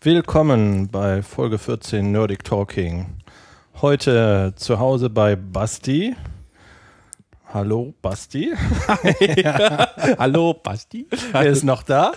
Willkommen bei Folge 14 Nerdic Talking. Heute zu Hause bei Basti. Hallo Basti. Hallo Basti. Wer ist noch da?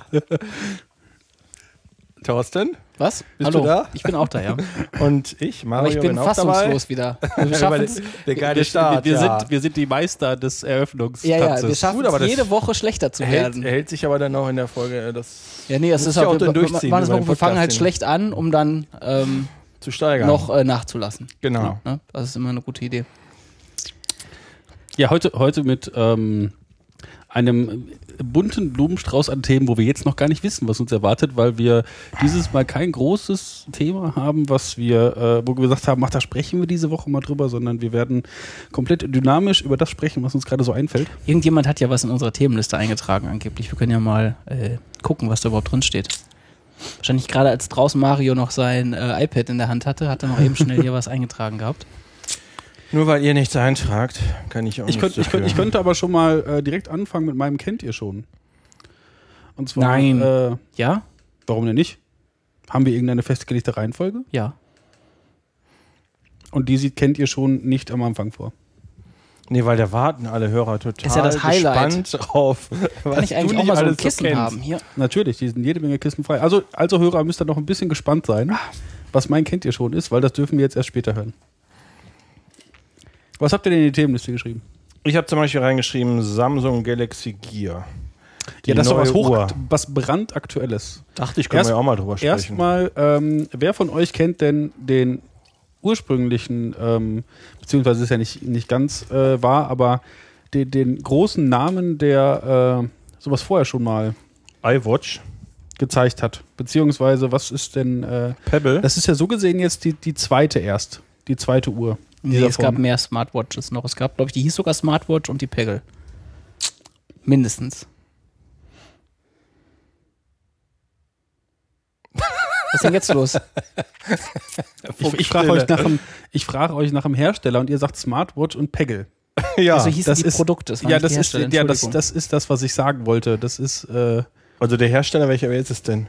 Thorsten? Was? Bist Hallo, du da? ich bin auch da, ja. Und ich, Mario, Aber ich bin auch dabei. fassungslos wieder. Wir schaffen es. Der geile Start, wir sind die Meister des Eröffnungstanzes. wir schaffen Gut, aber es jede Woche schlechter zu werden. Er hält sich aber dann noch in der Folge Ja, nee, es ist auch halt, dann durchziehen. wir fangen halt schlecht an, um dann zu steigern. noch nachzulassen. Genau. Ne? Das ist immer eine gute Idee. Ja, heute mit einem bunten Blumenstrauß an Themen, wo wir jetzt noch gar nicht wissen, was uns erwartet, weil wir dieses Mal kein großes Thema haben, was wir, wo wir gesagt haben, da sprechen wir diese Woche mal drüber, sondern wir werden komplett dynamisch über das sprechen, was uns gerade so einfällt. Irgendjemand hat ja was in unserer Themenliste eingetragen angeblich. Wir können ja mal gucken, was da überhaupt drin steht. Wahrscheinlich gerade als draußen Mario noch sein iPad in der Hand hatte, hat er noch eben schnell hier was eingetragen gehabt. Nur weil ihr nichts eintragt, kann ich auch Ich könnte aber schon mal direkt anfangen mit meinem Kennt ihr schon. Und zwar, Nein. Ja? Warum denn nicht? Haben wir irgendeine festgelegte Reihenfolge? Ja. Und die kennt ihr schon nicht am Anfang vor. Nee, weil da warten alle Hörer total ist ja das Highlight. gespannt drauf. Kann ich eigentlich auch mal so ein Kissen haben? Hier. Natürlich, die sind jede Menge Kissen frei. Also Hörer müsst ihr noch ein bisschen gespannt sein, was mein Kennt ihr schon ist, weil das dürfen wir jetzt erst später hören. Was habt ihr denn in die Themenliste geschrieben? Ich habe zum Beispiel reingeschrieben Samsung Galaxy Gear. Ja, das ist doch Uhr. was brandaktuelles. Dachte ich, können wir ja auch mal drüber sprechen. Erstmal, wer von euch kennt denn den ursprünglichen, beziehungsweise ist ja nicht ganz wahr, aber den großen Namen, der sowas vorher schon mal iWatch gezeigt hat? Beziehungsweise, was ist denn Pebble? Das ist ja so gesehen jetzt die zweite Uhr. Nee, es gab mehr Smartwatches noch. Es gab, glaube ich, die hieß sogar Smartwatch und die Peggle. Mindestens. Was ist denn jetzt los? Ich frage euch nach dem Hersteller und ihr sagt Smartwatch und Peggle. Ja, also hießen die Produkte. Das ist das, was ich sagen wollte. Das ist also der Hersteller, welcher ist es denn?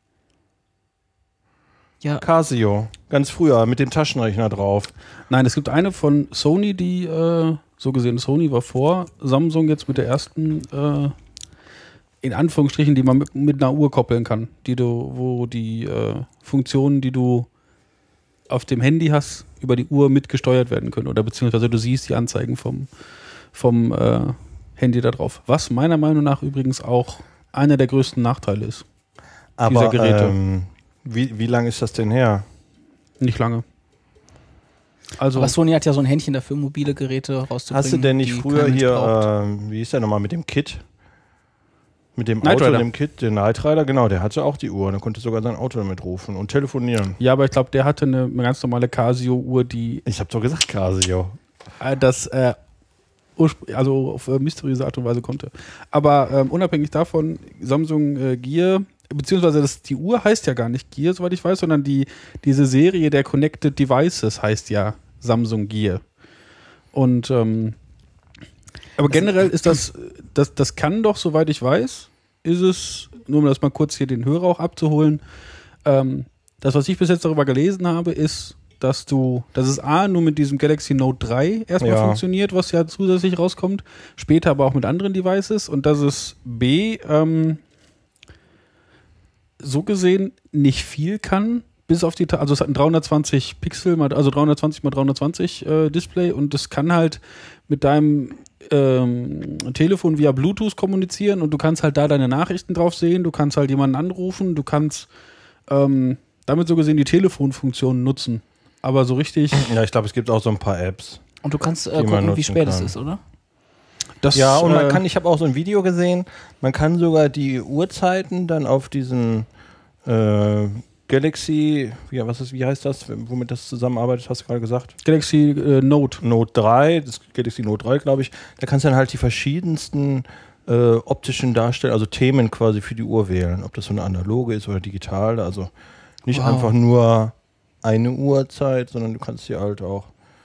Ja. Casio, ganz früher, mit dem Taschenrechner drauf. Nein, es gibt eine von Sony, die, so gesehen, Sony war vor Samsung jetzt mit der ersten, in Anführungsstrichen, die man mit einer Uhr koppeln kann. Wo die Funktionen, die du auf dem Handy hast, über die Uhr mitgesteuert werden können. Oder beziehungsweise du siehst die Anzeigen vom Handy da drauf. Was meiner Meinung nach übrigens auch einer der größten Nachteile ist. Aber dieser Geräte. Wie lange ist das denn her? Nicht lange. Also, aber Sony hat ja so ein Händchen dafür, mobile Geräte rauszubringen. Hast du denn nicht früher hier, wie hieß der nochmal, mit dem Kit? Mit dem Auto, dem Kit, der Knight Rider, genau, der hatte auch die Uhr. Der konnte sogar sein Auto damit rufen und telefonieren. Ja, aber ich glaube, der hatte eine ganz normale Casio-Uhr, die... Ich habe doch gesagt Casio. Also auf mysteriöse Art und Weise konnte. Aber unabhängig davon, Samsung Gear... Beziehungsweise die Uhr heißt ja gar nicht Gear, soweit ich weiß, sondern diese Serie der Connected Devices heißt ja Samsung Gear. Und aber generell ist das kann doch, soweit ich weiß, ist es, nur um das mal kurz hier den Hörer auch abzuholen, das, was ich bis jetzt darüber gelesen habe, ist, dass es A, nur mit diesem Galaxy Note 3 erstmal funktioniert, was ja zusätzlich rauskommt, später aber auch mit anderen Devices und dass es B, so gesehen nicht viel kann, bis auf also es hat ein 320 Pixel, also 320 x 320 Display und das kann halt mit deinem Telefon via Bluetooth kommunizieren und du kannst halt da deine Nachrichten drauf sehen, du kannst halt jemanden anrufen, du kannst damit so gesehen die Telefonfunktion nutzen, aber so richtig... Ja, ich glaube, es gibt auch so ein paar Apps. Und du kannst gucken, wie spät es ist, oder? Ja, und ich habe auch so ein Video gesehen, man kann sogar die Uhrzeiten dann auf diesen Galaxy, wie heißt das, womit das zusammenarbeitet, hast du gerade gesagt? Galaxy Note 3, das Galaxy Note 3, glaube ich, da kannst du dann halt die verschiedensten optischen Darstellungen, also Themen quasi für die Uhr wählen, ob das so eine analoge ist oder digitale, also nicht einfach nur eine Uhrzeit, sondern du kannst dir halt auch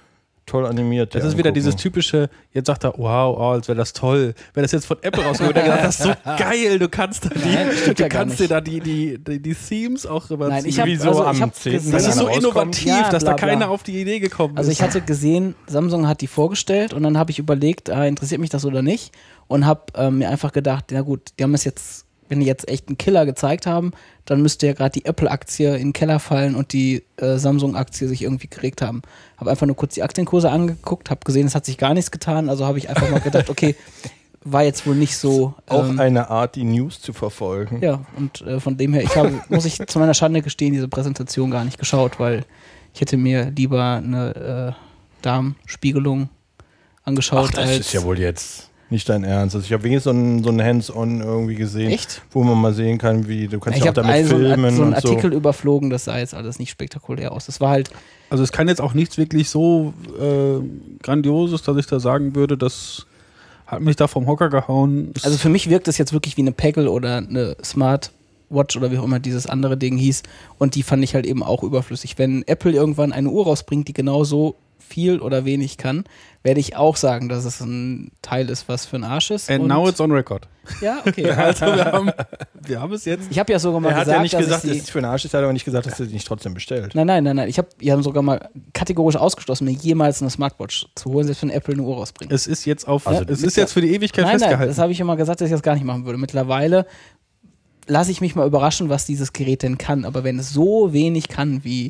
toll animiert. Das ist wieder dieses typische, jetzt sagt er, wow, oh, als wäre das toll. Wenn das jetzt von Apple rauskommt, dann gesagt, das ist so geil, du kannst dir da die Themes auch rüber Nein, ziehen. Das ist so innovativ, dass da keiner auf die Idee gekommen ist. Also ich hatte gesehen, Samsung hat die vorgestellt und dann habe ich überlegt, interessiert mich das oder nicht? Und habe mir einfach gedacht, na gut, die haben es jetzt, wenn die jetzt echt einen Killer gezeigt haben, dann müsste ja gerade die Apple-Aktie in den Keller fallen und die Samsung-Aktie sich irgendwie geregt haben. Habe einfach nur kurz die Aktienkurse angeguckt, habe gesehen, es hat sich gar nichts getan, also habe ich einfach mal gedacht, okay, war jetzt wohl nicht so. Auch eine Art, die News zu verfolgen. Ja, und von dem her, muss ich zu meiner Schande gestehen, diese Präsentation gar nicht geschaut, weil ich hätte mir lieber eine Darmspiegelung angeschaut. Ach, das ist ja wohl jetzt nicht dein Ernst. Also ich habe wenigstens so ein Hands-on irgendwie gesehen, echt? Wo man mal sehen kann, wie du kannst ich ja auch damit filmen so einen und so. Artikel überflogen, das sah jetzt alles nicht spektakulär aus. Das war halt. Also es kann jetzt auch nichts wirklich so Grandioses, dass ich da sagen würde, das hat mich da vom Hocker gehauen. Also für mich wirkt es jetzt wirklich wie eine Peggle oder eine Smartwatch oder wie auch immer dieses andere Ding hieß. Und die fand ich halt eben auch überflüssig. Wenn Apple irgendwann eine Uhr rausbringt, die genauso viel oder wenig kann, werde ich auch sagen, dass es ein Teil ist, was für ein Arsch ist. And now it's on record. Ja, okay. Also wir haben es jetzt. Ich habe ja sogar mal gesagt, er hat ja nicht gesagt, dass es ist für einen Arsch, er hat aber nicht gesagt, dass er sie nicht trotzdem bestellt. Nein. Wir haben sogar mal kategorisch ausgeschlossen, mir jemals eine Smartwatch zu holen, selbst wenn Apple eine Uhr rausbringt. Es ist jetzt jetzt für die Ewigkeit festgehalten. Nein, das habe ich immer gesagt, dass ich das gar nicht machen würde. Mittlerweile lasse ich mich mal überraschen, was dieses Gerät denn kann. Aber wenn es so wenig kann wie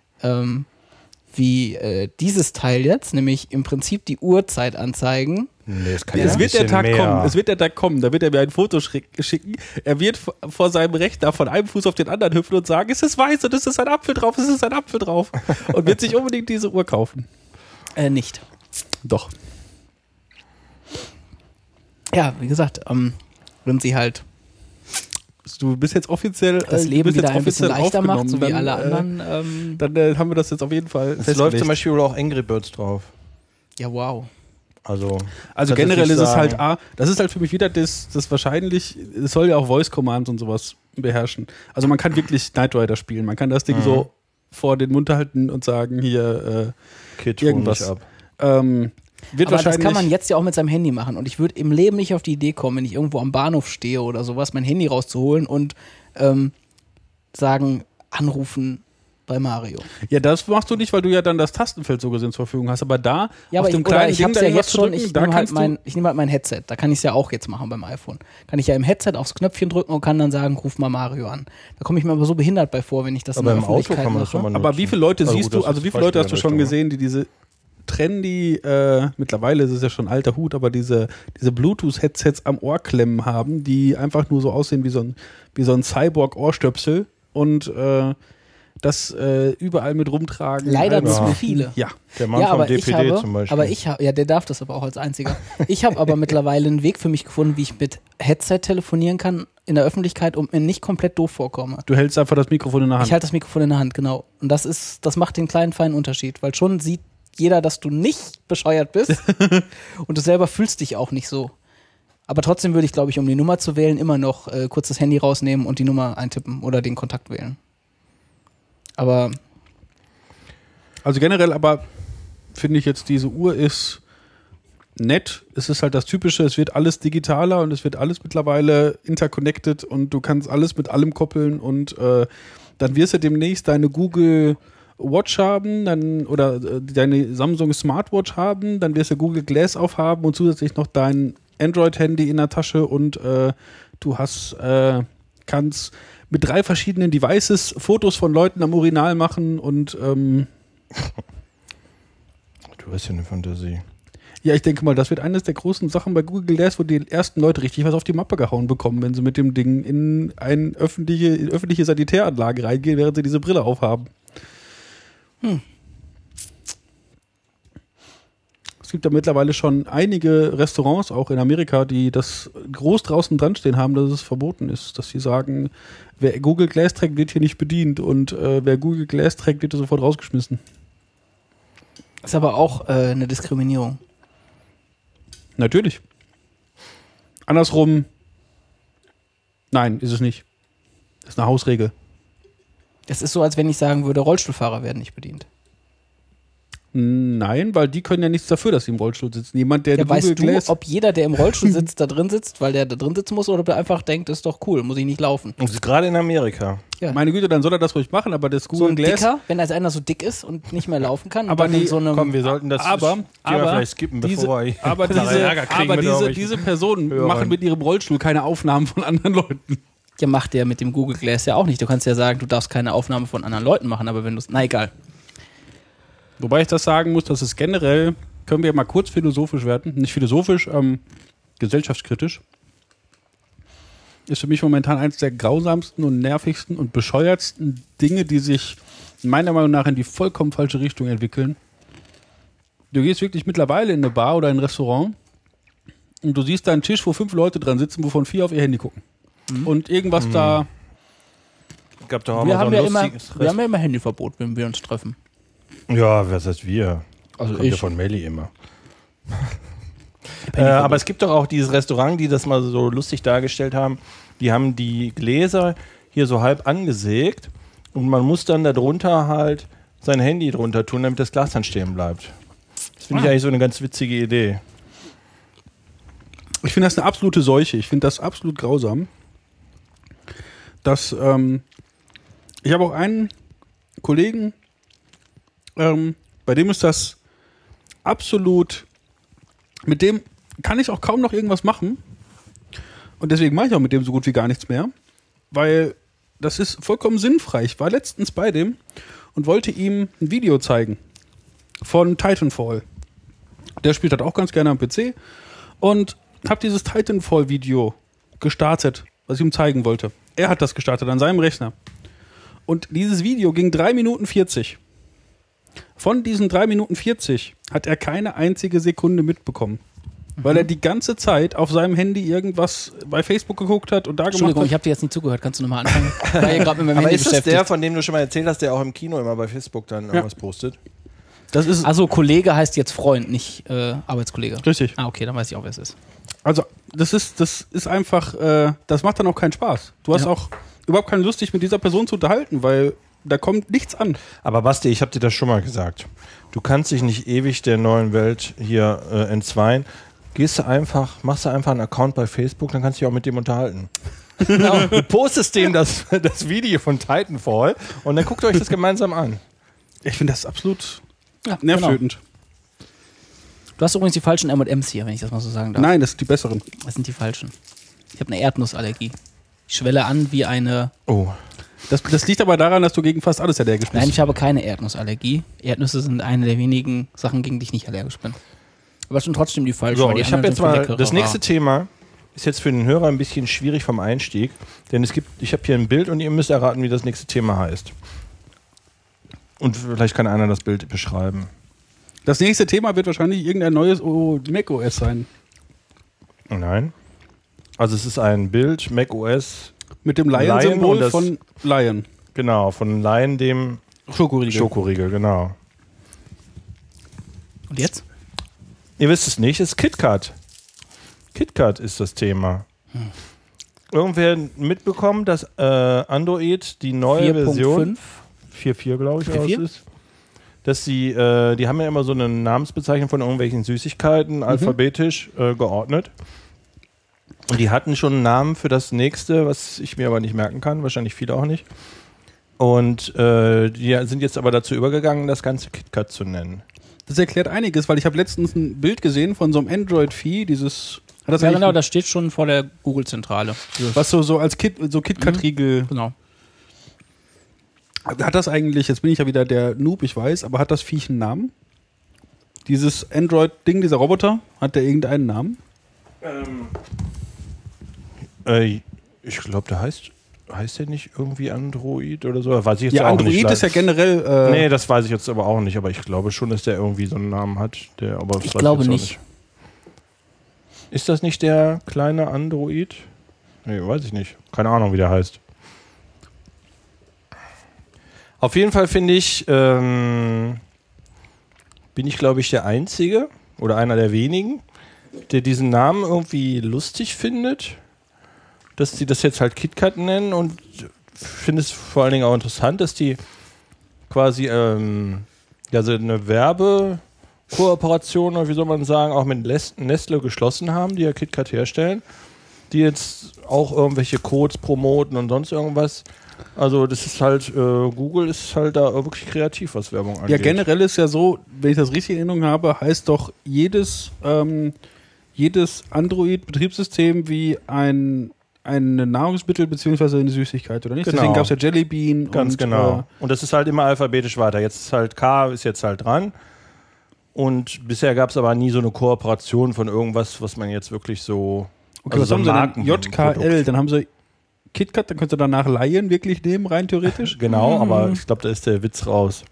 dieses Teil jetzt, nämlich im Prinzip die Uhrzeit anzeigen. Nee, es wird der Tag kommen. Es wird der Tag kommen. Da wird er mir ein Foto schicken. Er wird vor seinem Rechner von einem Fuß auf den anderen hüpfen und sagen, es ist weiß und es ist ein Apfel drauf, es ist ein Apfel drauf. Und wird sich unbedingt diese Uhr kaufen. Nicht. Doch. Ja, wie gesagt, wenn sie halt du bist jetzt offiziell das Leben wieder ein bisschen leichter macht, so wie alle anderen. Dann haben wir das jetzt auf jeden Fall festgelegt. Es läuft zum Beispiel auch Angry Birds drauf. Ja, wow. Also generell ist es halt, das ist halt für mich wieder das wahrscheinlich, es soll ja auch Voice Commands und sowas beherrschen. Also man kann wirklich Knight Rider spielen. Man kann das Ding so vor den Mund halten und sagen, hier irgendwas. Ab. Aber das kann man jetzt ja auch mit seinem Handy machen. Und ich würde im Leben nicht auf die Idee kommen, wenn ich irgendwo am Bahnhof stehe oder sowas, mein Handy rauszuholen und sagen, anrufen bei Mario. Ja, das machst du nicht, weil du ja dann das Tastenfeld so gesehen zur Verfügung hast. Aber da, ja, auf dem kleinen Ding, ja jetzt schon, ich nehme halt mein mein Headset. Da kann ich es ja auch jetzt machen beim iPhone. Kann ich ja im Headset aufs Knöpfchen drücken und kann dann sagen, ruf mal Mario an. Da komme ich mir aber so behindert bei vor, wenn ich das in der Öffentlichkeit Auto kann man das schon mal nutzen. Aber wie viele Leute siehst du, also wie viele Leute hast du schon gesehen, die diese trendy, mittlerweile ist es ja schon alter Hut, aber diese Bluetooth-Headsets am Ohr klemmen haben, die einfach nur so aussehen wie so ein Cyborg-Ohrstöpsel und das überall mit rumtragen. Leider zu viele. Ja. Der Mann vom DPD zum Beispiel. Aber der darf das aber auch als einziger. Ich habe aber mittlerweile einen Weg für mich gefunden, wie ich mit Headset telefonieren kann in der Öffentlichkeit und mir nicht komplett doof vorkomme. Du hältst einfach das Mikrofon in der Hand. Ich halte das Mikrofon in der Hand, genau. Und das macht den kleinen feinen Unterschied, weil schon sieht jeder, dass du nicht bescheuert bist und du selber fühlst dich auch nicht so. Aber trotzdem würde ich, glaube ich, um die Nummer zu wählen, immer noch kurz das Handy rausnehmen und die Nummer eintippen oder den Kontakt wählen. Aber also generell aber finde ich jetzt, diese Uhr ist nett. Es ist halt das Typische, es wird alles digitaler und es wird alles mittlerweile interconnected und du kannst alles mit allem koppeln und dann wirst du demnächst deine Google Watch haben, oder deine Samsung Smartwatch haben, dann wirst du Google Glass aufhaben und zusätzlich noch dein Android-Handy in der Tasche und du kannst mit 3 verschiedenen Devices Fotos von Leuten am Urinal machen und du hast ja eine Fantasie. Ja, ich denke mal, das wird eines der großen Sachen bei Google Glass, wo die ersten Leute richtig was auf die Mappe gehauen bekommen, wenn sie mit dem Ding in eine öffentliche Sanitäranlage reingehen, während sie diese Brille aufhaben. Es gibt ja mittlerweile schon einige Restaurants, auch in Amerika, die das groß draußen dran stehen haben, dass es verboten ist. Dass sie sagen, wer Google Glass trägt, wird hier nicht bedient und wer Google Glass trägt, wird sofort rausgeschmissen. Ist aber auch eine Diskriminierung. Natürlich. Andersrum, nein, ist es nicht. Das ist eine Hausregel. Das ist so, als wenn ich sagen würde, Rollstuhlfahrer werden nicht bedient. Nein, weil die können ja nichts dafür, dass sie im Rollstuhl sitzen. Jemand, der Ja, Google weißt du, Glass... ob jeder, der im Rollstuhl sitzt, da drin sitzt, weil der da drin sitzen muss, oder ob der einfach denkt, ist doch cool, muss ich nicht laufen. Und das ist gerade in Amerika. Ja. Meine Güte, dann soll er das ruhig machen, aber das So Google ein Glass... Dicker, wenn als einer so dick ist und nicht mehr laufen kann, Aber und dann in die- so einem Komm, wir sollten das Thema vielleicht skippen, bevor wir aber Ärger kriegen mit irgendwelchen diese Personen Hörern. machen mit ihrem Rollstuhl keine Aufnahmen von anderen Leuten. ja, macht der mit dem Google Glass ja auch nicht. Du kannst ja sagen, du darfst keine Aufnahme von anderen Leuten machen, aber wenn du es, na egal. Wobei ich das sagen muss, dass es generell, können wir mal kurz philosophisch werden, nicht philosophisch, gesellschaftskritisch, ist für mich momentan eines der grausamsten und nervigsten und bescheuertsten Dinge, die sich meiner Meinung nach in die vollkommen falsche Richtung entwickeln. Du gehst wirklich mittlerweile in eine Bar oder ein Restaurant und du siehst da einen Tisch, wo 5 Leute dran sitzen, wovon 4 auf ihr Handy gucken. Und irgendwas da... Gab doch auch Wir mal haben, so ja ein immer, lustiges wir haben ja immer Handyverbot, wenn wir uns treffen. Ja, was heißt wir? Also Kommt ja ich. von Melli immer. Aber es gibt doch auch dieses Restaurant, die das mal so lustig dargestellt haben. Die haben die Gläser hier so halb angesägt und man muss dann da drunter halt sein Handy drunter tun, damit das Glas dann stehen bleibt. Das finde ich eigentlich so eine ganz witzige Idee. Ich finde das eine absolute Seuche. Ich finde das absolut grausam. Ich habe auch einen Kollegen, bei dem ist das absolut, mit dem kann ich auch kaum noch irgendwas machen. Und deswegen mache ich auch mit dem so gut wie gar nichts mehr. Weil das ist vollkommen sinnfrei. Ich war letztens bei dem und wollte ihm ein Video zeigen von Titanfall. Der spielt halt auch ganz gerne am PC. Und habe dieses Titanfall-Video gestartet, was ich ihm zeigen wollte. Er hat das gestartet an seinem Rechner. Und dieses Video ging 3 Minuten 40. Von diesen 3 Minuten 40 hat er keine einzige Sekunde mitbekommen. Weil er die ganze Zeit auf seinem Handy irgendwas bei Facebook geguckt hat und da gemacht Entschuldigung, ich hat. habe dir jetzt nicht zugehört. Kannst du nochmal anfangen? War ja gerade mit meinem Aber Handy ist das beschäftigt. der, von dem du schon mal erzählt hast, der auch im Kino immer bei Facebook dann irgendwas postet? Das ist Also Kollege heißt jetzt Freund, nicht Arbeitskollege. richtig. Ah, okay, dann weiß ich auch, wer es ist. Also das ist einfach, das macht dann auch keinen Spaß. Du hast Ja. auch überhaupt keine Lust, dich mit dieser Person zu unterhalten, weil da kommt nichts an. Aber Basti, ich habe dir das schon mal gesagt. Du kannst dich nicht ewig der neuen Welt hier entzweien. Machst du einfach einen Account bei Facebook, dann kannst du dich auch mit dem unterhalten. Genau. Du postest dem das Video von Titanfall und dann guckt euch das gemeinsam an. Ich finde das absolut Ja, nervtötend. Du hast übrigens die falschen M&M's hier, wenn ich das mal so sagen darf. Nein, das sind die besseren. Das sind die falschen. Ich habe eine Erdnussallergie. Ich schwelle an wie eine... Oh. Das liegt aber daran, dass du gegen fast alles allergisch bist. Nein, ich habe keine Erdnussallergie. Erdnüsse sind eine der wenigen Sachen, gegen die ich nicht allergisch bin. Aber schon trotzdem die falschen. So, weil die ich habe anderen jetzt sind viel mal leckerer. das nächste Thema. Ist jetzt für den Hörer ein bisschen schwierig vom Einstieg, denn ich habe hier ein Bild und ihr müsst erraten, wie das nächste Thema heißt. Und vielleicht kann einer das Bild beschreiben. Das nächste Thema wird wahrscheinlich irgendein neues macOS sein. Nein. Also es ist ein Bild, macOS, Mit dem Lion und Lion-Symbol das- von Lion. genau, von Lion, dem Schokoriegel. Schokoriegel, genau. Und jetzt? Ihr wisst es nicht, es ist KitKat. KitKat ist das Thema. Irgendwer mitbekommen, dass Android die neue Version 4.5. 4.4, glaube ich, 4.4? aus ist. Dass die haben ja immer so eine Namensbezeichnung von irgendwelchen Süßigkeiten, alphabetisch geordnet. Und die hatten schon einen Namen für das nächste, was ich mir aber nicht merken kann, wahrscheinlich viele auch nicht. Und die sind jetzt aber dazu übergegangen, das Ganze KitKat zu nennen. Das erklärt einiges, weil ich habe letztens ein Bild gesehen von so einem Android-Vieh, dieses... Hat das Ja, eigentlich- genau, das steht schon vor der Google-Zentrale. was so als KitKat-Riegel... Genau. Hat das eigentlich, jetzt bin ich ja wieder der Noob, ich weiß, aber hat das Viech einen Namen? Dieses Android-Ding, dieser Roboter, hat der irgendeinen Namen? Ich glaube, der heißt der nicht irgendwie Android oder so? Weiß ich jetzt Ja, auch Android nicht. ist ja generell... Nee, das weiß ich jetzt aber auch nicht, aber ich glaube schon, dass der irgendwie so einen Namen hat. Aber das Ich weiß glaube jetzt auch nicht. Ist das nicht der kleine Android? Nee, weiß ich nicht. Keine Ahnung, wie der heißt. Auf jeden Fall finde ich, bin ich, glaube ich, der Einzige oder einer der wenigen, der diesen Namen irgendwie lustig findet, dass die das jetzt halt KitKat nennen, und finde es vor allen Dingen auch interessant, dass die quasi ja, so eine Werbekooperation, oder wie soll man sagen, auch mit Nestle geschlossen haben, die ja KitKat herstellen, die jetzt auch irgendwelche Codes promoten und sonst irgendwas. Also das ist halt, Google ist halt da wirklich kreativ, was Werbung angeht. Ja, generell ist ja so, wenn ich das richtig in Erinnerung habe, heißt doch jedes Android-Betriebssystem wie ein Nahrungsmittel bzw. eine Süßigkeit, oder nicht? Genau. Deswegen gab es ja Jelly Bean. Ganz und, genau. Und das ist halt immer alphabetisch weiter. Jetzt ist halt K, ist jetzt halt dran. Und bisher gab es aber nie so eine Kooperation von irgendwas, was man jetzt wirklich so... Okay, was haben sie denn? JKL, dann haben sie KitKat, dann könnt ihr danach Lion wirklich nehmen, rein theoretisch. Genau, aber ich glaube, da ist der Witz raus.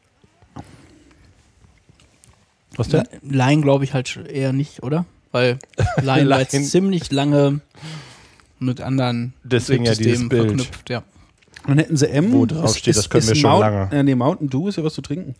Was denn? Line glaube ich halt eher nicht, oder? Weil Line war jetzt ziemlich lange mit anderen Deswegen ja dieses Systemen Bild. verknüpft, ja. Dann hätten sie M. Wo drauf steht, das können wir schon lange. Nee, Mountain Dew ist ja was zu trinken.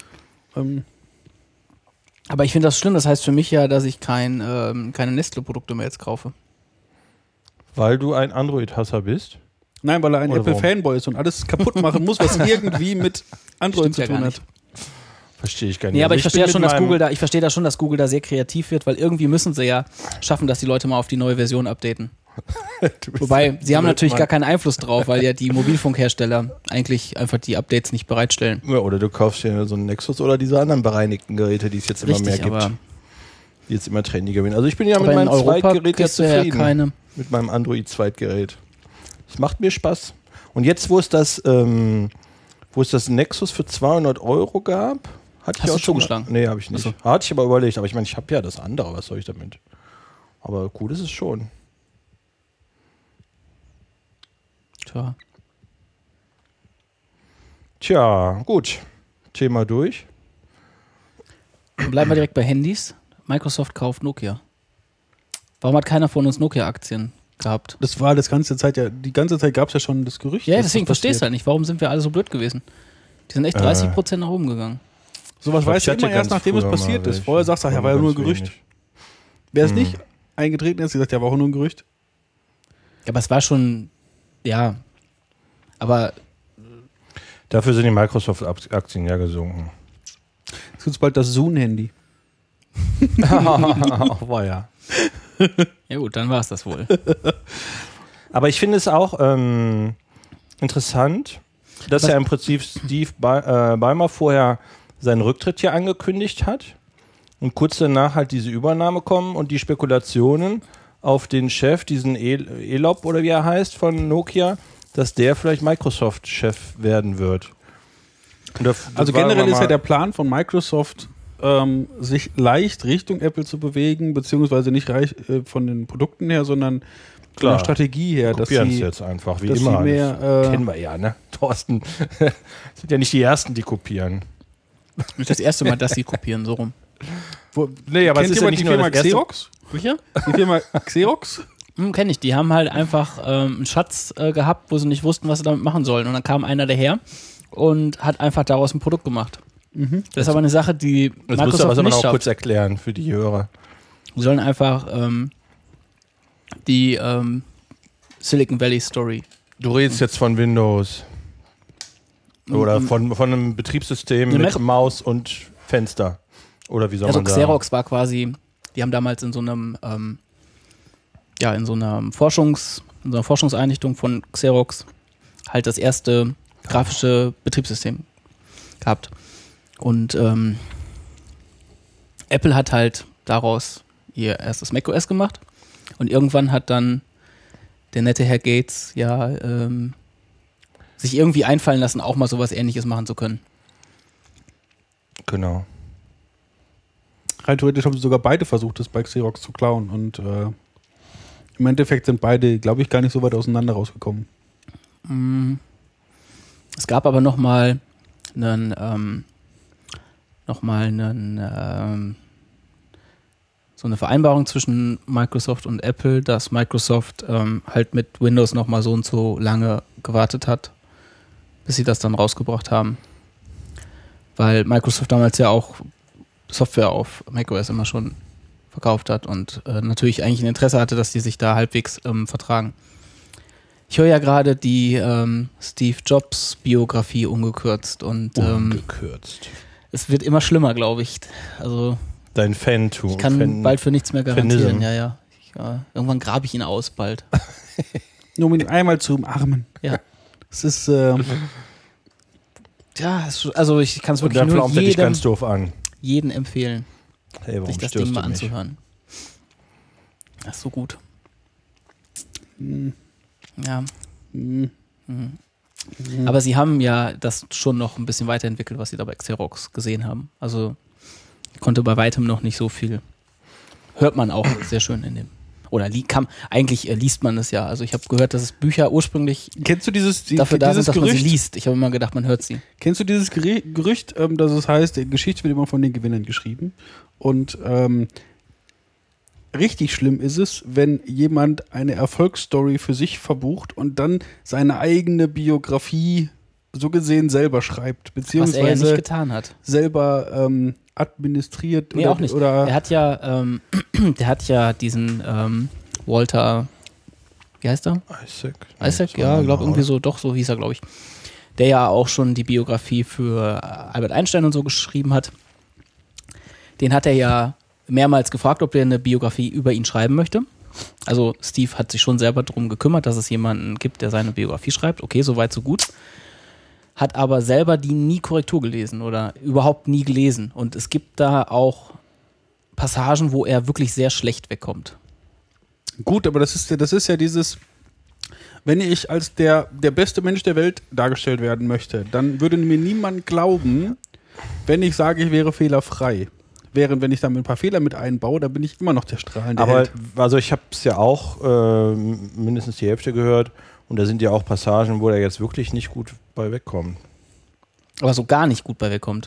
Aber ich finde das schlimm, das heißt für mich ja, dass ich keine Nestle-Produkte mehr jetzt kaufe. Weil du ein Android-Hasser bist? Nein, weil er ein Oder Apple-Fanboy ist und alles kaputt machen muss, was irgendwie mit Android Stimmt zu ja tun gar hat. nicht. Verstehe ich gar nicht. Nee, aber Also ich verstehe bin schon, mit dass meinem- ich verstehe da schon, dass Google da sehr kreativ wird, weil irgendwie müssen sie ja schaffen, dass die Leute mal auf die neue Version updaten. Wobei, sie haben natürlich gar keinen Einfluss drauf, weil ja die Mobilfunkhersteller eigentlich einfach die Updates nicht bereitstellen. Ja, oder du kaufst dir so einen Nexus oder diese anderen bereinigten Geräte, die es jetzt immer mehr gibt. aber Die jetzt immer trendiger werden. Also ich bin ja mit in meinem Europa Zweitgerät ja kriegst du ja zufrieden. keine. Mit meinem Android-Zweitgerät. Es macht mir Spaß. Und jetzt, wo es das Nexus für 200 € gab, hatte Hast ich du auch schon zugeschlagen? Nee, habe ich nicht. Ach Hatte ich aber überlegt. Aber ich meine, ich habe ja das andere. Was soll ich damit? Aber cool ist es schon. Tja. Tja, gut. Thema durch. Bleiben wir direkt bei Handys. Microsoft kauft Nokia. Warum hat keiner von uns Nokia-Aktien gehabt? Das war die ganze Zeit gab es ja schon das Gerücht. Ja, dass deswegen das verstehst du passiert. halt nicht. Warum sind wir alle so blöd gewesen? Die sind echt 30% nach oben gegangen. Sowas Ich glaub, weißt ich du hatte immer erst, ganz nachdem es früher passiert mal ist. welche. Vorher sagst du, ja, war ja nur ein ganz Gerücht. wenig. Wer es nicht eingetreten ist, gesagt, ja, war auch nur ein Gerücht. Ja, aber es war schon, ja, aber Dafür sind die Microsoft-Aktien ja gesunken. Jetzt gibt es bald das Zoom-Handy. War ja. ja gut, dann war es das wohl. Aber ich finde es auch interessant, dass ja im Prinzip Steve Ballmer vorher seinen Rücktritt hier angekündigt hat und kurz danach halt diese Übernahme kommen und die Spekulationen auf den Chef, diesen Elop oder wie er heißt von Nokia, dass der vielleicht Microsoft-Chef werden wird. Und Also generell ist ja der Plan von Microsoft, sich leicht Richtung Apple zu bewegen, beziehungsweise nicht von den Produkten her, sondern von der Strategie her. Dass kopieren es sie, jetzt einfach, wie dass immer. sie mehr, Kennen wir ja, ne? Thorsten. Sind ja nicht die Ersten, die kopieren. Nicht das erste Mal, dass sie kopieren, so rum. Nee, aber kennt es ist ja jemand nicht die nur Firma das erste. Xerox? Sicher? Die Firma Xerox? Kenne ich. Die haben halt einfach einen Schatz gehabt, wo sie nicht wussten, was sie damit machen sollen. Und dann kam einer daher und hat einfach daraus ein Produkt gemacht. Das ist aber eine Sache, die Das musst du Microsoft aber nicht noch schafft. kurz erklären für die Hörer. Sie sollen einfach die Silicon Valley Story. Du redest jetzt von Windows. Oder von einem Betriebssystem mit Maus und Fenster. Oder wie soll Also man sagen? Xerox war quasi, die haben damals in so einem in so einer Forschungseinrichtung von Xerox halt das erste grafische Betriebssystem gehabt. Und Apple hat halt daraus ihr erstes macOS gemacht und irgendwann hat dann der nette Herr Gates sich irgendwie einfallen lassen, auch mal sowas Ähnliches machen zu können. Genau. Rein theoretisch haben sie sogar beide versucht, das bei Xerox zu klauen. Und im Endeffekt sind beide, glaube ich, gar nicht so weit auseinander rausgekommen. Es gab aber nochmal so eine Vereinbarung zwischen Microsoft und Apple, dass Microsoft halt mit Windows nochmal so und so lange gewartet hat, bis sie das dann rausgebracht haben. Weil Microsoft damals ja auch Software auf macOS immer schon verkauft hat und natürlich eigentlich ein Interesse hatte, dass die sich da halbwegs vertragen. Ich höre ja gerade die Steve Jobs Biografie ungekürzt und Ungekürzt. es wird immer schlimmer, glaube ich. Also Dein Fan-Tum. ich kann bald für nichts mehr garantieren. Fanism. Ja. Irgendwann grabe ich ihn aus bald. Nur um ihn einmal zu umarmen. Ja. Es ist, Also ich kann es Und wirklich dann nur flaumt er dich ganz doof an. jeden empfehlen, Hey, warum sich das störst Ding mal du mich? anzuhören. Das ist so gut. mh, Ja. mh, Aber sie haben ja das schon noch ein bisschen weiterentwickelt, was sie da bei Xerox gesehen haben. Also ich konnte bei weitem noch nicht so viel. Hört man auch sehr schön in dem. Oder eigentlich liest man es ja. Also ich habe gehört, dass es Bücher ursprünglich kennst du dieses dafür da sind, dieses dass man sie Gerücht? liest. Ich habe immer gedacht, man hört sie. Kennst du dieses Gerücht, dass es heißt, die Geschichte wird immer von den Gewinnern geschrieben? Und richtig schlimm ist es, wenn jemand eine Erfolgsstory für sich verbucht und dann seine eigene Biografie so gesehen selber schreibt, Was er ja nicht beziehungsweise getan hat. selber administriert. Nee, auch nicht. Oder Er hat ja, der hat ja diesen Walter, wie heißt er? Isaac, ja, glaube irgendwie so, doch, so hieß er, glaube ich. Der ja auch schon die Biografie für Albert Einstein und so geschrieben hat. Den hat er ja mehrmals gefragt, ob er eine Biografie über ihn schreiben möchte. Also Steve hat sich schon selber darum gekümmert, dass es jemanden gibt, der seine Biografie schreibt. Okay, soweit so gut. Hat aber selber die nie Korrektur gelesen oder überhaupt nie gelesen. Und es gibt da auch Passagen, wo er wirklich sehr schlecht wegkommt. gut, aber das ist ja dieses, wenn ich als der beste Mensch der Welt dargestellt werden möchte, dann würde mir niemand glauben, wenn ich sage, ich wäre fehlerfrei. Während wenn ich dann ein paar Fehler mit einbaue, dann bin ich immer noch der strahlende Aber Held. also ich habe es ja auch mindestens die Hälfte gehört und da sind ja auch Passagen, wo er jetzt wirklich nicht gut bei wegkommt. Aber so gar nicht gut bei wegkommt.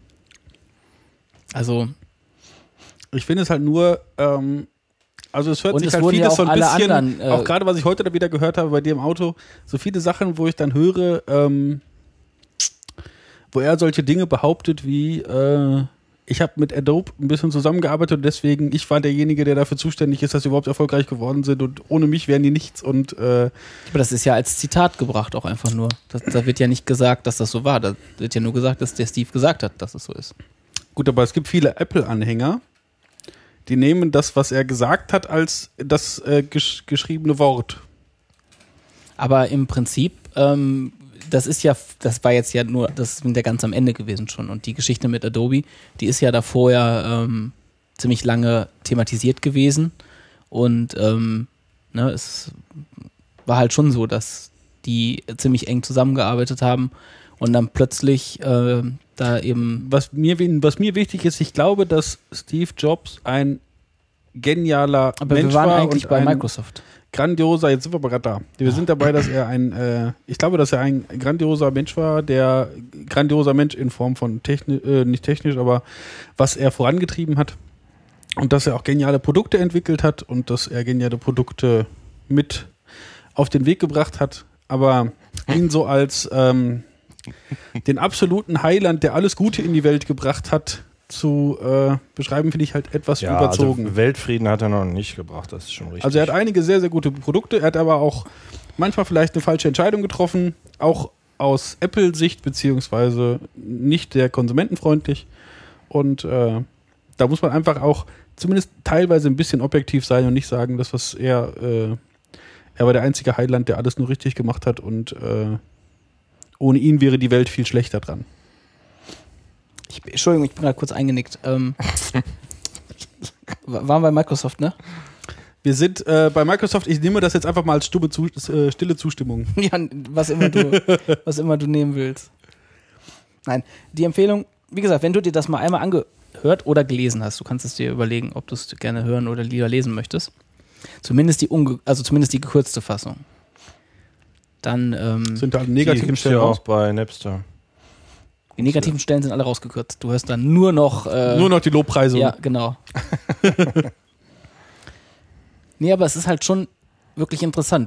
Also, Ich finde es halt nur, also es hört Und sich es halt wurden ja vieles auch so ein alle bisschen, anderen, auch gerade was ich heute da wieder gehört habe bei dir im Auto, so viele Sachen, wo ich dann höre, wo er solche Dinge behauptet wie, ich habe mit Adobe ein bisschen zusammengearbeitet und deswegen, ich war derjenige, der dafür zuständig ist, dass sie überhaupt erfolgreich geworden sind und ohne mich wären die nichts und aber das ist ja als Zitat gebracht auch einfach nur. Da wird ja nicht gesagt, dass das so war. Da wird ja nur gesagt, dass der Steve gesagt hat, dass es so ist. gut, aber es gibt viele Apple-Anhänger, die nehmen das, was er gesagt hat, als das geschriebene Wort. Aber im Prinzip, das war jetzt ja nur, das ist ja ganz am Ende gewesen schon. Und die Geschichte mit Adobe, die ist ja da vorher ziemlich lange thematisiert gewesen. Und es war halt schon so, dass die ziemlich eng zusammengearbeitet haben und dann plötzlich da eben. Was mir wichtig ist, ich glaube, dass Steve Jobs ein genialer Aber Mensch wir waren war eigentlich und bei ein Microsoft. grandioser, jetzt sind wir aber gerade da. Wir sind dabei, dass er ich glaube, dass er ein grandioser Mensch war, grandioser Mensch in Form von nicht technisch, aber was er vorangetrieben hat und dass er auch geniale Produkte entwickelt hat und dass er geniale Produkte mit auf den Weg gebracht hat, aber ihn so als den absoluten Heiland, der alles Gute in die Welt gebracht hat, zu beschreiben, finde ich halt etwas überzogen. Also Weltfrieden hat er noch nicht gebracht, das ist schon richtig. Also er hat einige sehr, sehr gute Produkte, er hat aber auch manchmal vielleicht eine falsche Entscheidung getroffen, auch aus Apple-Sicht, beziehungsweise nicht sehr konsumentenfreundlich. Und da muss man einfach auch zumindest teilweise ein bisschen objektiv sein und nicht sagen, dass was er war der einzige Heiland, der alles nur richtig gemacht hat und ohne ihn wäre die Welt viel schlechter dran. Entschuldigung, ich bin gerade kurz eingenickt. Waren bei Microsoft, ne? Wir sind bei Microsoft, ich nehme das jetzt einfach mal als stille Zustimmung. Ja, was immer du nehmen willst. Nein, die Empfehlung, wie gesagt, wenn du dir das mal einmal angehört oder gelesen hast, du kannst es dir überlegen, ob du es gerne hören oder lieber lesen möchtest. Zumindest die gekürzte Fassung. Dann Sind da alle die negativen gibt's Stellen ja raus? auch bei Napster. die negativen Stellen sind alle rausgekürzt. Du hörst dann nur noch die Lobpreise. ja, genau. Nee, aber es ist halt schon wirklich interessant,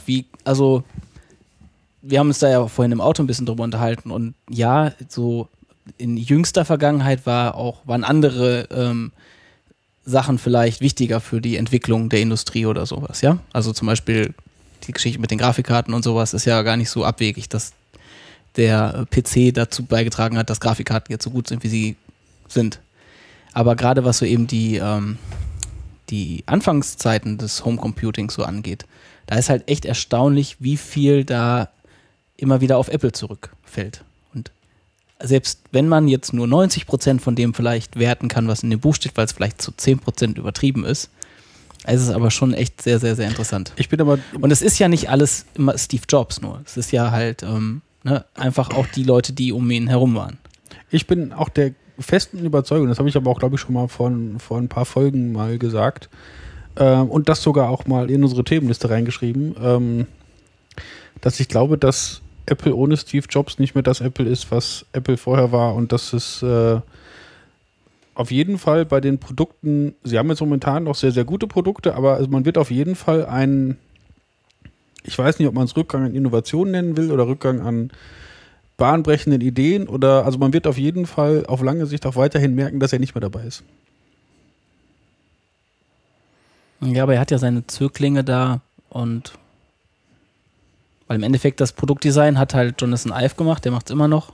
wir haben uns da ja vorhin im Auto ein bisschen drüber unterhalten und ja, so in jüngster Vergangenheit waren andere Sachen vielleicht wichtiger für die Entwicklung der Industrie oder sowas, ja? Also zum Beispiel die Geschichte mit den Grafikkarten und sowas ist ja gar nicht so abwegig, dass der PC dazu beigetragen hat, dass Grafikkarten jetzt so gut sind, wie sie sind. Aber gerade was so eben die Anfangszeiten des Homecomputings so angeht, da ist halt echt erstaunlich, wie viel da immer wieder auf Apple zurückfällt. Und selbst wenn man jetzt nur 90% von dem vielleicht werten kann, was in dem Buch steht, weil es vielleicht zu 10% übertrieben ist, ist es aber schon echt sehr, sehr, sehr interessant. Und es ist ja nicht alles immer Steve Jobs nur. Es ist ja halt einfach auch die Leute, die um ihn herum waren. Ich bin auch der festen Überzeugung, das habe ich aber auch, glaube ich, schon mal vor ein paar Folgen mal gesagt und das sogar auch mal in unsere Themenliste reingeschrieben, dass ich glaube, dass Apple ohne Steve Jobs nicht mehr das Apple ist, was Apple vorher war und dass es auf jeden Fall bei den Produkten, sie haben jetzt momentan noch sehr, sehr gute Produkte, aber also man wird auf jeden Fall ich weiß nicht, ob man es Rückgang an Innovation nennen will oder Rückgang an bahnbrechenden Ideen also man wird auf jeden Fall auf lange Sicht auch weiterhin merken, dass er nicht mehr dabei ist. Ja, aber er hat ja seine Zöglinge da weil im Endeffekt das Produktdesign hat halt Jonathan Ive gemacht, der macht es immer noch.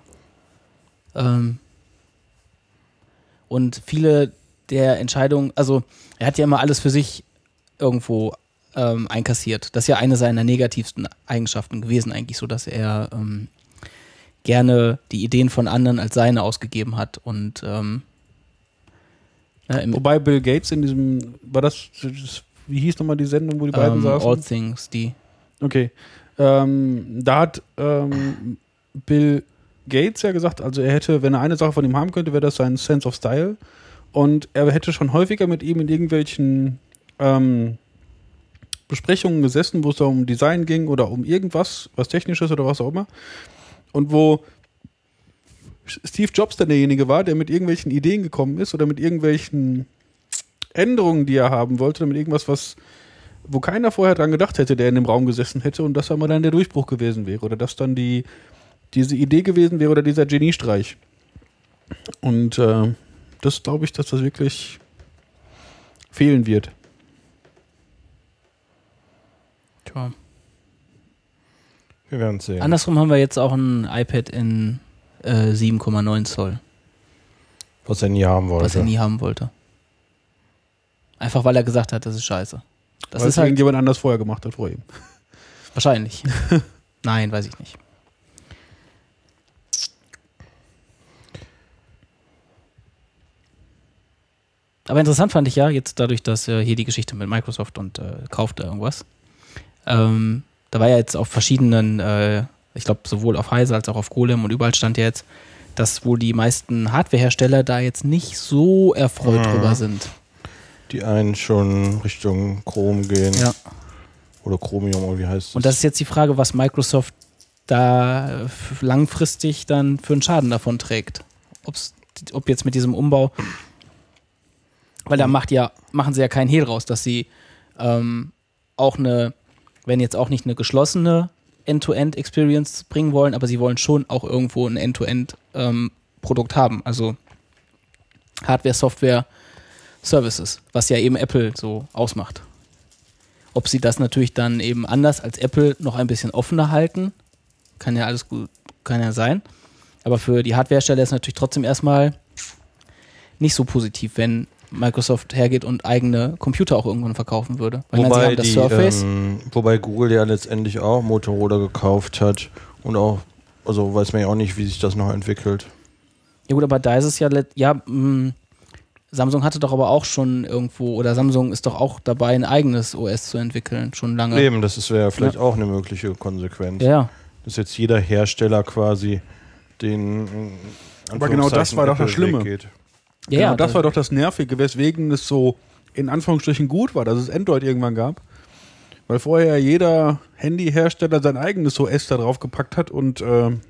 Und viele der Entscheidungen, also er hat ja immer alles für sich irgendwo einkassiert. Das ist ja eine seiner negativsten Eigenschaften gewesen eigentlich, so dass er gerne die Ideen von anderen als seine ausgegeben hat. Und wobei Bill Gates in diesem, wie hieß nochmal die Sendung, wo die beiden saßen? All Things, die. Okay. Da hat Bill Gates ja gesagt, also er hätte, wenn er eine Sache von ihm haben könnte, wäre das sein Sense of Style. Und er hätte schon häufiger mit ihm in irgendwelchen Besprechungen gesessen, wo es da um Design ging oder um irgendwas, was Technisches oder was auch immer. Und wo Steve Jobs dann derjenige war, der mit irgendwelchen Ideen gekommen ist oder mit irgendwelchen Änderungen, die er haben wollte, oder mit irgendwas, wo keiner vorher dran gedacht hätte, der in dem Raum gesessen hätte und das einmal dann der Durchbruch gewesen wäre oder dass dann diese Idee gewesen wäre oder dieser Geniestreich. Und das glaube ich, dass das wirklich fehlen wird. Tja. Wir werden es sehen. Andersrum haben wir jetzt auch ein iPad in 7,9 Zoll. Was er nie haben wollte. Einfach weil er gesagt hat, das ist scheiße. Das weil ist halt irgendjemand anders vorher gemacht hat vor ihm. Wahrscheinlich. Nein, weiß ich nicht. Aber interessant fand ich ja, jetzt dadurch, dass hier die Geschichte mit Microsoft und kauft da irgendwas. Da war ja jetzt auf verschiedenen, ich glaube sowohl auf Heise als auch auf Golem und überall stand ja jetzt, dass wohl die meisten Hardwarehersteller da jetzt nicht so erfreut drüber sind. Die einen schon Richtung Chrom gehen. Ja. Oder Chromium, oder wie heißt das? Und das ist jetzt die Frage, was Microsoft da langfristig dann für einen Schaden davon trägt. Ob jetzt mit diesem Umbau, weil da machen sie ja keinen Hehl raus, dass sie auch wenn jetzt auch nicht eine geschlossene End-to-End-Experience bringen wollen, aber sie wollen schon auch irgendwo ein End-to-End-Produkt haben. Also Hardware, Software, Services, was ja eben Apple so ausmacht. Ob sie das natürlich dann eben anders als Apple noch ein bisschen offener halten, kann ja alles gut, kann ja sein. Aber für die Hardwarehersteller ist natürlich trotzdem erstmal nicht so positiv, wenn Microsoft hergeht und eigene Computer auch irgendwann verkaufen würde. Weil sie haben das Surface. Wobei Google ja letztendlich auch Motorola gekauft hat und auch, also weiß man ja auch nicht, wie sich das noch entwickelt. Ja gut, aber da ist es Samsung hatte doch aber auch schon irgendwo, oder Samsung ist doch auch dabei, ein eigenes OS zu entwickeln, schon lange. Eben, das wäre vielleicht auch eine mögliche Konsequenz. Ja. Dass jetzt jeder Hersteller quasi den aber genau das war doch das Schlimme. Geht. Ja, genau, das war doch das Nervige, weswegen es so in Anführungsstrichen gut war, dass es Android irgendwann gab. Weil vorher jeder Handyhersteller sein eigenes OS da drauf gepackt hat und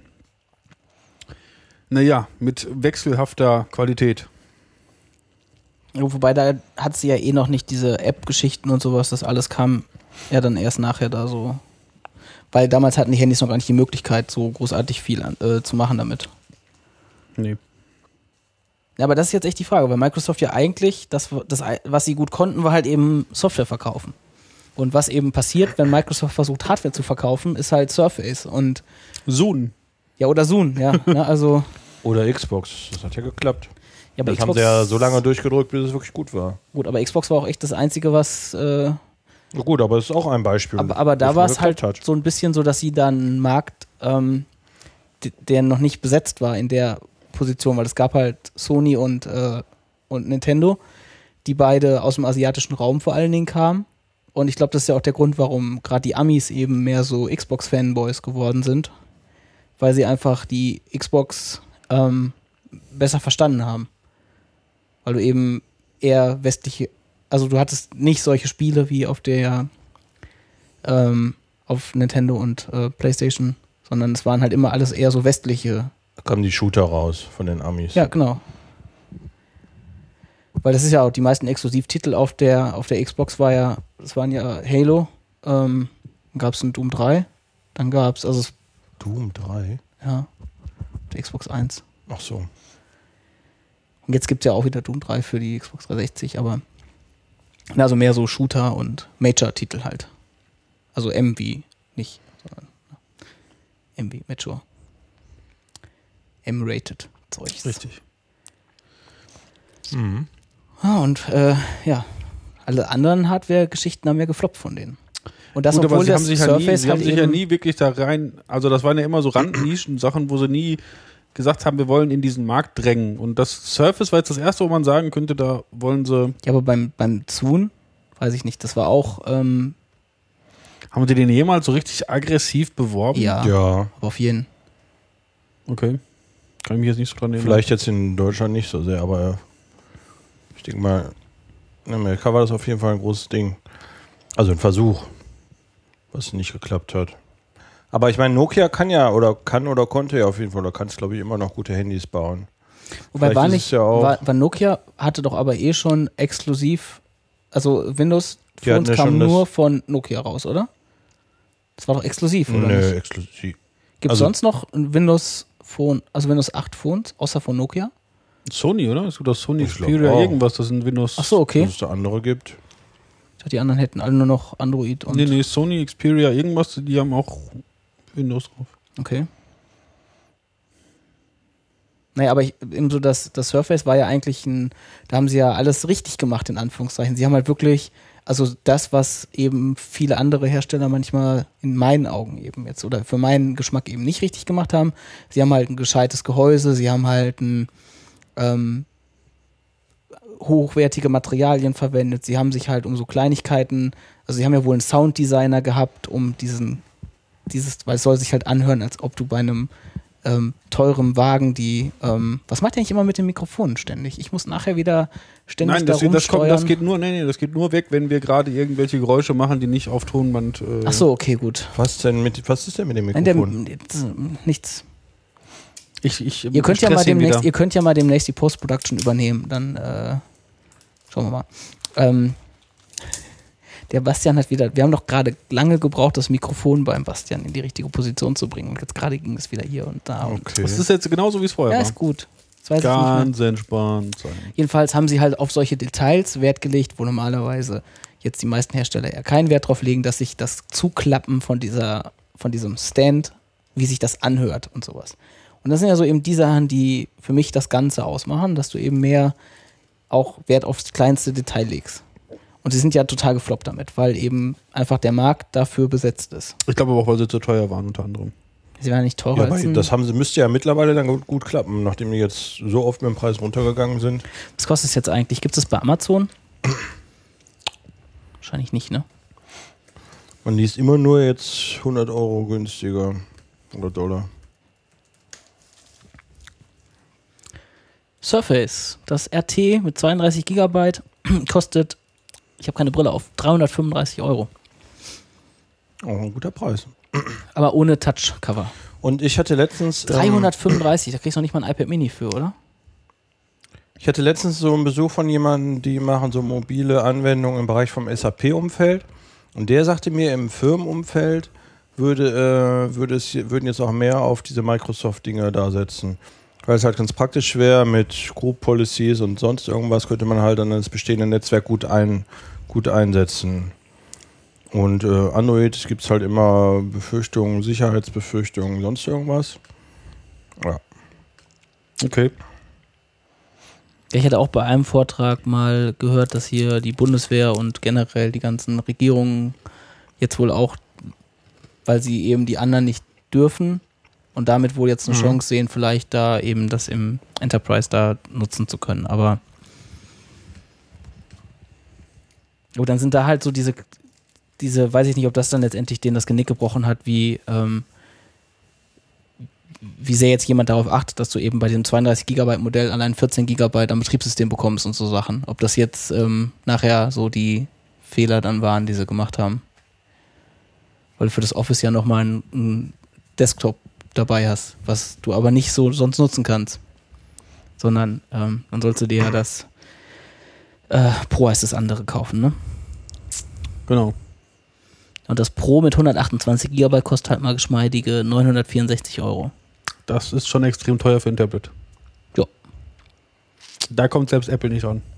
mit wechselhafter Qualität. Wobei, da hat sie ja eh noch nicht diese App-Geschichten und sowas, das alles kam ja dann erst nachher da so. Weil damals hatten die Handys noch gar nicht die Möglichkeit, so großartig viel zu machen damit. Nee. Ja, aber das ist jetzt echt die Frage, weil Microsoft ja eigentlich, das was sie gut konnten, war halt eben Software verkaufen. Und was eben passiert, wenn Microsoft versucht, Hardware zu verkaufen, ist halt Surface und Zune. Ja, oder Zune, ja. Ne, also oder Xbox, das hat ja geklappt. Ja, aber Das haben sie ja so lange durchgedrückt, bis es wirklich gut war. Gut, aber Xbox war auch echt das Einzige, was. Ja, gut, aber es ist auch ein Beispiel. Aber da war es halt so ein bisschen so, dass sie dann einen Markt, der noch nicht besetzt war in der Position, weil es gab halt Sony und Nintendo, die beide aus dem asiatischen Raum vor allen Dingen kamen. Und ich glaube, das ist ja auch der Grund, warum gerade die Amis eben mehr so Xbox-Fanboys geworden sind, weil sie einfach die Xbox besser verstanden haben. Weil du eben eher westliche, also du hattest nicht solche Spiele wie auf auf Nintendo und PlayStation, sondern es waren halt immer alles eher so westliche. Da kamen die Shooter raus von den Amis. Ja, genau. Weil das ist ja auch die meisten Exklusivtitel auf der Xbox waren ja Halo, dann gab es ein Doom 3, dann gab es, also Doom 3? Ja, der Xbox 1. Ach so. Und jetzt gibt es ja auch wieder Doom 3 für die Xbox 360, aber also mehr so Shooter und Major-Titel halt. Also M wie nicht, sondern M wie Mature. M-rated Zeugs. Richtig. Mhm. Und ja, alle anderen Hardware-Geschichten haben ja gefloppt von denen. Und das, Gut, obwohl aber sie das haben sich Surface ja halt nie wirklich da rein, also das waren ja immer so Randnischen-Sachen, wo sie nie gesagt haben, wir wollen in diesen Markt drängen. Und das Surface war jetzt das erste, wo man sagen könnte, da wollen sie... Ja, aber beim Zun, weiß ich nicht, das war auch... haben sie den jemals so richtig aggressiv beworben? Ja, Ja. aber auf jeden. Okay. Kann ich mich jetzt nicht so dran erinnern. Vielleicht jetzt in Deutschland nicht so sehr, aber ich denke mal, in Amerika war das auf jeden Fall ein großes Ding. Also ein Versuch, was nicht geklappt hat. Aber ich meine, Nokia kann oder konnte ja auf jeden Fall, oder kann es glaube ich immer noch gute Handys bauen. Wobei Vielleicht ist es ja auch- war Nokia hatte doch aber schon exklusiv, also Windows Die hatten Phones ja kamen schon nur von Nokia raus, oder? Das war doch exklusiv, oder Nö, nicht? exklusiv. Gibt es also- sonst noch ein Windows Phone, also Windows 8 Phones, außer von Nokia? Sony, oder? Es gibt auch Sony Ich glaub Xperia auch. irgendwas, das in Windows... Ach so, okay. Dass es da andere gibt. Ich dachte, die anderen hätten alle nur noch Android und... Nee, Sony Xperia irgendwas, die haben auch Windows drauf. Okay. Naja, aber eben so das Surface war ja eigentlich da haben sie ja alles richtig gemacht, in Anführungszeichen. Sie haben halt wirklich, also das, was eben viele andere Hersteller manchmal in meinen Augen eben jetzt oder für meinen Geschmack eben nicht richtig gemacht haben. Sie haben halt ein gescheites Gehäuse, sie haben halt hochwertige Materialien verwendet, sie haben sich halt um so Kleinigkeiten, also sie haben ja wohl einen Sounddesigner gehabt, um weil es soll sich halt anhören, als ob du bei einem teurem Wagen was macht der eigentlich immer mit dem Mikrofon ständig? Ich muss nachher wieder ständig Nein, da das rumsteuern. geht nur weg, wenn wir gerade irgendwelche Geräusche machen, die nicht auf Tonband... Ach so, okay, gut. Was ist denn mit dem Nein, Mikrofon? nichts. Ihr Könnt ja mal demnächst die Post-Production übernehmen, dann schauen wir mal. Der Bastian hat wir haben doch gerade lange gebraucht, das Mikrofon beim Bastian in die richtige Position zu bringen. Und jetzt gerade ging es wieder hier und da. Und Okay. Das ist jetzt genauso, wie es vorher ja, war. ist gut. Das weiß ich nicht mehr. Ganz entspannt sein. Jedenfalls haben sie halt auf solche Details Wert gelegt, wo normalerweise jetzt die meisten Hersteller eher keinen Wert drauf legen, dass sich das Zuklappen von diesem Stand, wie sich das anhört und sowas. Und das sind ja so eben die Sachen, die für mich das Ganze ausmachen, dass du eben mehr auch Wert aufs kleinste Detail legst. Und sie sind ja total gefloppt damit, weil eben einfach der Markt dafür besetzt ist. Ich glaube aber auch, weil sie zu teuer waren, unter anderem. Sie waren nicht teurer Ja, als aber ein... das müsste ja mittlerweile dann gut klappen, nachdem die jetzt so oft mit dem Preis runtergegangen sind. Was kostet es jetzt eigentlich? Gibt es das bei Amazon? Wahrscheinlich nicht, ne? Man liest immer nur jetzt 100 Euro günstiger oder $. Surface, das RT mit 32 GB kostet, ich habe keine Brille auf, 335 Euro. Oh, ein guter Preis. Aber ohne Touchcover. Und ich hatte letztens 335, da kriegst du noch nicht mal ein iPad Mini für, oder? Ich hatte letztens so einen Besuch von jemandem, die machen so mobile Anwendungen im Bereich vom SAP-Umfeld. Und der sagte mir, im Firmenumfeld würden jetzt auch mehr auf diese Microsoft-Dinge da setzen. Weil es halt ganz praktisch wäre, mit Group Policies und sonst irgendwas könnte man halt dann das bestehende Netzwerk gut einsetzen. Und Android gibt es halt immer Befürchtungen, Sicherheitsbefürchtungen, sonst irgendwas. Ja. Okay. Ja, ich hatte auch bei einem Vortrag mal gehört, dass hier die Bundeswehr und generell die ganzen Regierungen jetzt wohl auch, weil sie eben die anderen nicht dürfen und damit wohl jetzt eine Chance sehen, vielleicht da eben das im Enterprise da nutzen zu können. Aber dann sind da halt so diese, weiß ich nicht, ob das dann letztendlich denen das Genick gebrochen hat, wie sehr jetzt jemand darauf achtet, dass du eben bei dem 32 GB Modell allein 14 GB am Betriebssystem bekommst und so Sachen. Ob das jetzt nachher so die Fehler dann waren, die sie gemacht haben. Weil du für das Office ja nochmal einen Desktop dabei hast, was du aber nicht so sonst nutzen kannst. Sondern dann sollst du dir ja das Pro heißt das andere kaufen, ne? Genau. Und das Pro mit 128 GB kostet halt mal geschmeidige 964 €. Das ist schon extrem teuer für ein Tablet. Ja. Da kommt selbst Apple nicht ran.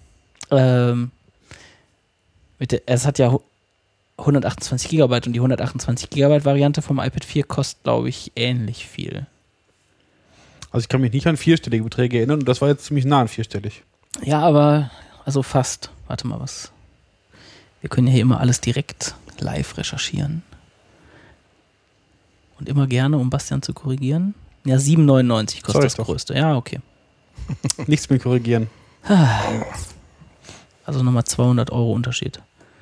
Es hat ja 128 GB und die 128 GB Variante vom iPad 4 kostet, glaube ich, ähnlich viel. Also ich kann mich nicht an vierstellige Beträge erinnern und das war jetzt ziemlich nah an vierstellig. Ja, aber also fast. Warte mal, was? Wir können ja hier immer alles direkt live recherchieren. Und immer gerne, um Bastian zu korrigieren. Ja, 7,99 kostet das größte. Ja, okay. Nichts mehr korrigieren. Also nochmal 200 € Unterschied.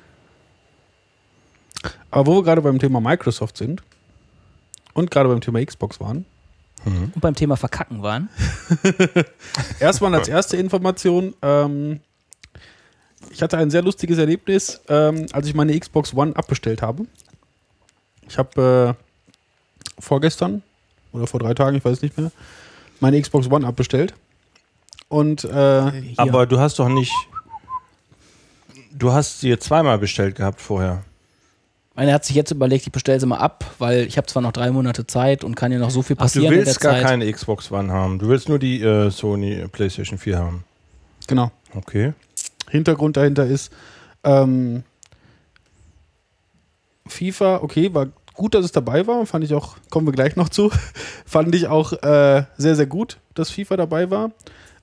Aber wo wir gerade beim Thema Microsoft sind und gerade beim Thema Xbox waren. Und beim Thema Verkacken waren. Erstmal als erste Information, ich hatte ein sehr lustiges Erlebnis, als ich meine Xbox One abbestellt habe. Ich habe vorgestern oder vor 3 Tagen, ich weiß nicht mehr, meine Xbox One abbestellt. Und aber du hast doch nicht. Du hast sie zweimal bestellt gehabt vorher. Einer hat sich jetzt überlegt, ich bestelle sie mal ab, weil ich habe zwar noch 3 Monate Zeit und kann ja noch so viel passieren in der Zeit. Du willst gar keine Xbox One haben. Du willst nur die Sony PlayStation 4 haben. Genau. Okay. Hintergrund dahinter ist FIFA, okay, war gut, dass es dabei war. Fand ich auch, kommen wir gleich noch zu, fand ich auch sehr, sehr gut, dass FIFA dabei war.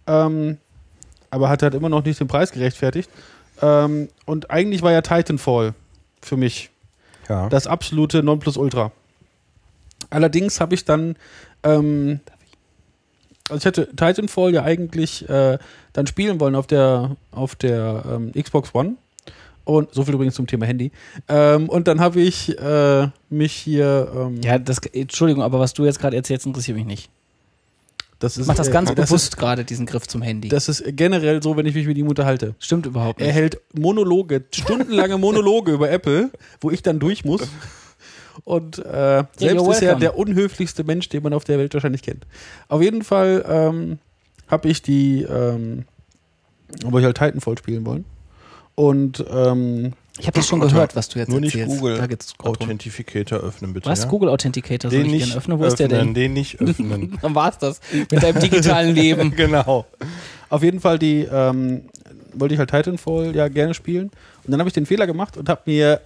Aber hat halt immer noch nicht den Preis gerechtfertigt. Und eigentlich war ja Titanfall für mich das absolute Nonplusultra. Allerdings habe ich dann also ich hätte Titanfall ja eigentlich dann spielen wollen auf der Xbox One. Und so viel übrigens zum Thema Handy. Und dann habe ich mich hier Entschuldigung, aber was du jetzt gerade erzählst, interessiert mich nicht. Ich mach das ganz bewusst gerade, diesen Griff zum Handy. Das ist generell so, wenn ich mich mit ihm unterhalte. Stimmt überhaupt nicht. Er hält stundenlange Monologe über Apple, wo ich dann durch muss. Und selbst ist er der unhöflichste Mensch, den man auf der Welt wahrscheinlich kennt. Auf jeden Fall habe ich wollte ich halt Titanfall spielen wollen. Und ich habe das schon gehört, was du jetzt nur nicht erzählst. Google Da geht's Authentificator öffnen, bitte. Was? Ja? Google Authenticator soll ich gerne öffnen? Wo ist der denn? Den nicht öffnen. Dann war's das mit deinem digitalen Leben. Genau. Auf jeden Fall wollte ich halt Titanfall ja gerne spielen. Und dann habe ich den Fehler gemacht und habe mir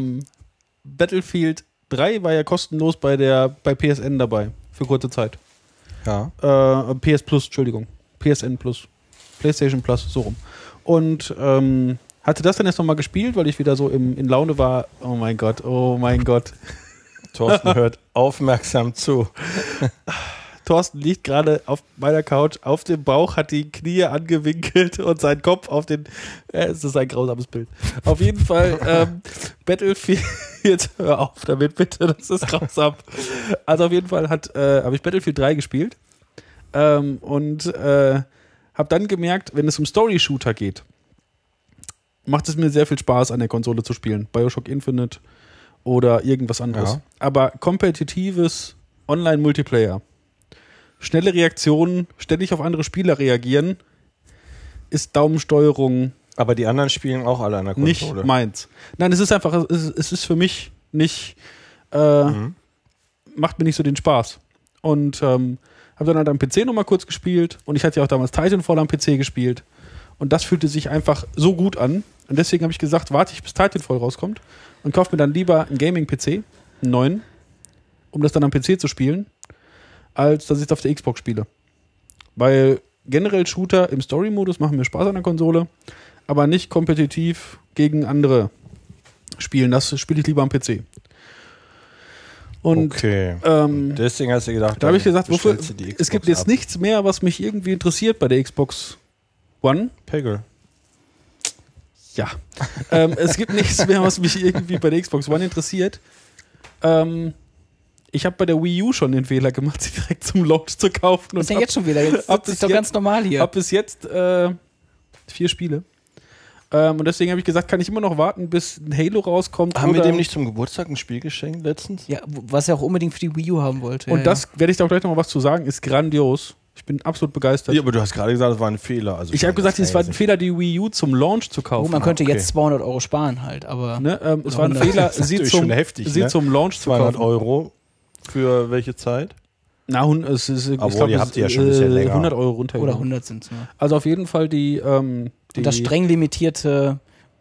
Battlefield 3 war ja kostenlos bei PSN dabei. Für kurze Zeit. Ja. PS Plus, Entschuldigung. PSN Plus. PlayStation Plus, so rum. Und hatte das dann erst nochmal gespielt, weil ich wieder so in Laune war. Oh mein Gott. Thorsten hört aufmerksam zu. Thorsten liegt gerade auf meiner Couch auf dem Bauch, hat die Knie angewinkelt und seinen Kopf auf den... es ist ein grausames Bild. Auf jeden Fall Battlefield... Jetzt hör auf damit, bitte, das ist grausam. Also auf jeden Fall habe ich Battlefield 3 gespielt und habe dann gemerkt, wenn es um Story-Shooter geht, macht es mir sehr viel Spaß, an der Konsole zu spielen. Bioshock Infinite oder irgendwas anderes. Ja. Aber kompetitives Online-Multiplayer, schnelle Reaktionen, ständig auf andere Spieler reagieren, ist Daumensteuerung. Aber die anderen spielen auch alle an der Konsole. Nicht meins. Nein, es ist einfach, es ist für mich nicht, macht mir nicht so den Spaß. Und habe dann halt am PC nochmal kurz gespielt und ich hatte ja auch damals Titanfall am PC gespielt. Und das fühlte sich einfach so gut an. Und deswegen habe ich gesagt, warte ich, bis Titanfall rauskommt und kaufe mir dann lieber einen Gaming-PC, einen neuen, um das dann am PC zu spielen, als dass ich es auf der Xbox spiele. Weil generell Shooter im Story-Modus machen mir Spaß an der Konsole, aber nicht kompetitiv gegen andere spielen. Das spiele ich lieber am PC. Und okay. Deswegen hast du gedacht, da habe ich gesagt, wofür, die es gibt Xbox jetzt nichts mehr, was mich irgendwie interessiert bei der Xbox One. Pegel. Ja. Es gibt nichts mehr, was mich irgendwie bei der Xbox One interessiert. Ich habe bei der Wii U schon den Fehler gemacht, sie direkt zum Launch zu kaufen. Das ist ja jetzt schon wieder. Jetzt ist doch ganz normal hier. Hab bis jetzt 4 Spiele. Und deswegen habe ich gesagt, kann ich immer noch warten, bis ein Halo rauskommt. Haben wir dem nicht zum Geburtstag ein Spiel geschenkt letztens? Ja, was er auch unbedingt für die Wii U haben wollte. Und das werde ich da auch gleich noch mal was zu sagen, ist grandios. Ich bin absolut begeistert. Ja, aber du hast gerade gesagt, es war ein Fehler. Also ich habe gesagt, es war ein Fehler, die Wii U zum Launch zu kaufen. Man könnte jetzt 200 Euro sparen halt, aber... Ne, es war ein Fehler, sie zum Launch zu kaufen. 200 Euro für welche Zeit? Na, es ist, ich aber glaube, ihr habt ja schon ein bisschen länger. 100 Euro runtergegangen. Oder 100 sind es nur. Also auf jeden Fall die und das streng limitierte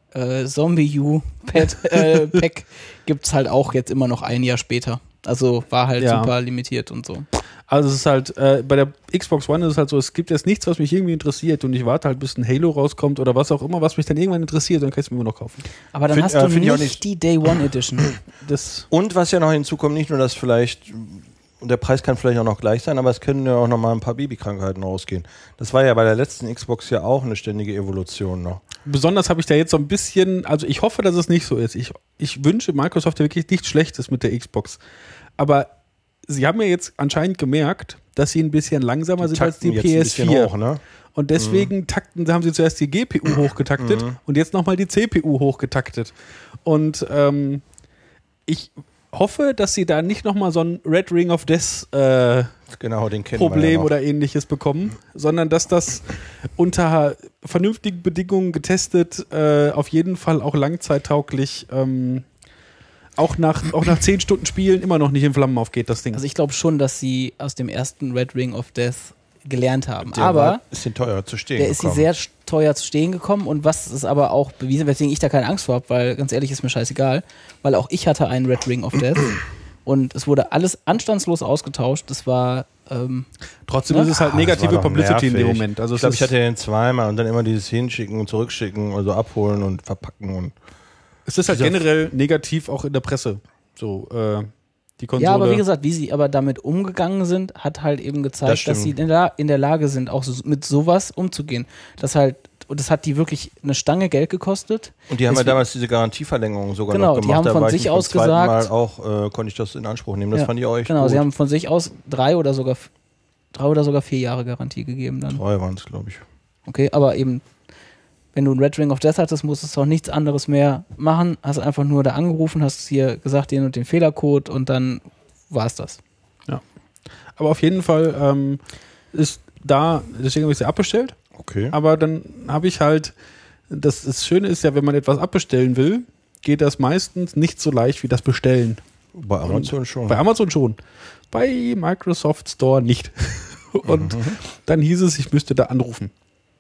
Zombie-U-Pack gibt es halt auch jetzt immer noch ein Jahr später. Also war halt super limitiert und so. Also es ist halt, bei der Xbox One ist es halt so, es gibt jetzt nichts, was mich irgendwie interessiert und ich warte halt, bis ein Halo rauskommt oder was auch immer, was mich dann irgendwann interessiert, dann kann ich es mir immer noch kaufen. Aber dann hast du nicht die Day One Edition. Und was ja noch hinzukommt, nicht nur, dass vielleicht, und der Preis kann vielleicht auch noch gleich sein, aber es können ja auch noch mal ein paar Babykrankheiten rausgehen. Das war ja bei der letzten Xbox ja auch eine ständige Evolution noch. Besonders habe ich da jetzt so ein bisschen, also ich hoffe, dass es nicht so ist. Ich wünsche Microsoft ja wirklich nichts Schlechtes mit der Xbox. Aber sie haben ja jetzt anscheinend gemerkt, dass sie ein bisschen langsamer sind als die PS4. Hoch, ne? Und deswegen haben sie zuerst die GPU hochgetaktet und jetzt nochmal die CPU hochgetaktet. Und ich hoffe, dass sie da nicht nochmal so ein Red Ring of Death Problem oder ähnliches bekommen, sondern dass das unter vernünftigen Bedingungen getestet, auf jeden Fall auch langzeittauglich, auch nach 10 Stunden Spielen immer noch nicht in Flammen aufgeht, das Ding. Also ich glaube schon, dass sie aus dem ersten Red Ring of Death gelernt haben. Der aber ist ihnen teuer zu stehen gekommen. Der ist sehr teuer zu stehen gekommen und was ist aber auch bewiesen, weswegen ich da keine Angst vor habe, weil ganz ehrlich ist mir scheißegal, weil auch ich hatte einen Red Ring of Death und es wurde alles anstandslos ausgetauscht. Das war trotzdem ist es halt negative Publicity in dem Moment. Also ich glaube, ich hatte den zweimal und dann immer dieses Hinschicken und Zurückschicken, also abholen und verpacken und es ist halt generell negativ auch in der Presse. So, die Konsole. Ja, aber wie gesagt, wie sie aber damit umgegangen sind, hat halt eben gezeigt, dass sie in der Lage sind, auch mit sowas umzugehen. Das hat die wirklich eine Stange Geld gekostet. Und die haben ja damals diese Garantieverlängerung sogar noch gemacht. Die haben von sich aus gesagt, Mal auch konnte ich das in Anspruch nehmen. Das fand ich auch echt gut. Sie haben von sich aus 3 oder sogar 4 Jahre Garantie gegeben dann. 3 waren es, glaube ich. Okay, aber eben wenn du ein Red Ring of Death hattest, musstest du auch nichts anderes mehr machen. Hast einfach nur da angerufen, hast hier gesagt, den und den Fehlercode und dann war es das. Ja. Aber auf jeden Fall ist da, deswegen habe ich sie abbestellt. Okay. Aber dann habe ich halt, das Schöne ist ja, wenn man etwas abbestellen will, geht das meistens nicht so leicht wie das Bestellen. Bei Amazon schon. Bei Amazon schon. Bei Microsoft Store nicht. Und dann hieß es, ich müsste da anrufen.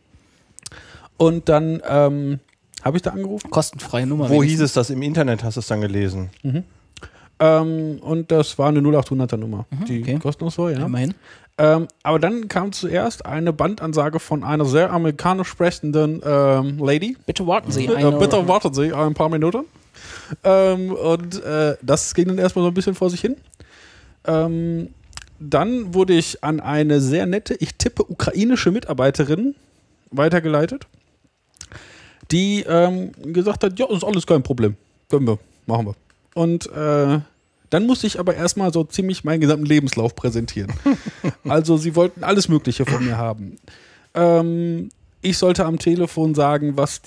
Und dann habe ich da angerufen. Kostenfreie Nummer. Wo hieß es das? Im Internet hast du es dann gelesen? Und das war eine 0800er Nummer, die kostenlos war, ja. Immerhin. Aber dann kam zuerst eine Bandansage von einer sehr amerikanisch sprechenden Lady. Bitte warten Sie. Bitte warten Sie ein paar Minuten. Und das ging dann erstmal so ein bisschen vor sich hin. Dann wurde ich an eine sehr nette, ich tippe ukrainische Mitarbeiterin weitergeleitet, die gesagt hat, ja, ist alles kein Problem. Können wir, machen wir. Und dann musste ich aber erstmal so ziemlich meinen gesamten Lebenslauf präsentieren. Also sie wollten alles Mögliche von mir haben. Ich sollte am Telefon sagen, was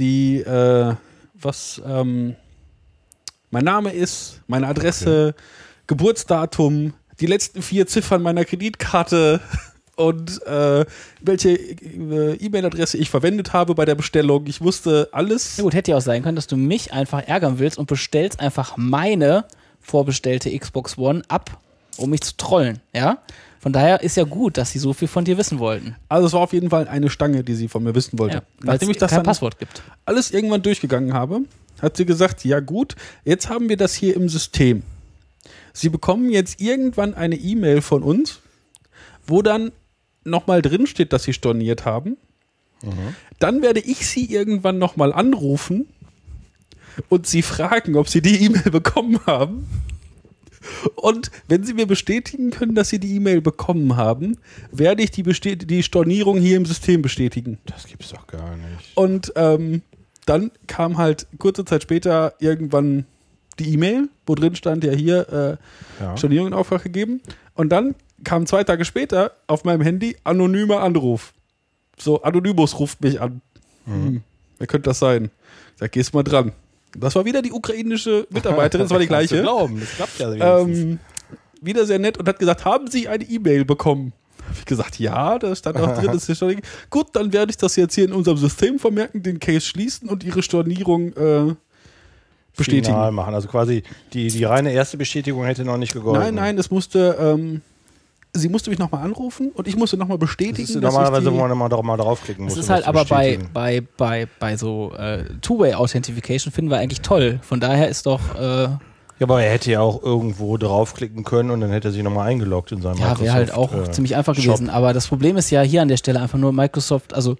mein Name ist, meine Adresse, Geburtsdatum, die letzten 4 Ziffern meiner Kreditkarte und welche E-Mail-Adresse ich verwendet habe bei der Bestellung. Ich wusste alles. Ja gut, hätte ja auch sein können, dass du mich einfach ärgern willst und bestellst einfach meine vorbestellte Xbox One ab, um mich zu trollen, ja? Von daher ist ja gut, dass sie so viel von dir wissen wollten. Also es war auf jeden Fall eine Stange, die sie von mir wissen wollte. Ja, nachdem ich das kein Passwort gibt. Alles irgendwann durchgegangen habe, hat sie gesagt, ja gut, jetzt haben wir das hier im System. Sie bekommen jetzt irgendwann eine E-Mail von uns, wo dann nochmal drin steht, dass sie storniert haben. Dann werde ich sie irgendwann nochmal anrufen und sie fragen, ob sie die E-Mail bekommen haben. Und wenn sie mir bestätigen können, dass sie die E-Mail bekommen haben, werde ich die Stornierung hier im System bestätigen. Das gibt's doch gar nicht. Und dann kam halt kurze Zeit später irgendwann die E-Mail, wo drin stand, ja hier Stornierung in Auftrag gegeben. Und dann kam 2 Tage später auf meinem Handy anonymer Anruf. So, Anonymous ruft mich an. Wer könnte das sein? Ich sag, gehst mal dran. Das war wieder die ukrainische Mitarbeiterin, das war die gleiche. Glauben, das klappt ja wenigstens. Wieder sehr nett und hat gesagt, haben Sie eine E-Mail bekommen? Habe ich gesagt, ja, da stand auch drin, das ist Stornierung. Gut, dann werde ich das jetzt hier in unserem System vermerken, den Case schließen und Ihre Stornierung bestätigen. Final machen. Also quasi die reine erste Bestätigung hätte noch nicht gegolten. Nein, es musste, sie musste mich nochmal anrufen und ich musste nochmal bestätigen. Das ist normalerweise, wo man mal draufklicken muss. Das ist halt aber bei so Two-Way-Authentification finden wir eigentlich toll. Von daher ist doch... Ja, aber er hätte ja auch irgendwo draufklicken können und dann hätte er sich nochmal eingeloggt in seinem Microsoft. Ja, wäre halt auch ziemlich einfach gewesen. Aber das Problem ist ja hier an der Stelle einfach nur Microsoft, also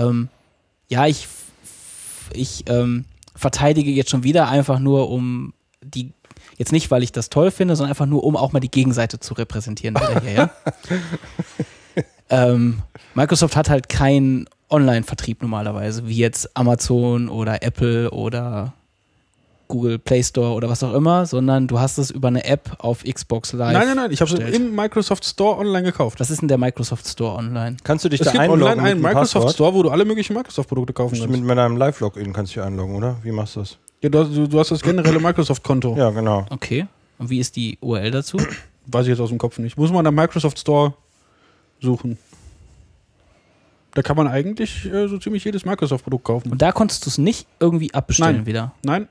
ich verteidige jetzt schon wieder einfach nur um die, jetzt nicht, weil ich das toll finde, sondern einfach nur, um auch mal die Gegenseite zu repräsentieren. Hier, ja? Microsoft hat halt keinen Online-Vertrieb normalerweise, wie jetzt Amazon oder Apple oder Google Play Store oder was auch immer, sondern du hast es über eine App auf Xbox Live. Nein, ich habe es im Microsoft Store online gekauft. Was ist denn der Microsoft Store online? Kannst du dich Es da gibt einloggen online einen mit einem Microsoft Passwort? Store, wo du alle möglichen Microsoft-Produkte kaufen kannst. Mit deinem Live-Login kannst du dich einloggen, oder? Wie machst du das? Ja, du hast das generelle Microsoft-Konto. Ja, genau. Okay. Und wie ist die URL dazu? Weiß ich jetzt aus dem Kopf nicht. Muss man am Microsoft Store suchen. Da kann man eigentlich so ziemlich jedes Microsoft-Produkt kaufen. Und da konntest du es nicht irgendwie abbestellen Nein. wieder? Nein.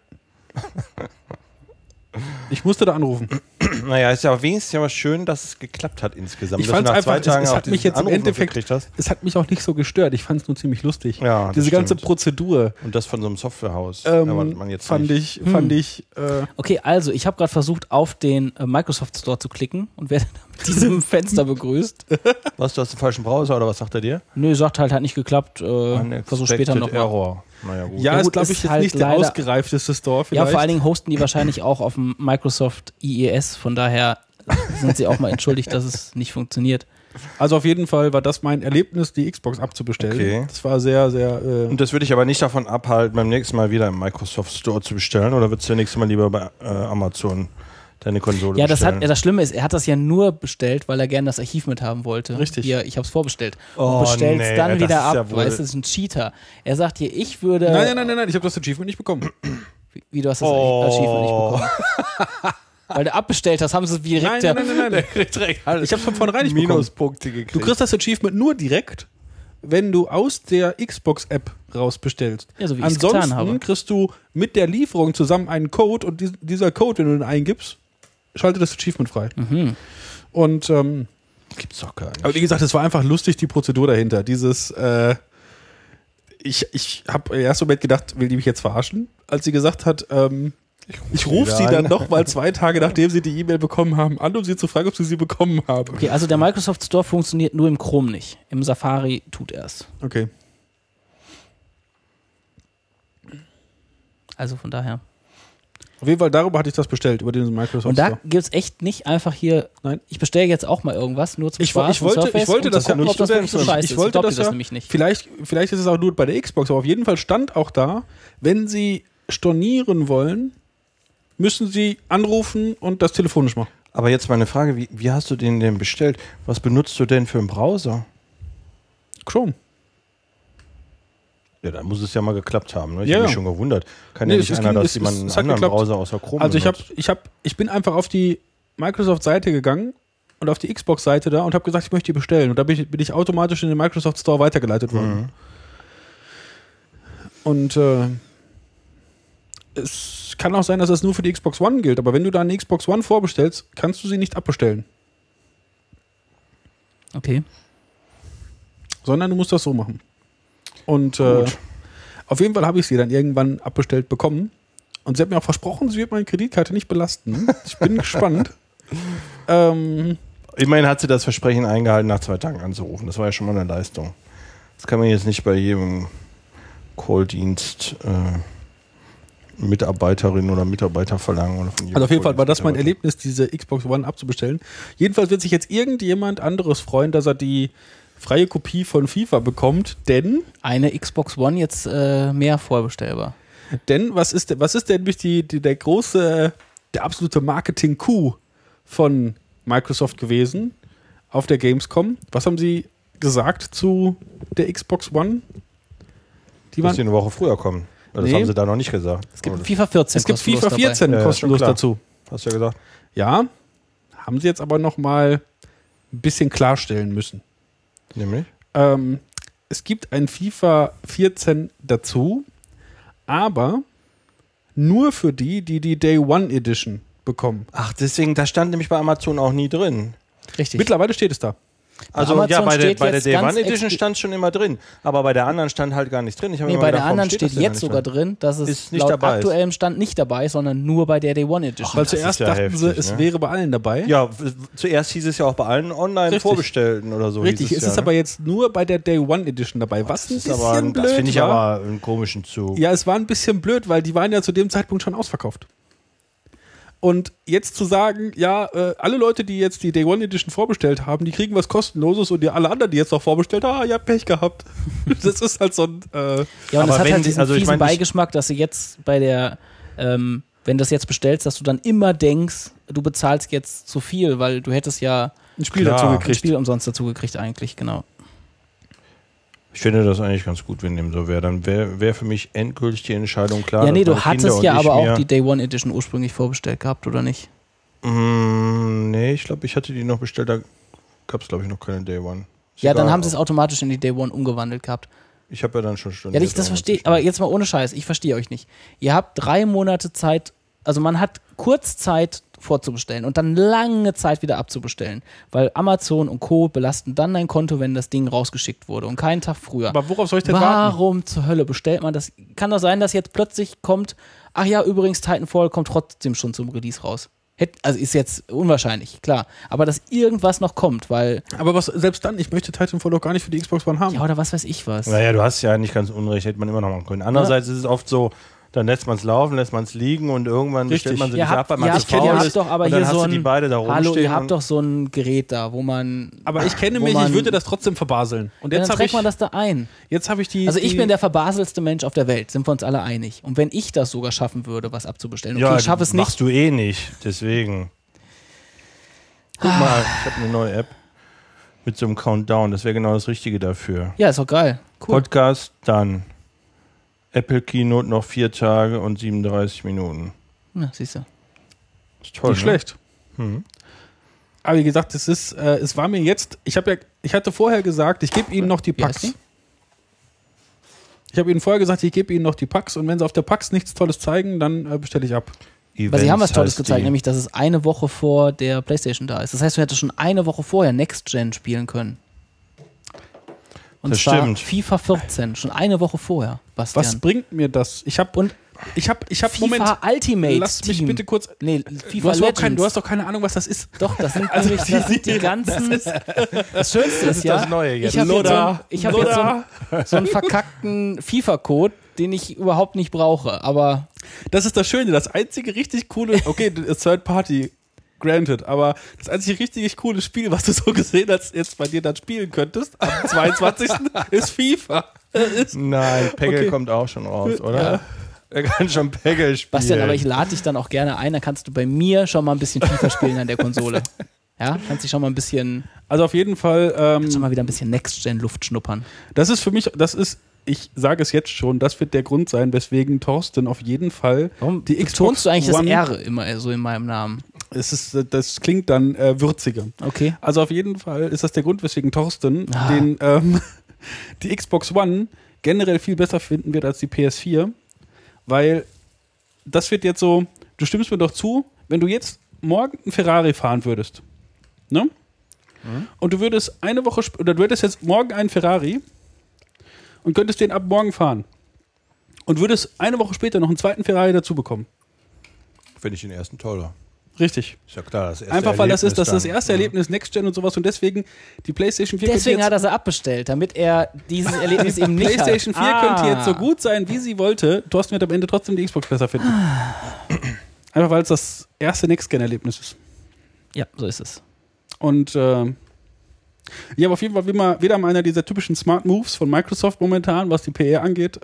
Ich musste da anrufen. Naja, ist ja wenigstens ja was schön, dass es geklappt hat insgesamt. Ich Dass du fand es nach 2 einfach, Tagen es auch hat mich diesen jetzt im Anruf noch Endeffekt, gekriegt hast. es hat mich auch nicht so gestört. Ich fand es nur ziemlich lustig. Ja, das Diese ganze stimmt. Prozedur Und das von so einem Softwarehaus erwartet man jetzt fand nicht. ich Okay, also ich habe gerade versucht, auf den Microsoft Store zu klicken und werde mit diesem Fenster begrüßt. Was, du hast den falschen Browser oder was sagt er dir? Nö, sagt halt, hat nicht geklappt. Versuch später noch mal. Error. Naja, gut. ja, Ja, ist gut, glaube ich ist jetzt halt nicht der leider- ausgereifteste Store Ja, vielleicht. vor allen Dingen hosten die wahrscheinlich auch auf dem Microsoft IES, von daher sind sie auch mal entschuldigt, dass es nicht funktioniert. Also auf jeden Fall war das mein Erlebnis, die Xbox abzubestellen. Okay. Das war sehr, sehr... Und das würde ich aber nicht davon abhalten, beim nächsten Mal wieder im Microsoft Store zu bestellen, oder würdest du nächstes Mal lieber bei Amazon deine Konsole Ja, bestellen? das Schlimme ist, er hat das ja nur bestellt, weil er gerne das Archiv mit haben wollte. Richtig. Hier, ich habe es vorbestellt. Oh, Und bestellt es nee, dann das wieder ist ab. ja wohl- Weißt du, das ist ein Cheater. Er sagt hier, ich würde... Nein, ich habe das Achievement nicht bekommen. Wie, du hast das Achievement nicht bekommen. Weil du abbestellt hast, haben sie es direkt... Nein. Ich habe von vornherein nicht bekommen. Minuspunkte gekriegt. Du kriegst das Achievement nur direkt, wenn du aus der Xbox-App rausbestellst. Ja, so wie ich's getan habe. Ansonsten kriegst du mit der Lieferung zusammen einen Code und dieser Code, wenn du den eingibst, schaltet das Achievement frei. Und Gibt's doch gar nicht. aber wie gesagt, es war einfach lustig, die Prozedur dahinter. Dieses, ich habe im ersten Moment gedacht, will die mich jetzt verarschen? Als sie gesagt hat, ich rufe sie dann nochmal 2 Tage, nachdem sie die E-Mail bekommen haben, an, um sie zu fragen, ob sie bekommen haben. Okay, also der Microsoft Store funktioniert nur im Chrome nicht. Im Safari tut er es. Okay. Also von daher. Auf jeden Fall, darüber hatte ich das bestellt, über diesen Microsoft Und da Store. gibt es echt nicht einfach hier, Nein. ich bestelle jetzt auch mal irgendwas, nur zum Ich Spaß. wollte Surface, das und ja gucken, nicht ob das wirklich so scheiße ich ist. wollte glaub das dir ja, nämlich nicht. Vielleicht ist es auch nur bei der Xbox, aber auf jeden Fall stand auch da, wenn Sie stornieren wollen, müssen Sie anrufen und das telefonisch machen. Aber jetzt meine Frage, wie hast du den denn bestellt? Was benutzt du denn für einen Browser? Chrome. Ja, da muss es ja mal geklappt haben. Ne? Ich Ja, habe mich ja. schon gewundert. Kann Nee, ja nicht es einer, ging- dass es jemand einen hat anderen geklappt. Browser außer Chrome Also benutzt. ich bin einfach auf die Microsoft-Seite gegangen und auf die Xbox-Seite da und habe gesagt, ich möchte die bestellen. Und da bin ich automatisch in den Microsoft Store weitergeleitet worden. Und es kann auch sein, dass das nur für die Xbox One gilt, aber wenn du da eine Xbox One vorbestellst, kannst du sie nicht abbestellen. Okay. Sondern du musst das so machen. Und Gut. auf jeden Fall habe ich sie dann irgendwann abbestellt bekommen. Und sie hat mir auch versprochen, sie wird meine Kreditkarte nicht belasten. Ich bin gespannt. Immerhin hat sie das Versprechen eingehalten, nach 2 Tagen anzurufen. Das war ja schon mal eine Leistung. Das kann man jetzt nicht bei jedem Calldienst Mitarbeiterin oder Mitarbeiter verlangen. Oder von Also auf jeden Fall war das mein Erlebnis, diese Xbox One abzubestellen. Jedenfalls wird sich jetzt irgendjemand anderes freuen, dass er die freie Kopie von FIFA bekommt, denn Eine Xbox One jetzt mehr vorbestellbar. was ist denn der absolute Marketing-Coup von Microsoft gewesen auf der Gamescom? Was haben sie gesagt zu der Xbox One? Dass sie eine Woche früher kommen. Das haben sie da noch nicht gesagt. Es gibt FIFA 14 Es gibt FIFA 14 dabei. kostenlos dazu. Hast du ja gesagt. Ja, haben sie jetzt aber noch mal ein bisschen klarstellen müssen. Nämlich? Es gibt ein FIFA 14 dazu, aber nur für die Day One Edition bekommen. Ach, deswegen, da stand nämlich bei Amazon auch nie drin. Richtig. Mittlerweile steht es da. Also Amazon ja, bei der steht Day jetzt One ganz Edition stand schon immer drin, aber bei der anderen stand halt gar nichts drin. Ich habe Nee, immer bei gedacht, der warum anderen das steht denn jetzt nicht sogar drin, dass es Ist nicht laut dabei ist. aktuellem Stand nicht dabei ist, sondern nur bei der Day One Edition. Weil das zuerst ist ja dachten sie, heftig, es ne? wäre bei allen dabei. Ja, zuerst hieß es ja auch bei allen online Richtig. vorbestellten oder so. Richtig, hieß es ja, ist ne? aber jetzt nur bei der Day One Edition dabei, was ein Das ist bisschen aber, blöd das finde ich war. aber einen komischen Zug. Ja, es war ein bisschen blöd, weil die waren ja zu dem Zeitpunkt schon ausverkauft. Und jetzt zu sagen, ja, alle Leute, die jetzt die Day One Edition vorbestellt haben, die kriegen was Kostenloses und alle anderen, die jetzt noch vorbestellt haben, ihr habt Pech gehabt. Das ist halt so ein... Ja, und Aber es hat wenn halt die- diesen also ich fiesen meine, Beigeschmack, dass du jetzt bei der, wenn du das jetzt bestellst, dass du dann immer denkst, du bezahlst jetzt zu viel, weil du hättest ja ein Spiel Klar. dazu ein gekriegt. Spiel umsonst dazu gekriegt eigentlich, genau. Ich finde das eigentlich ganz gut, wenn dem so wäre. Dann wäre für mich endgültig die Entscheidung klar. Ja, nee, dass du meine Kinder hattest und ja ich aber mir- auch die Day One Edition ursprünglich vorbestellt gehabt, oder nicht? Nee, ich glaube, ich hatte die noch bestellt. Da gab es, glaube ich, noch keine Day One. Ist Ja, dann egal. haben sie es automatisch in die Day One umgewandelt gehabt. Ich habe ja dann schon Stunden. Ja, das verstehe aber jetzt mal ohne Scheiß, ich verstehe euch nicht. Ihr habt 3 Monate Zeit, also man hat kurz Zeit vorzubestellen und dann lange Zeit wieder abzubestellen, weil Amazon und Co. belasten dann dein Konto, wenn das Ding rausgeschickt wurde und keinen Tag früher. Aber worauf soll ich denn warten? Warum zur Hölle bestellt man das? Kann doch sein, dass jetzt plötzlich kommt, ach ja, übrigens Titanfall kommt trotzdem schon zum Release raus. Also ist jetzt unwahrscheinlich, klar. Aber dass irgendwas noch kommt, weil, Aber selbst dann, ich möchte Titanfall doch gar nicht für die Xbox One haben. ja, oder was weiß ich was. Naja, du hast ja nicht ganz unrecht, hätte man immer noch machen können. Andererseits ist es oft so, dann lässt man es laufen, lässt man es liegen und irgendwann Richtig. bestellt man sie Ihr nicht habt- ab, weil man ihr zu habt- faul ihr habt ist. doch aber und dann hier hast so du die ein- beide da rumstehen. Hallo, ihr habt und- doch so ein Gerät da, wo man. Aber ich kenne wo mich, man- ich würde das trotzdem verbaseln. Und Ja, jetzt dann habe trägt ich, man das da ein. jetzt habe ich die... Also ich die, bin der verbaselste Mensch auf der Welt, sind wir uns alle einig. Und wenn ich das sogar schaffen würde, was abzubestellen, okay, Ja, ich schaffe es machst nicht. du eh nicht, deswegen. Guck mal, ich habe eine neue App mit so einem Countdown, das wäre genau das Richtige dafür. Ja, ist doch geil. Cool. Podcast, dann Apple Keynote noch 4 Tage und 37 Minuten. Ja, siehst du. Ist toll, nicht schlecht. Mhm. Aber wie gesagt, es war mir jetzt, ich hatte vorher gesagt, ich gebe Ihnen noch die Wie heißt Packs. die? Ich habe Ihnen vorher gesagt, ich gebe Ihnen noch die Packs und wenn Sie auf der Packs nichts Tolles zeigen, dann bestelle ich ab. Aber sie haben was Tolles heißt gezeigt, die. nämlich, dass es eine Woche vor der PlayStation da ist. Das heißt, du hättest schon eine Woche vorher Next Gen spielen können. Und Das zwar stimmt. FIFA 14, schon eine Woche vorher, Bastian. Was bringt mir das? Ich habe FIFA Moment, Ultimate lass mich Team. bitte kurz. Nee, Du FIFA hast, Legends. du hast doch keine Ahnung, was das ist. Doch, das sind, nämlich, das sind die ganzen. Das Schönste ist ja, das Neue jetzt. ich habe jetzt, Loda. ich hab jetzt so einen verkackten FIFA-Code, den ich überhaupt nicht brauche. Aber Das ist das Schöne, das einzige richtig coole, okay, Third Party, granted, aber das einzige richtig coole Spiel, was du so gesehen hast, jetzt bei dir dann spielen könntest, am 22. ist FIFA. Nein, Peggle Okay. kommt auch schon raus, oder? Ja. Er kann schon Peggle spielen. Bastian, aber ich lade dich dann auch gerne ein, dann kannst du bei mir schon mal ein bisschen FIFA spielen an der Konsole. Ja, kannst dich schon mal ein bisschen, Also auf jeden Fall, schon mal wieder ein bisschen Next-Gen-Luft schnuppern. das ist für mich, ich sage es jetzt schon, das wird der Grund sein, weswegen Thorsten auf jeden Fall Warum die Xbox betonst du eigentlich One, das R immer so in meinem Namen? das klingt dann würziger. Okay. Also auf jeden Fall ist das der Grund, weswegen Thorsten Ah. die Xbox One generell viel besser finden wird als die PS4, weil das wird jetzt so, du stimmst mir doch zu, wenn du jetzt morgen einen Ferrari fahren würdest, ne? Und du würdest eine Woche, oder du hättest jetzt morgen einen Ferrari und könntest den ab morgen fahren und würdest eine Woche später noch einen zweiten Ferrari dazu bekommen. Finde ich den ersten toller. Richtig. Ist ja klar, das erste Einfach weil das ist das dann. erste Erlebnis Next Gen und sowas und deswegen die PlayStation 4 Deswegen hat er sie abbestellt, damit er dieses Erlebnis eben nicht hat. PlayStation 4 könnte jetzt so gut sein, wie sie wollte. Thorsten wird am Ende trotzdem die Xbox besser finden. Einfach weil es das erste Next-Gen-Erlebnis ist. Ja, so ist es. Und ja, aber auf jeden Fall wieder mal einer dieser typischen Smart Moves von Microsoft momentan, was die PR angeht.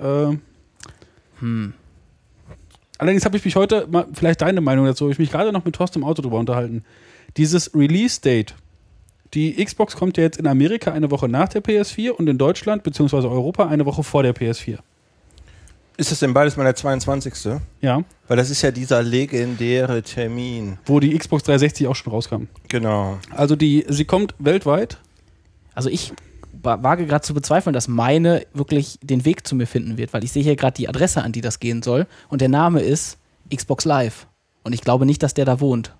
Allerdings habe ich mich heute, mal, vielleicht deine Meinung dazu, habe ich mich gerade noch mit Thorsten im Auto drüber unterhalten. Dieses Release-Date. Die Xbox kommt ja jetzt in Amerika eine Woche nach der PS4 und in Deutschland bzw. Europa eine Woche vor der PS4. Ist das denn beides mal der 22.? Ja. Weil das ist ja dieser legendäre Termin. Wo die Xbox 360 auch schon rauskam. Genau. Also sie kommt weltweit. Also ich wage gerade zu bezweifeln, dass meine wirklich den Weg zu mir finden wird, weil ich sehe hier gerade die Adresse, an die das gehen soll und der Name ist Xbox Live und ich glaube nicht, dass der da wohnt.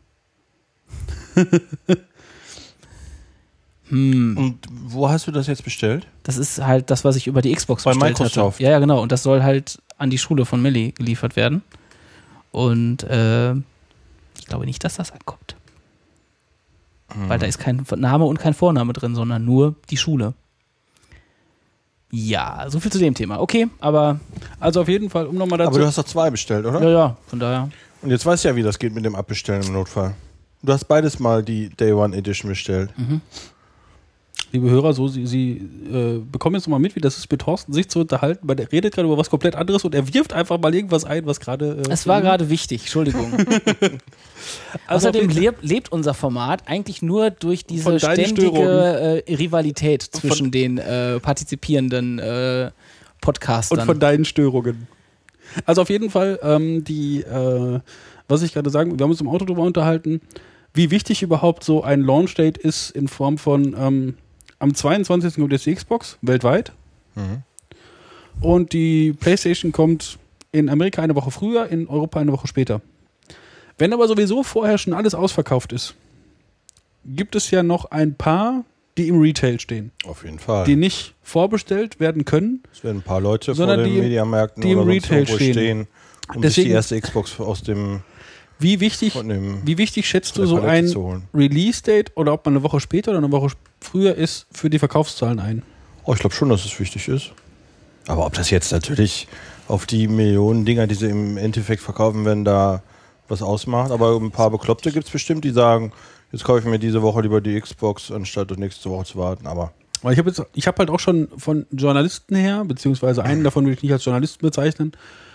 Und wo hast du das jetzt bestellt? Das ist halt das, was ich über die Xbox bei bestellt Microsoft. hatte. Ja, genau. Und das soll halt an die Schule von Millie geliefert werden. Und ich glaube nicht, dass das ankommt. Weil da ist kein Name und kein Vorname drin, sondern nur die Schule. Ja, so viel zu dem Thema. Okay, aber Also auf jeden Fall, um nochmal dazu... Aber du hast doch 2 bestellt, oder? ja, von daher. Und jetzt weißt du ja, wie das geht mit dem Abbestellen im Notfall. Du hast beides mal die Day One Edition bestellt. Liebe Hörer, Sie bekommen jetzt nochmal mit, wie das ist, mit Thorsten sich zu unterhalten, weil der redet gerade über was komplett anderes und er wirft einfach mal irgendwas ein, was gerade... Es war gerade wichtig, Entschuldigung. Also Außerdem lebt unser Format eigentlich nur durch diese Von deinen ständige Rivalität zwischen den partizipierenden Podcastern. und von deinen Störungen. Also auf jeden Fall, was ich gerade sagen, wir haben uns im Auto drüber unterhalten, wie wichtig überhaupt so ein Launch-Date ist in Form von am 22. kommt jetzt die Xbox weltweit und die PlayStation kommt in Amerika eine Woche früher, in Europa eine Woche später. Wenn aber sowieso vorher schon alles ausverkauft ist, gibt es ja noch ein paar, die im Retail stehen, Auf jeden Fall. die nicht vorbestellt werden können. Es werden ein paar Leute Sondern vor den die- Mediamärkten die im oder sonst Retail irgendwo stehen, um sich Deswegen- die erste Xbox aus dem Wie wichtig schätzt du von der so Palette ein zu holen. Release-Date oder ob man eine Woche später oder eine Woche früher ist für die Verkaufszahlen ein? Oh, ich glaube schon, dass es wichtig ist. Aber ob das jetzt natürlich auf die Millionen Dinger, die sie im Endeffekt verkaufen werden, da was ausmacht. Aber ein paar Bekloppte gibt es bestimmt, die sagen, jetzt kaufe ich mir diese Woche lieber die Xbox, anstatt nächste Woche zu warten. Aber Weil ich habe halt auch schon von Journalisten her, beziehungsweise einen davon will ich nicht als Journalisten bezeichnen,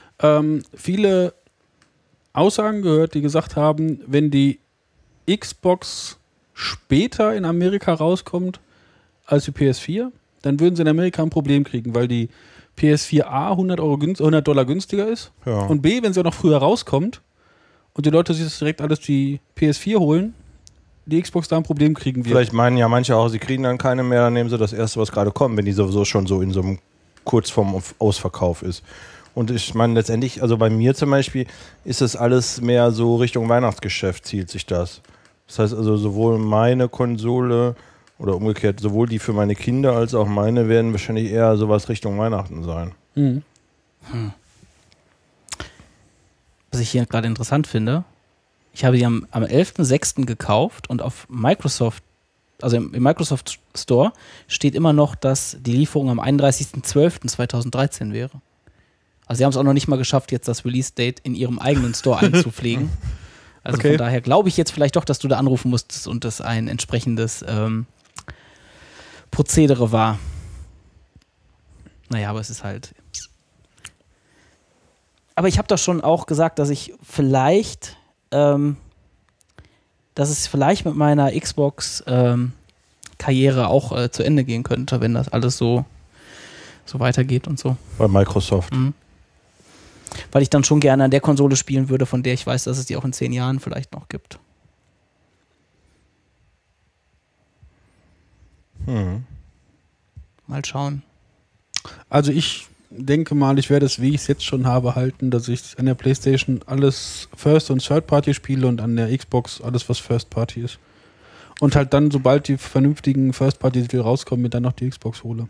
viele Aussagen gehört, die gesagt haben, wenn die Xbox später in Amerika rauskommt als die PS4, dann würden sie in Amerika ein Problem kriegen, weil die PS4 A $100 günstiger ist ja. und B, wenn sie auch noch früher rauskommt und die Leute sich das direkt alles die PS4 holen, die Xbox da ein Problem kriegen wird. Vielleicht meinen ja manche auch, sie kriegen dann keine mehr, dann nehmen sie das erste, was gerade kommt, wenn die sowieso schon so in so einem kurz vorm Ausverkauf ist. Und ich meine letztendlich, also bei mir zum Beispiel, ist das alles mehr so Richtung Weihnachtsgeschäft zielt sich das. Das heißt also sowohl meine Konsole oder umgekehrt, sowohl die für meine Kinder als auch meine werden wahrscheinlich eher sowas Richtung Weihnachten sein. Was ich hier gerade interessant finde, ich habe die am 11.06. gekauft und auf Microsoft, also im Microsoft Store, steht immer noch, dass die Lieferung am 31.12.2013 wäre. Also sie haben es auch noch nicht mal geschafft, jetzt das Release-Date in ihrem eigenen Store einzupflegen. Also Okay. von daher glaube ich jetzt vielleicht doch, dass du da anrufen musstest und das ein entsprechendes Prozedere war. Naja, aber es ist halt... Aber ich habe doch schon auch gesagt, dass ich vielleicht, dass es vielleicht mit meiner Xbox-Karriere auch zu Ende gehen könnte, wenn das alles so weitergeht und so. Bei Microsoft. Weil ich dann schon gerne an der Konsole spielen würde, von der ich weiß, dass es die auch in 10 Jahren vielleicht noch gibt. Mal schauen. Also ich denke mal, ich werde es, wie ich es jetzt schon habe, halten, dass ich an der PlayStation alles First- und Third-Party spiele und an der Xbox alles, was First-Party ist. Und halt dann, sobald die vernünftigen First-Party-Titel rauskommen, mir dann noch die Xbox hole.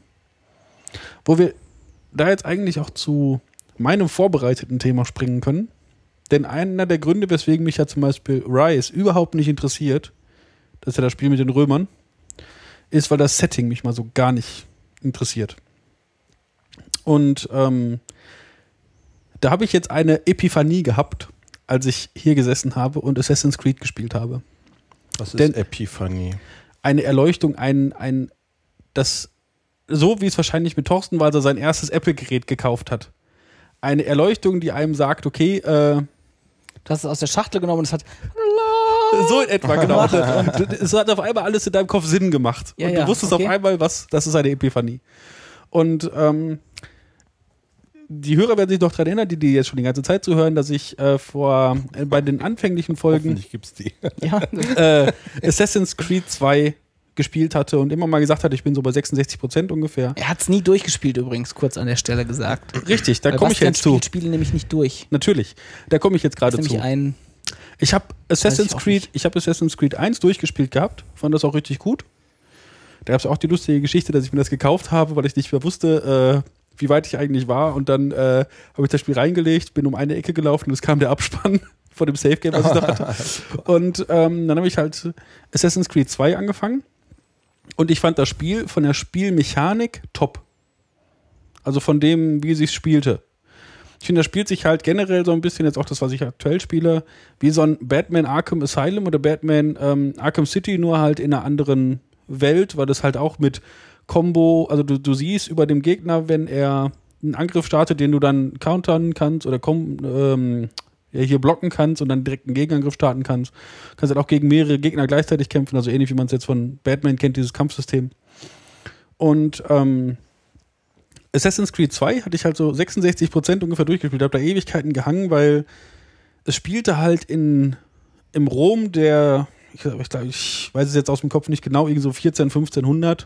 Wo wir da jetzt eigentlich auch zu meinem vorbereiteten Thema springen können. Denn einer der Gründe, weswegen mich ja zum Beispiel Rise überhaupt nicht interessiert, das ist ja das Spiel mit den Römern, ist, weil das Setting mich mal so gar nicht interessiert. Und da habe ich jetzt eine Epiphanie gehabt, als ich hier gesessen habe und Assassin's Creed gespielt habe. Was ist Epiphanie? Eine Erleuchtung, das, so wie es wahrscheinlich mit Thorsten war, als er sein erstes Apple-Gerät gekauft hat. Eine Erleuchtung, die einem sagt, okay, du hast es aus der Schachtel genommen und es hat so in etwa, genau. Und es hat auf einmal alles in deinem Kopf Sinn gemacht. Ja, und du wusstest auf einmal, das ist eine Epiphanie. Und die Hörer werden sich noch daran erinnern, die jetzt schon die ganze Zeit zuhören, dass ich bei den anfänglichen Folgen Hoffentlich gibt's die. Assassin's Creed 2 gespielt hatte und immer mal gesagt hatte, ich bin so bei 66% ungefähr. Er hat es nie durchgespielt übrigens, kurz an der Stelle gesagt. Richtig, da komme ich jetzt zu. Spiele nämlich nicht durch. Natürlich, da komme ich jetzt gerade zu. Ich habe Assassin's Creed 1 durchgespielt gehabt, fand das auch richtig gut. Da gab es auch die lustige Geschichte, dass ich mir das gekauft habe, weil ich nicht mehr wusste, wie weit ich eigentlich war. Und dann habe ich das Spiel reingelegt, bin um eine Ecke gelaufen und es kam der Abspann von dem Safe Game, was ich da hatte. Und dann habe ich halt Assassin's Creed 2 angefangen. Und ich fand das Spiel von der Spielmechanik top. Also von dem, wie es sich spielte. Ich finde, das spielt sich halt generell so ein bisschen, jetzt auch das, was ich aktuell spiele, wie so ein Batman Arkham Asylum oder Batman Arkham City, nur halt in einer anderen Welt, weil das halt auch mit Combo, also du siehst über dem Gegner, wenn er einen Angriff startet, den du dann countern kannst oder hier blocken kannst und dann direkt einen Gegenangriff starten kannst. Kannst halt auch gegen mehrere Gegner gleichzeitig kämpfen, also ähnlich wie man es jetzt von Batman kennt, dieses Kampfsystem. Und Assassin's Creed 2 hatte ich halt so 66% ungefähr durchgespielt, habe da Ewigkeiten gehangen, weil es spielte halt im Rom der, ich weiß es jetzt aus dem Kopf nicht genau, irgendwie so 1500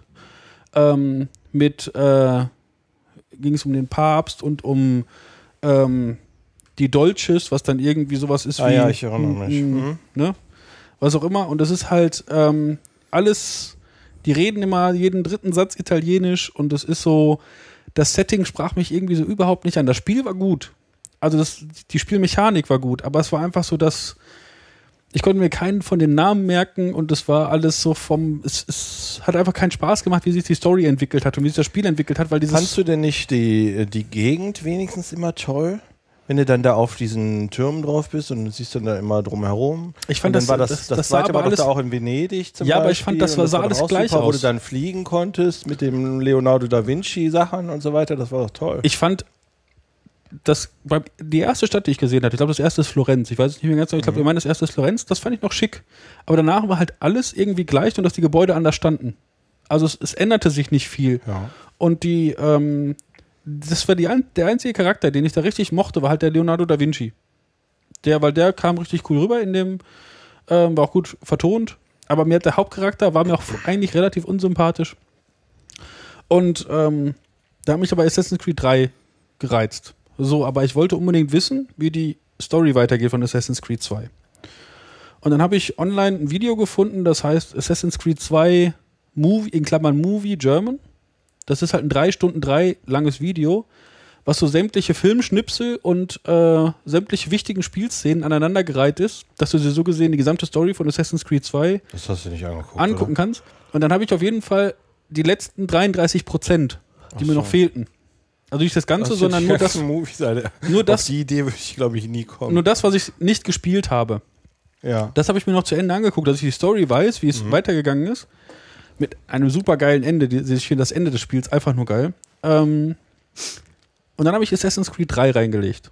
ging es um den Papst und um die Dolces, was dann irgendwie sowas ist wie... ja, ich erinnere mich. Ne? Was auch immer. Und das ist halt alles, die reden immer jeden dritten Satz Italienisch und das ist so, das Setting sprach mich irgendwie so überhaupt nicht an. Das Spiel war gut. Also die Spielmechanik war gut, aber es war einfach so, dass ich konnte mir keinen von den Namen merken und es war alles so es hat einfach keinen Spaß gemacht, wie sich die Story entwickelt hat und wie sich das Spiel entwickelt hat, weil Fandst du denn nicht die Gegend wenigstens immer toll? Wenn du dann da auf diesen Türmen drauf bist und du siehst dann da immer drumherum. Ich fand, das zweite war alles, doch da auch in Venedig zum Beispiel. Ja, aber ich fand, das sah alles gleich aus. Wo du dann fliegen konntest mit dem Leonardo da Vinci Sachen und so weiter, das war doch toll. Ich fand, die erste Stadt, die ich gesehen hatte, ich glaube, das erste ist Florenz. Ich weiß es nicht mehr ganz genau, ich glaube, das erste ist Florenz, das fand ich noch schick. Aber danach war halt alles irgendwie gleich und dass die Gebäude anders standen. Also es änderte sich nicht viel. Ja. Und das war der einzige Charakter, den ich da richtig mochte, war halt der Leonardo da Vinci. Weil der kam richtig cool rüber in dem, war auch gut vertont, aber mir hat der Hauptcharakter, war mir auch eigentlich relativ unsympathisch. Und da hat mich aber Assassin's Creed 3 gereizt. So, aber ich wollte unbedingt wissen, wie die Story weitergeht von Assassin's Creed 2. Und dann habe ich online ein Video gefunden, das heißt Assassin's Creed 2 Movie, in Klammern Movie German. Das ist halt ein 3 Stunden 3 langes Video, was so sämtliche Filmschnipsel und sämtliche wichtigen Spielszenen aneinandergereiht ist, dass du dir so gesehen die gesamte Story von Assassin's Creed 2 das hast du nicht angucken kannst. Und dann habe ich auf jeden Fall die letzten 33%, die mir noch fehlten. Also nicht das Ganze, sondern nur das. Auf die Idee würde ich, glaube ich, nie kommen. Nur das, was ich nicht gespielt habe. Ja. Das habe ich mir noch zu Ende angeguckt, dass ich die Story weiß, wie es weitergegangen ist. Mit einem super geilen Ende. Ich finde das Ende des Spiels einfach nur geil. Und dann habe ich Assassin's Creed 3 reingelegt.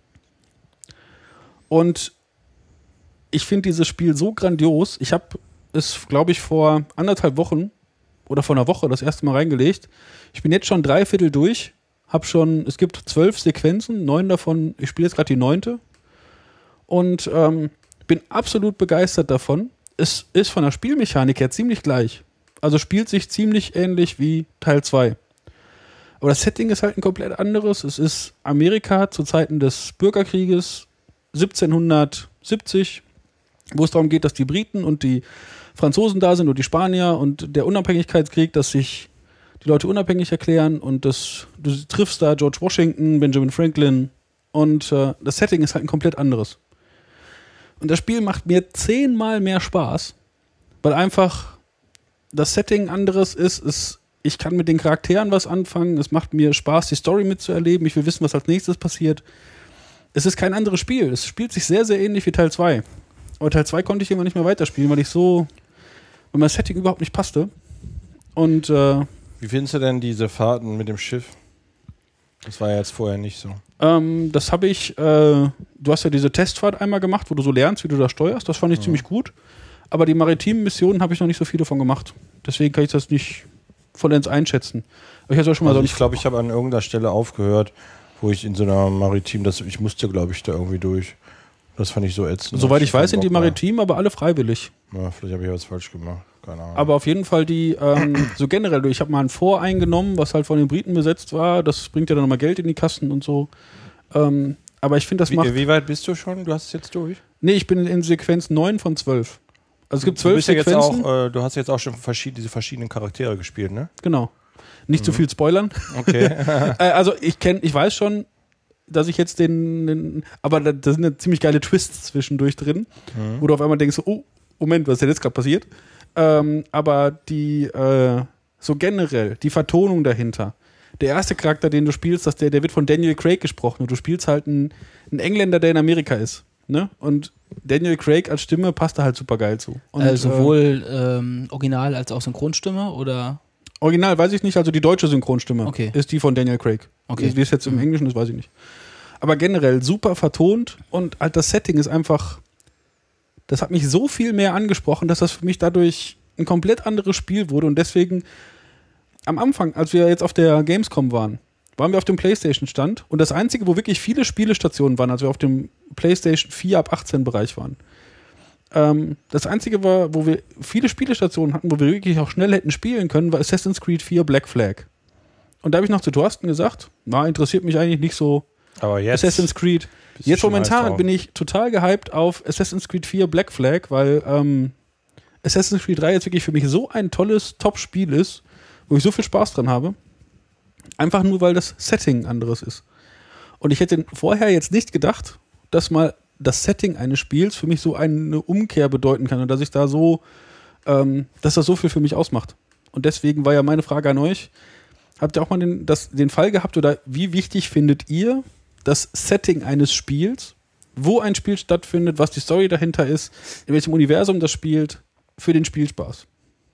Und ich finde dieses Spiel so grandios. Ich habe es, glaube ich, vor 1,5 Wochen oder vor einer Woche das erste Mal reingelegt. Ich bin jetzt schon 3/4 durch. Es gibt 12 Sequenzen, 9 davon, ich spiele jetzt gerade die 9. Und bin absolut begeistert davon. Es ist von der Spielmechanik her ziemlich gleich. Also spielt sich ziemlich ähnlich wie Teil 2. Aber das Setting ist halt ein komplett anderes. Es ist Amerika zu Zeiten des Bürgerkrieges 1770, wo es darum geht, dass die Briten und die Franzosen da sind und die Spanier und der Unabhängigkeitskrieg, dass sich die Leute unabhängig erklären und du triffst da George Washington, Benjamin Franklin und das Setting ist halt ein komplett anderes. Und das Spiel macht mir 10-mal mehr Spaß, weil einfach das Setting anderes ist. Ich kann mit den Charakteren was anfangen. Es macht mir Spaß, die Story mitzuerleben. Ich will wissen, was als nächstes passiert. Es ist kein anderes Spiel. Es spielt sich sehr, sehr ähnlich wie Teil 2. Aber Teil 2 konnte ich irgendwann nicht mehr weiterspielen, weil mein Setting überhaupt nicht passte. Und wie findest du denn diese Fahrten mit dem Schiff? Das war ja jetzt vorher nicht so. das habe ich, du hast ja diese Testfahrt einmal gemacht, wo du so lernst, wie du da steuerst. Das fand ich ziemlich gut. Aber die maritimen Missionen habe ich noch nicht so viele von gemacht. Deswegen kann ich das nicht vollends einschätzen. Aber ich schon mal ich glaube, ich habe an irgendeiner Stelle aufgehört, wo ich in so einer Maritim, ich musste, glaube ich, da irgendwie durch. Das fand ich so ätzend. Soweit ich weiß, sind die Maritimen aber alle freiwillig. Ja, vielleicht habe ich was falsch gemacht. Keine Ahnung. Aber auf jeden Fall die, so generell, ich habe mal ein Fort eingenommen, was halt von den Briten besetzt war. Das bringt ja dann nochmal Geld in die Kassen und so. Aber ich finde, das macht... Wie weit bist du schon? Du hast es jetzt durch? Nee, ich bin in Sequenz 9 von 12. Also es gibt 12 Sequenzen. Du hast jetzt auch schon diese verschiedenen Charaktere gespielt, ne? Genau. Nicht zu viel spoilern. Okay. Also ich weiß schon, dass ich jetzt aber da sind ja ziemlich geile Twists zwischendurch drin, wo du auf einmal denkst, oh, Moment, was ist denn jetzt gerade passiert? Aber die, so generell, die Vertonung dahinter. Der erste Charakter, den du spielst, der wird von Daniel Craig gesprochen und du spielst halt einen Engländer, der in Amerika ist. Ne? Und Daniel Craig als Stimme passt da halt super geil zu. Und, sowohl Original als auch Synchronstimme oder? Original weiß ich nicht, also die deutsche Synchronstimme ist die von Daniel Craig. Okay. Wie es jetzt im Englischen ist, weiß ich nicht. Aber generell super vertont und halt das Setting ist einfach, das hat mich so viel mehr angesprochen, dass das für mich dadurch ein komplett anderes Spiel wurde und deswegen am Anfang, als wir jetzt auf der Gamescom waren wir auf dem PlayStation-Stand und das Einzige, wo wirklich viele Spielestationen waren, als wir auf dem PlayStation 4 ab 18 Bereich waren. Das Einzige war, wo wir viele Spielestationen hatten, wo wir wirklich auch schnell hätten spielen können, war Assassin's Creed 4 Black Flag. Und da habe ich noch zu Thorsten gesagt, interessiert mich eigentlich nicht so aber jetzt Assassin's Creed. Jetzt momentan bin ich total gehypt auf Assassin's Creed 4 Black Flag, weil Assassin's Creed 3 jetzt wirklich für mich so ein tolles Top-Spiel ist, wo ich so viel Spaß dran habe. Einfach nur, weil das Setting anderes ist. Und ich hätte vorher jetzt nicht gedacht, dass mal das Setting eines Spiels für mich so eine Umkehr bedeuten kann und dass ich da so, dass das so viel für mich ausmacht. Und deswegen war ja meine Frage an euch, habt ihr auch mal den Fall gehabt oder wie wichtig findet ihr das Setting eines Spiels, wo ein Spiel stattfindet, was die Story dahinter ist, in welchem Universum das spielt, für den Spielspaß?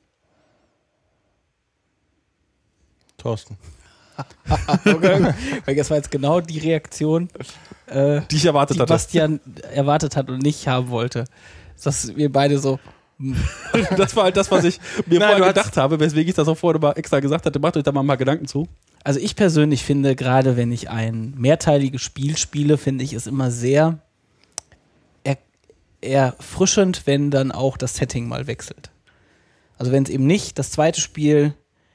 Thorsten. Okay. Weil das war jetzt genau die Reaktion, die ich erwartet hatte. Bastian erwartet hat und nicht haben wollte. Dass wir beide so. Das war halt das, was ich mir vorher gedacht habe, weswegen ich das auch vorher mal extra gesagt hatte. Macht euch da mal ein paar Gedanken zu. Also ich persönlich finde, gerade wenn ich ein mehrteiliges Spiel spiele, finde ich es immer sehr erfrischend, wenn dann auch das Setting mal wechselt. Also wenn es eben nicht das zweite Spiel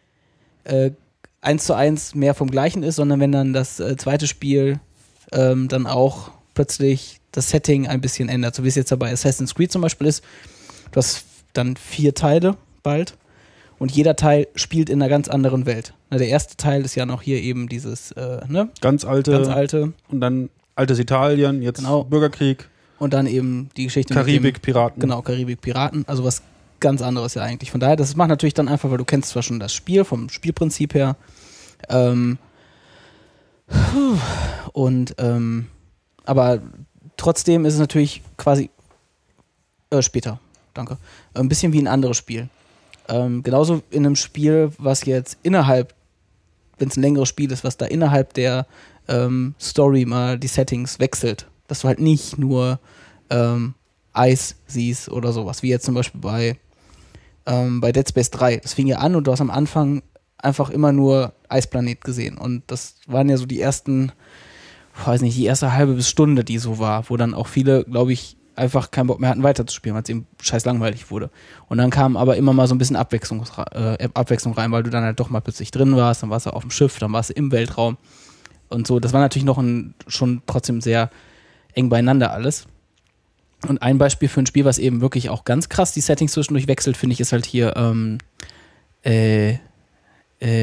1:1 mehr vom Gleichen ist, sondern wenn dann das zweite Spiel dann auch plötzlich das Setting ein bisschen ändert. So wie es jetzt ja bei Assassin's Creed zum Beispiel ist. Du hast dann 4 Teile bald und jeder Teil spielt in einer ganz anderen Welt. Na, der erste Teil ist ja noch hier eben dieses ganz alte. Und dann altes Italien, jetzt Bürgerkrieg. Und dann eben die Geschichte Karibik-Piraten. Genau, Karibik-Piraten. Also was ganz anderes ja eigentlich. Von daher, das macht natürlich dann einfach, weil du kennst zwar schon das Spiel, vom Spielprinzip her. Aber trotzdem ist es natürlich quasi später, danke, ein bisschen wie ein anderes Spiel. Genauso in einem Spiel, was jetzt innerhalb, wenn es ein längeres Spiel ist, was da innerhalb der Story mal die Settings wechselt. Dass du halt nicht nur Eis siehst oder sowas, wie jetzt zum Beispiel bei Dead Space 3. Das fing ja an und du hast am Anfang einfach immer nur Eisplanet gesehen. Und das waren ja so die ersten, die erste halbe bis Stunde, die so war, wo dann auch viele, glaube ich, einfach keinen Bock mehr hatten, weiterzuspielen, weil es eben scheiß langweilig wurde. Und dann kam aber immer mal so ein bisschen Abwechslung rein, weil du dann halt doch mal plötzlich drin warst, dann warst du auf dem Schiff, dann warst du im Weltraum und so. Das war natürlich noch schon trotzdem sehr eng beieinander alles. Und ein Beispiel für ein Spiel, was eben wirklich auch ganz krass die Settings zwischendurch wechselt, finde ich, ist halt hier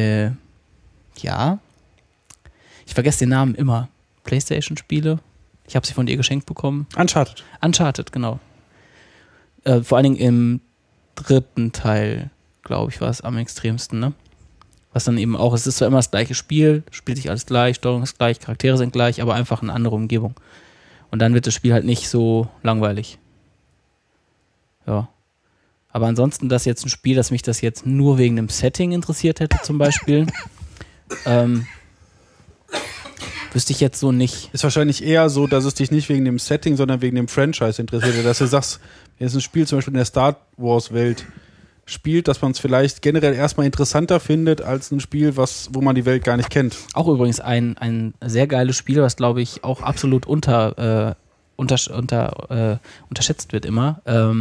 ich vergesse den Namen immer. PlayStation-Spiele? Ich habe sie von dir geschenkt bekommen. Uncharted, genau. Vor allen Dingen im 3. Teil, glaube ich, war es am extremsten, ne? Was dann eben auch, es ist zwar immer das gleiche Spiel, spielt sich alles gleich, Steuerung ist gleich, Charaktere sind gleich, aber einfach eine andere Umgebung. Und dann wird das Spiel halt nicht so langweilig. Ja. Aber ansonsten, das jetzt ein Spiel, dass mich das jetzt nur wegen dem Setting interessiert hätte, zum Beispiel, wüsste ich jetzt so nicht. Ist wahrscheinlich eher so, dass es dich nicht wegen dem Setting, sondern wegen dem Franchise interessiert. Dass du sagst, wenn es ein Spiel zum Beispiel in der Star Wars-Welt spielt, dass man es vielleicht generell erstmal interessanter findet als ein Spiel, wo man die Welt gar nicht kennt. Auch übrigens ein sehr geiles Spiel, was, glaube ich, auch absolut unterschätzt wird immer.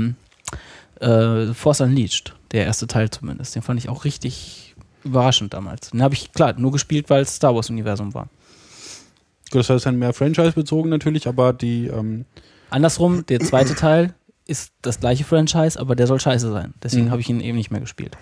Force Unleashed, der erste Teil zumindest. Den fand ich auch richtig überraschend damals. Den habe ich, klar, nur gespielt, weil es Star Wars-Universum war. Das heißt dann mehr Franchise-bezogen natürlich, aber die... Andersrum, der zweite Teil ist das gleiche Franchise, aber der soll scheiße sein. Deswegen habe ich ihn eben nicht mehr gespielt.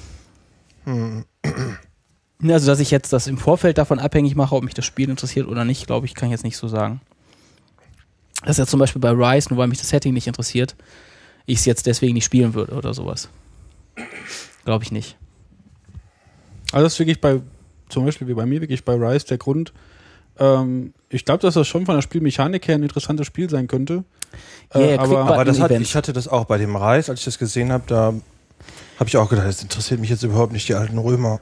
Also, dass ich jetzt das im Vorfeld davon abhängig mache, ob mich das Spiel interessiert oder nicht, glaube ich, kann ich jetzt nicht so sagen. Das ist ja zum Beispiel bei Rise, nur weil mich das Setting nicht interessiert, ich es jetzt deswegen nicht spielen würde oder sowas. Glaube ich nicht. Also das ist wirklich zum Beispiel wie bei mir, wirklich bei Rise der Grund. Ich glaube, dass das schon von der Spielmechanik her ein interessantes Spiel sein könnte. Aber ich hatte das auch bei dem Rise, als ich das gesehen habe, da habe ich auch gedacht, das interessiert mich jetzt überhaupt nicht, die alten Römer.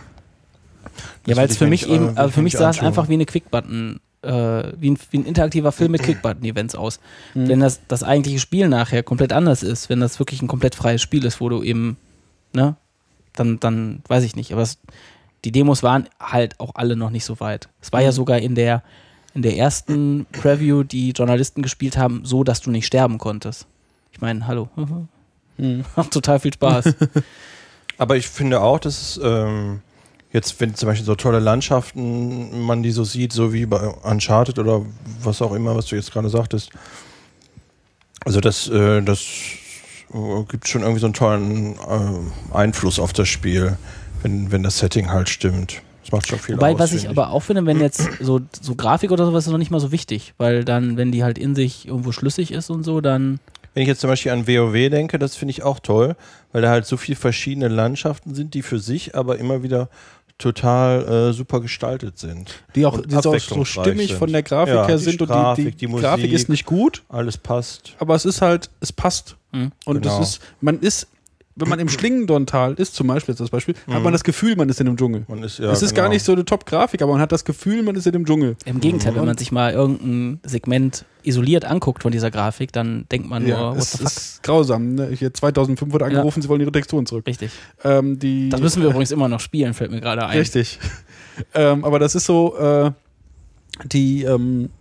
Ja, weil es für mich eben, also für mich sah es einfach wie eine Quick-Button, wie ein interaktiver Film mit Quick-Button-Events aus. Wenn das eigentliche Spiel nachher komplett anders ist, wenn das wirklich ein komplett freies Spiel ist, wo du eben, ne, dann weiß ich nicht, aber die Demos waren halt auch alle noch nicht so weit. Es war ja sogar in der ersten Preview, die Journalisten gespielt haben, so, dass du nicht sterben konntest. Ich meine, hallo. Macht total viel Spaß. Aber ich finde auch, dass es jetzt, wenn zum Beispiel so tolle Landschaften, man die so sieht, so wie bei Uncharted oder was auch immer, was du jetzt gerade sagtest, also das gibt schon irgendwie so einen tollen Einfluss auf das Spiel, wenn das Setting halt stimmt. Das macht schon viel aus. Was ich aber auch finde, wenn jetzt so Grafik oder sowas ist noch nicht mal so wichtig, weil dann, wenn die halt in sich irgendwo schlüssig ist und so, dann... Wenn ich jetzt zum Beispiel an WoW denke, das finde ich auch toll, weil da halt so viele verschiedene Landschaften sind, die für sich aber immer wieder total super gestaltet sind. Die auch so stimmig von der Grafik her sind und die Musik, Grafik ist nicht gut. Alles passt. Aber es passt. Und genau. Wenn man im Schlingendorntal ist, zum Beispiel, hat man das Gefühl, man ist in einem Dschungel. Es ist gar nicht so eine Top-Grafik, aber man hat das Gefühl, man ist in einem Dschungel. Im Gegenteil, wenn man sich mal irgendein Segment isoliert anguckt von dieser Grafik, dann denkt man nur, what the fuck. Das ist grausam. Ne? Hier 2005 wurde angerufen, sie wollen ihre Texturen zurück. Richtig. Das müssen wir übrigens immer noch spielen, fällt mir gerade ein. Richtig. Aber das ist so, wenn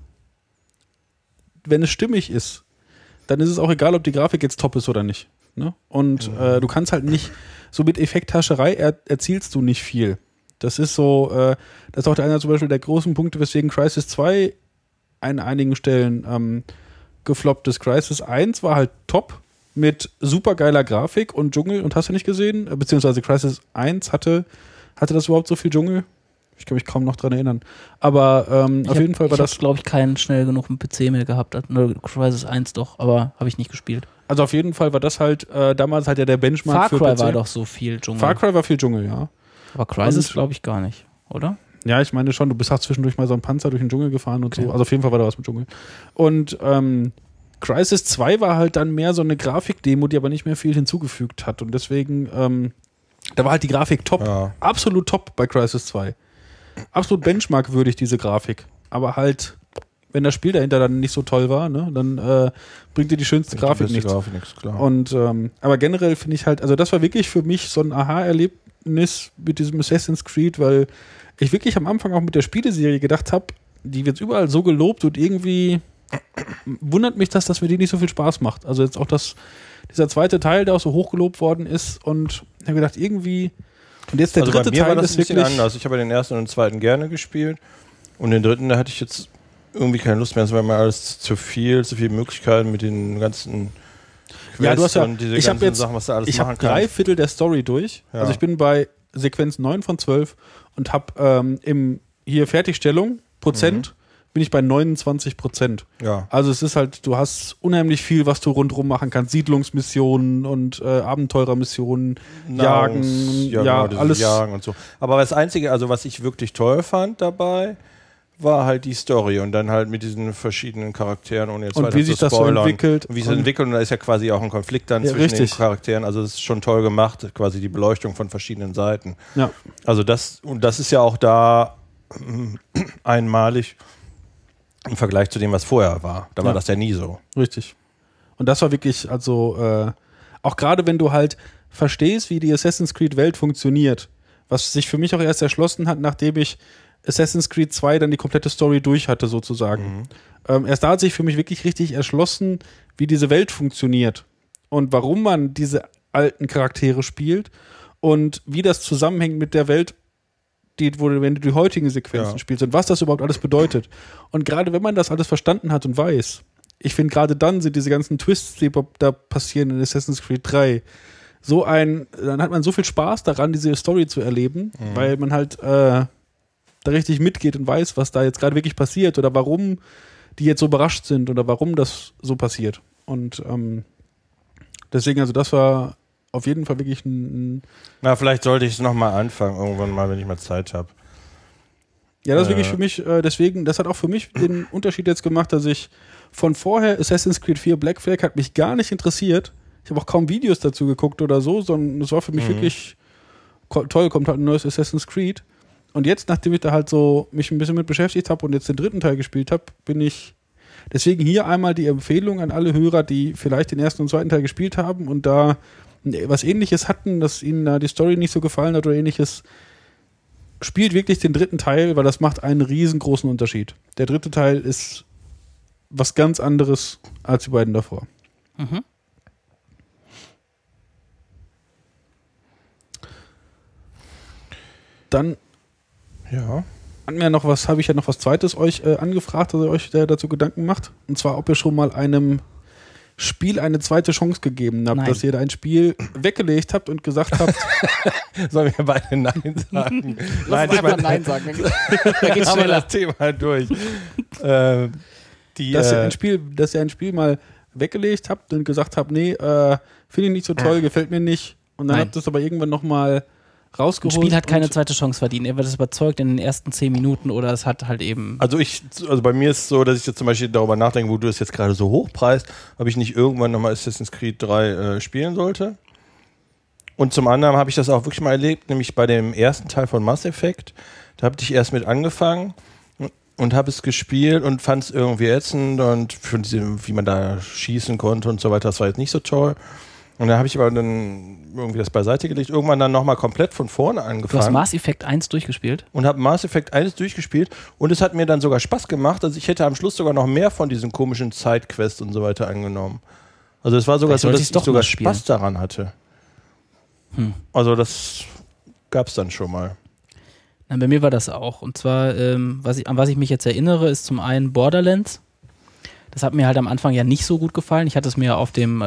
es stimmig ist, dann ist es auch egal, ob die Grafik jetzt top ist oder nicht. Ne? Und du kannst halt nicht, so mit Effekthascherei erzielst du nicht viel. Das ist so, das ist auch einer zum Beispiel der großen Punkte, weswegen Crysis 2 an einigen Stellen gefloppt ist. Crysis 1 war halt top mit super geiler Grafik und Dschungel und hast du nicht gesehen? Beziehungsweise Crysis 1 hatte das überhaupt so viel Dschungel? Ich kann mich kaum noch dran erinnern. Aber auf jeden Fall war das... Ich habe, glaube ich, keinen schnell genug einen PC mehr gehabt. Nur Crysis 1 doch, aber habe ich nicht gespielt. Also auf jeden Fall war das halt damals halt ja der Benchmark für PC. Far Cry war doch so viel Dschungel. Far Cry war viel Dschungel, ja. Aber Crysis glaube ich gar nicht, oder? Ja, ich meine schon, du bist auch zwischendurch mal so ein Panzer durch den Dschungel gefahren und so. Also auf jeden Fall war da was mit Dschungel. Und Crysis 2 war halt dann mehr so eine Grafikdemo, die aber nicht mehr viel hinzugefügt hat. Und deswegen, da war halt die Grafik top. Ja. Absolut top bei Crysis 2. Absolut benchmarkwürdig, diese Grafik. Aber halt, wenn das Spiel dahinter dann nicht so toll war, ne, dann bringt dir die schönste Grafik nichts. Klar. Und, aber generell finde ich halt, also das war wirklich für mich so ein Aha-Erlebnis mit diesem Assassin's Creed, weil ich wirklich am Anfang auch mit der Spieleserie gedacht habe, die wird überall so gelobt und irgendwie wundert mich, dass mir die nicht so viel Spaß macht. Also jetzt auch dieser zweite Teil, der auch so hochgelobt worden ist und ich habe gedacht, irgendwie... Und jetzt der dritte Teil ist wirklich anders. Ich habe den ersten und den zweiten gerne gespielt und den dritten, da hatte ich jetzt irgendwie keine Lust mehr. Es war mir alles zu viele Möglichkeiten mit den ganzen Ja, du hast ja, diese ich habe jetzt Sachen, was da alles ich habe 3/4 der Story durch. Ja. Also ich bin bei Sequenz 9 von 12 und habe hier Fertigstellung Prozent bin ich bei 29%. Ja. Also es ist halt, du hast unheimlich viel, was du rundherum machen kannst. Siedlungsmissionen und Abenteurermissionen, Jagen, alles. Jagen und so. Aber das Einzige, also was ich wirklich toll fand dabei, war halt die Story und dann halt mit diesen verschiedenen Charakteren, ohne jetzt und weiter wie sich zu das so spoilern. entwickelt. Wie sich das entwickelt und da ist ja quasi auch ein Konflikt dann zwischen den Charakteren. Also das ist schon toll gemacht, quasi die Beleuchtung von verschiedenen Seiten. Ja. Also das ist ja auch da einmalig im Vergleich zu dem, was vorher war. Da war das ja nie so. Richtig. Und das war wirklich, also auch gerade wenn du halt verstehst, wie die Assassin's Creed Welt funktioniert, was sich für mich auch erst erschlossen hat, nachdem ich Assassin's Creed 2 dann die komplette Story durch hatte, sozusagen. Erst da hat sich für mich wirklich richtig erschlossen, wie diese Welt funktioniert und warum man diese alten Charaktere spielt und wie das zusammenhängt mit der Welt, wenn du die heutigen Sequenzen spielst und was das überhaupt alles bedeutet. Und gerade wenn man das alles verstanden hat und weiß, ich finde, gerade dann sind diese ganzen Twists, die da passieren in Assassin's Creed 3, dann hat man so viel Spaß daran, diese Story zu erleben, weil man halt da richtig mitgeht und weiß, was da jetzt gerade wirklich passiert oder warum die jetzt so überrascht sind oder warum das so passiert. Und deswegen, also das war auf jeden Fall wirklich Na, vielleicht sollte ich es nochmal anfangen, irgendwann mal, wenn ich mal Zeit habe. Ja, das ist wirklich für mich, deswegen, das hat auch für mich den Unterschied jetzt gemacht, dass ich von vorher Assassin's Creed 4 Black Flag hat mich gar nicht interessiert. Ich habe auch kaum Videos dazu geguckt oder so, sondern es war für mich wirklich toll, kommt halt ein neues Assassin's Creed. Und jetzt, nachdem ich da halt so mich ein bisschen mit beschäftigt habe und jetzt den dritten Teil gespielt habe, bin ich deswegen hier einmal die Empfehlung an alle Hörer, die vielleicht den ersten und zweiten Teil gespielt haben und da was Ähnliches hatten, dass ihnen da die Story nicht so gefallen hat oder Ähnliches, spielt wirklich den dritten Teil, weil das macht einen riesengroßen Unterschied. Der dritte Teil ist was ganz anderes als die beiden davor. Dann habe ich ja noch was Zweites euch angefragt, dass ihr euch dazu Gedanken macht. Und zwar, ob ihr schon mal einem Spiel eine zweite Chance gegeben habt, dass ihr da ein Spiel weggelegt habt und gesagt habt, sollen wir beide Nein sagen? Nein, ich meine Nein sagen. Da geht's schneller. Das Thema durch. Dass ihr ein Spiel mal weggelegt habt und gesagt habt, nee, finde ich nicht so toll, gefällt mir nicht. Und dann habt ihr es aber irgendwann nochmal rausgeholt. Ein Spiel hat keine zweite Chance verdient. Er wird es überzeugt in den ersten 10 Minuten oder es hat halt eben... Also bei mir ist es so, dass ich jetzt zum Beispiel darüber nachdenke, wo du es jetzt gerade so hochpreist, ob ich nicht irgendwann nochmal Assassin's Creed 3 spielen sollte. Und zum anderen habe ich das auch wirklich mal erlebt, nämlich bei dem ersten Teil von Mass Effect. Da habe ich erst mit angefangen und habe es gespielt und fand es irgendwie ätzend und wie man da schießen konnte und so weiter, das war jetzt nicht so toll. Und dann habe ich aber dann irgendwie das beiseite gelegt, irgendwann dann nochmal komplett von vorne angefangen. Du hast Mass Effect 1 durchgespielt? Und habe Mass Effect 1 durchgespielt und es hat mir dann sogar Spaß gemacht. Also ich hätte am Schluss sogar noch mehr von diesen komischen Sidequests und so weiter angenommen. Also es war sogar so, dass ich sogar Spaß daran hatte. Also das gab es dann schon mal. Na, bei mir war das auch. Und zwar, an was ich mich jetzt erinnere, ist zum einen Borderlands. Das hat mir halt am Anfang ja nicht so gut gefallen. Ich hatte es mir auf dem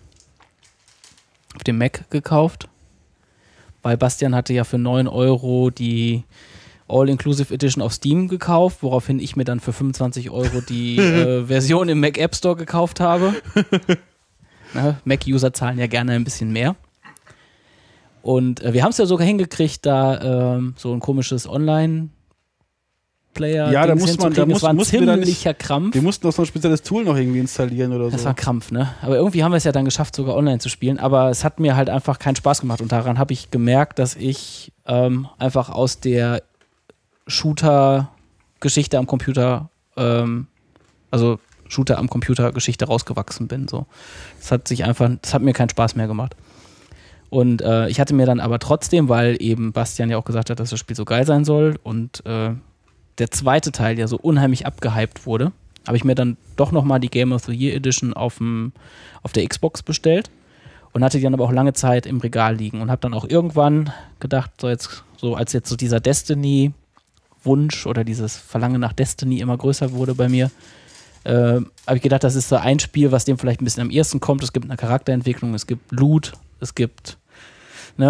Mac gekauft, weil Bastian hatte ja für 9 € die All-Inclusive Edition auf Steam gekauft, woraufhin ich mir dann für 25 € die Version im Mac App Store gekauft habe. Mac-User zahlen ja gerne ein bisschen mehr. Und wir haben es ja sogar hingekriegt, da so ein komisches Online-Player. Ja, da muss man, das war ein ziemlicher Krampf. Wir mussten auch so ein spezielles Tool noch irgendwie installieren oder so. Das war Krampf, ne? Aber irgendwie haben wir es ja dann geschafft, sogar online zu spielen. Aber es hat mir halt einfach keinen Spaß gemacht. Und daran habe ich gemerkt, dass ich einfach aus der Shooter-Geschichte am Computer, also Shooter am Computer-Geschichte rausgewachsen bin. So. Das hat mir keinen Spaß mehr gemacht. Und ich hatte mir dann aber trotzdem, weil eben Bastian ja auch gesagt hat, dass das Spiel so geil sein soll und der zweite Teil ja so unheimlich abgehypt wurde, habe ich mir dann doch nochmal die Game of the Year Edition auf der Xbox bestellt und hatte die dann aber auch lange Zeit im Regal liegen und habe dann auch irgendwann gedacht, als jetzt so dieser Destiny-Wunsch oder dieses Verlangen nach Destiny immer größer wurde bei mir, habe ich gedacht, das ist so ein Spiel, was dem vielleicht ein bisschen am ehesten kommt. Es gibt eine Charakterentwicklung, es gibt Loot, es gibt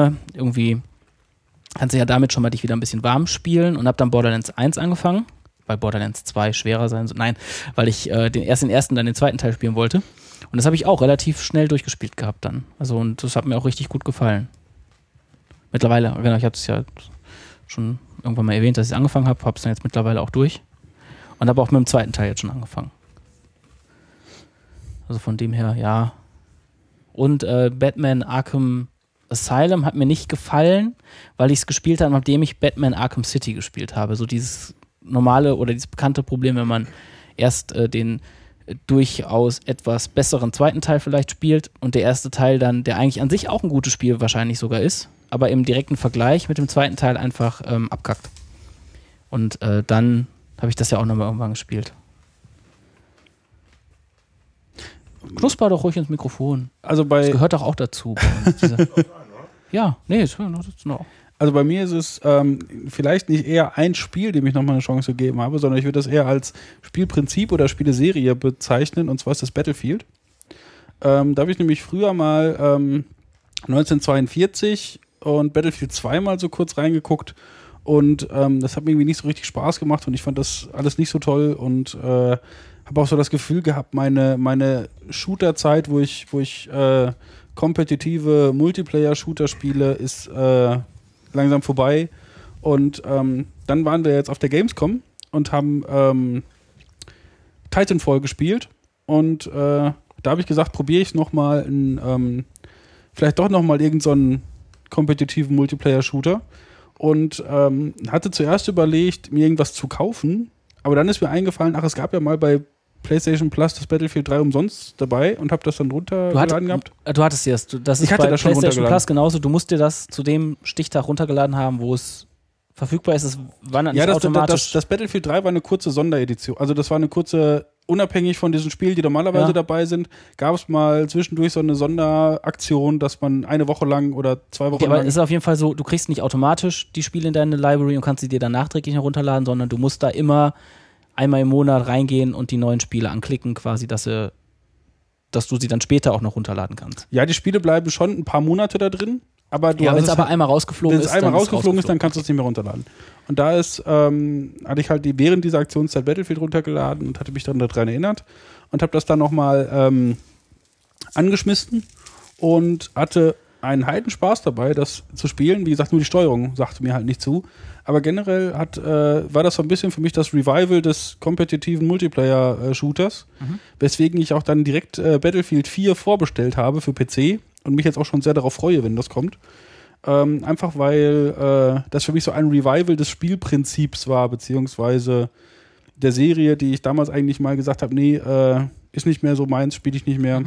irgendwie kannst du ja damit schon mal dich wieder ein bisschen warm spielen und habe dann Borderlands 1 angefangen, bei Borderlands 2 schwerer sein soll. Nein, weil ich erst den ersten, dann den zweiten Teil spielen wollte. Und das habe ich auch relativ schnell durchgespielt gehabt dann. Also und das hat mir auch richtig gut gefallen. Mittlerweile, genau, ich habe es ja schon irgendwann mal erwähnt, dass ich angefangen habe es dann jetzt mittlerweile auch durch. Und habe auch mit dem zweiten Teil jetzt schon angefangen. Also von dem her, ja. Und Batman Arkham Asylum hat mir nicht gefallen, weil ich es gespielt habe, nachdem ich Batman Arkham City gespielt habe. So dieses normale oder dieses bekannte Problem, wenn man erst den durchaus etwas besseren zweiten Teil vielleicht spielt und der erste Teil dann, der eigentlich an sich auch ein gutes Spiel wahrscheinlich sogar ist, aber im direkten Vergleich mit dem zweiten Teil einfach abkackt. Und dann habe ich das ja auch nochmal irgendwann gespielt. Knusper doch ruhig ins Mikrofon. Also das gehört doch auch dazu. Ja, nee, das noch. Also bei mir ist es vielleicht nicht eher ein Spiel, dem ich nochmal eine Chance gegeben habe, sondern ich würde das eher als Spielprinzip oder Spieleserie bezeichnen, und zwar ist das Battlefield. Da habe ich nämlich früher mal 1942 und Battlefield 2 mal so kurz reingeguckt, und das hat mir irgendwie nicht so richtig Spaß gemacht und ich fand das alles nicht so toll und habe auch so das Gefühl gehabt, meine Shooter-Zeit, wo ich kompetitive Multiplayer-Shooter spiele, ist langsam vorbei. Und dann waren wir jetzt auf der Gamescom und haben Titanfall gespielt. Und da habe ich gesagt, probiere ich nochmal vielleicht doch nochmal irgendeinen kompetitiven Multiplayer-Shooter. Und hatte zuerst überlegt, mir irgendwas zu kaufen. Aber dann ist mir eingefallen, es gab ja mal bei PlayStation Plus das Battlefield 3 umsonst dabei und habe das dann runtergeladen gehabt. Du hattest es. Das ist ich hatte bei das schon PlayStation Plus genauso. Du musst dir das zu dem Stichtag runtergeladen haben, wo es verfügbar ist. Es war nicht automatisch. Das Battlefield 3 war eine kurze Sonderedition. Also das war eine kurze, unabhängig von diesen Spielen, die normalerweise dabei sind, gab es mal zwischendurch so eine Sonderaktion, dass man eine Woche lang oder 2 Wochen lang... Aber es ist auf jeden Fall so, du kriegst nicht automatisch die Spiele in deine Library und kannst sie dir dann nachträglich herunterladen, sondern du musst da immer einmal im Monat reingehen und die neuen Spiele anklicken, quasi, dass du sie dann später auch noch runterladen kannst. Ja, die Spiele bleiben schon ein paar Monate da drin, aber wenn es aber einmal rausgeflogen ist, dann kannst du es nicht mehr runterladen. Und da hatte ich halt während dieser Aktionszeit Battlefield runtergeladen und hatte mich dann daran erinnert und habe das dann nochmal angeschmissen und hatte einen Heidenspaß dabei, das zu spielen. Wie gesagt, nur die Steuerung sagte mir halt nicht zu. Aber generell war das so ein bisschen für mich das Revival des kompetitiven Multiplayer-Shooters, weswegen ich auch dann direkt Battlefield 4 vorbestellt habe für PC und mich jetzt auch schon sehr darauf freue, wenn das kommt. Einfach weil das für mich so ein Revival des Spielprinzips war, beziehungsweise der Serie, die ich damals eigentlich mal gesagt habe, nee, ist nicht mehr so meins, spiele ich nicht mehr.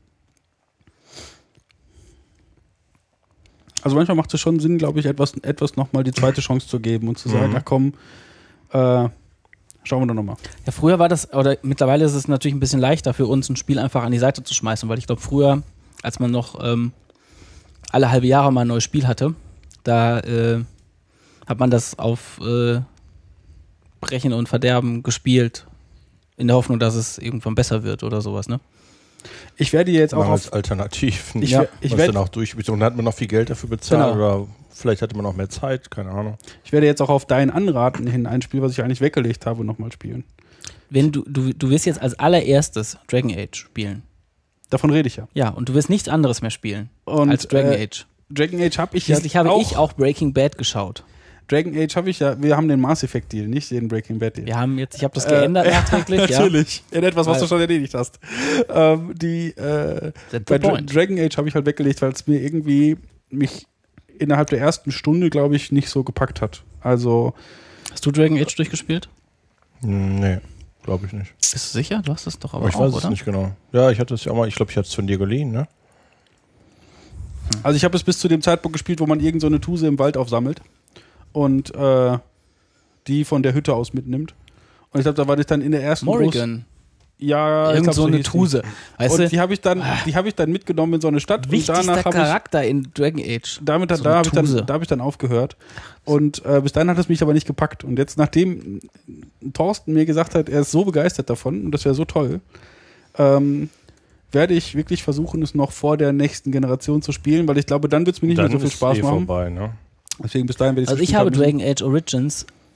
Also manchmal macht es schon Sinn, glaube ich, etwas nochmal die zweite Chance zu geben und zu sagen, ach komm, schauen wir doch nochmal. Ja, früher war das, oder mittlerweile ist es natürlich ein bisschen leichter für uns, ein Spiel einfach an die Seite zu schmeißen, weil ich glaube, früher, als man noch alle halbe Jahre mal ein neues Spiel hatte, da hat man das auf Brechen und Verderben gespielt, in der Hoffnung, dass es irgendwann besser wird oder sowas, ne? Ich werde jetzt auch als Alternativ. Ich werde dann auch durchspielen. Und dann hat man noch viel Geld dafür bezahlt oder vielleicht hatte man auch mehr Zeit, keine Ahnung. Ich werde jetzt auch auf dein Anraten hin ein Spiel, was ich eigentlich weggelegt habe, nochmal spielen. Wenn du wirst jetzt als allererstes Dragon Age spielen. Davon rede ich ja. Ja, und du wirst nichts anderes mehr spielen als Dragon Age. Dragon Age habe ich Schließlich habe ich auch Breaking Bad geschaut. Dragon Age habe ich ja, wir haben den Mass Effect Deal, nicht den Breaking Bad Deal. Ich habe das geändert nachträglich. Natürlich, in etwas, was du schon erledigt hast. Bei Dragon Age habe ich halt weggelegt, weil es mir irgendwie mich innerhalb der ersten Stunde, glaube ich, nicht so gepackt hat. Also. Hast du Dragon Age durchgespielt? Nee, glaube ich nicht. Bist du sicher? Du hast es doch aber ich auch, weiß oder? Es nicht genau. Ja, ich hatte es ja auch mal, ich glaube, ich hatte es von dir geliehen, ne? Also ich habe es bis zu dem Zeitpunkt gespielt, wo man irgend so eine Tuse im Wald aufsammelt und die von der Hütte aus mitnimmt. Und ich glaube, da war ich dann in der ersten Morrigan. Ja, irgend so eine Tuse. Weißt und die habe ich dann mitgenommen in so eine Stadt. Wichtigster und danach Charakter in Dragon Age. Da habe ich dann aufgehört. Und bis dahin hat es mich aber nicht gepackt. Und jetzt, nachdem Thorsten mir gesagt hat, er ist so begeistert davon und das wäre so toll, werde ich wirklich versuchen, es noch vor der nächsten Generation zu spielen, weil ich glaube, dann wird es mir nicht mehr so viel Spaß machen. Vorbei, ne? Deswegen bis dahin werde ich habe Dragon Age Origins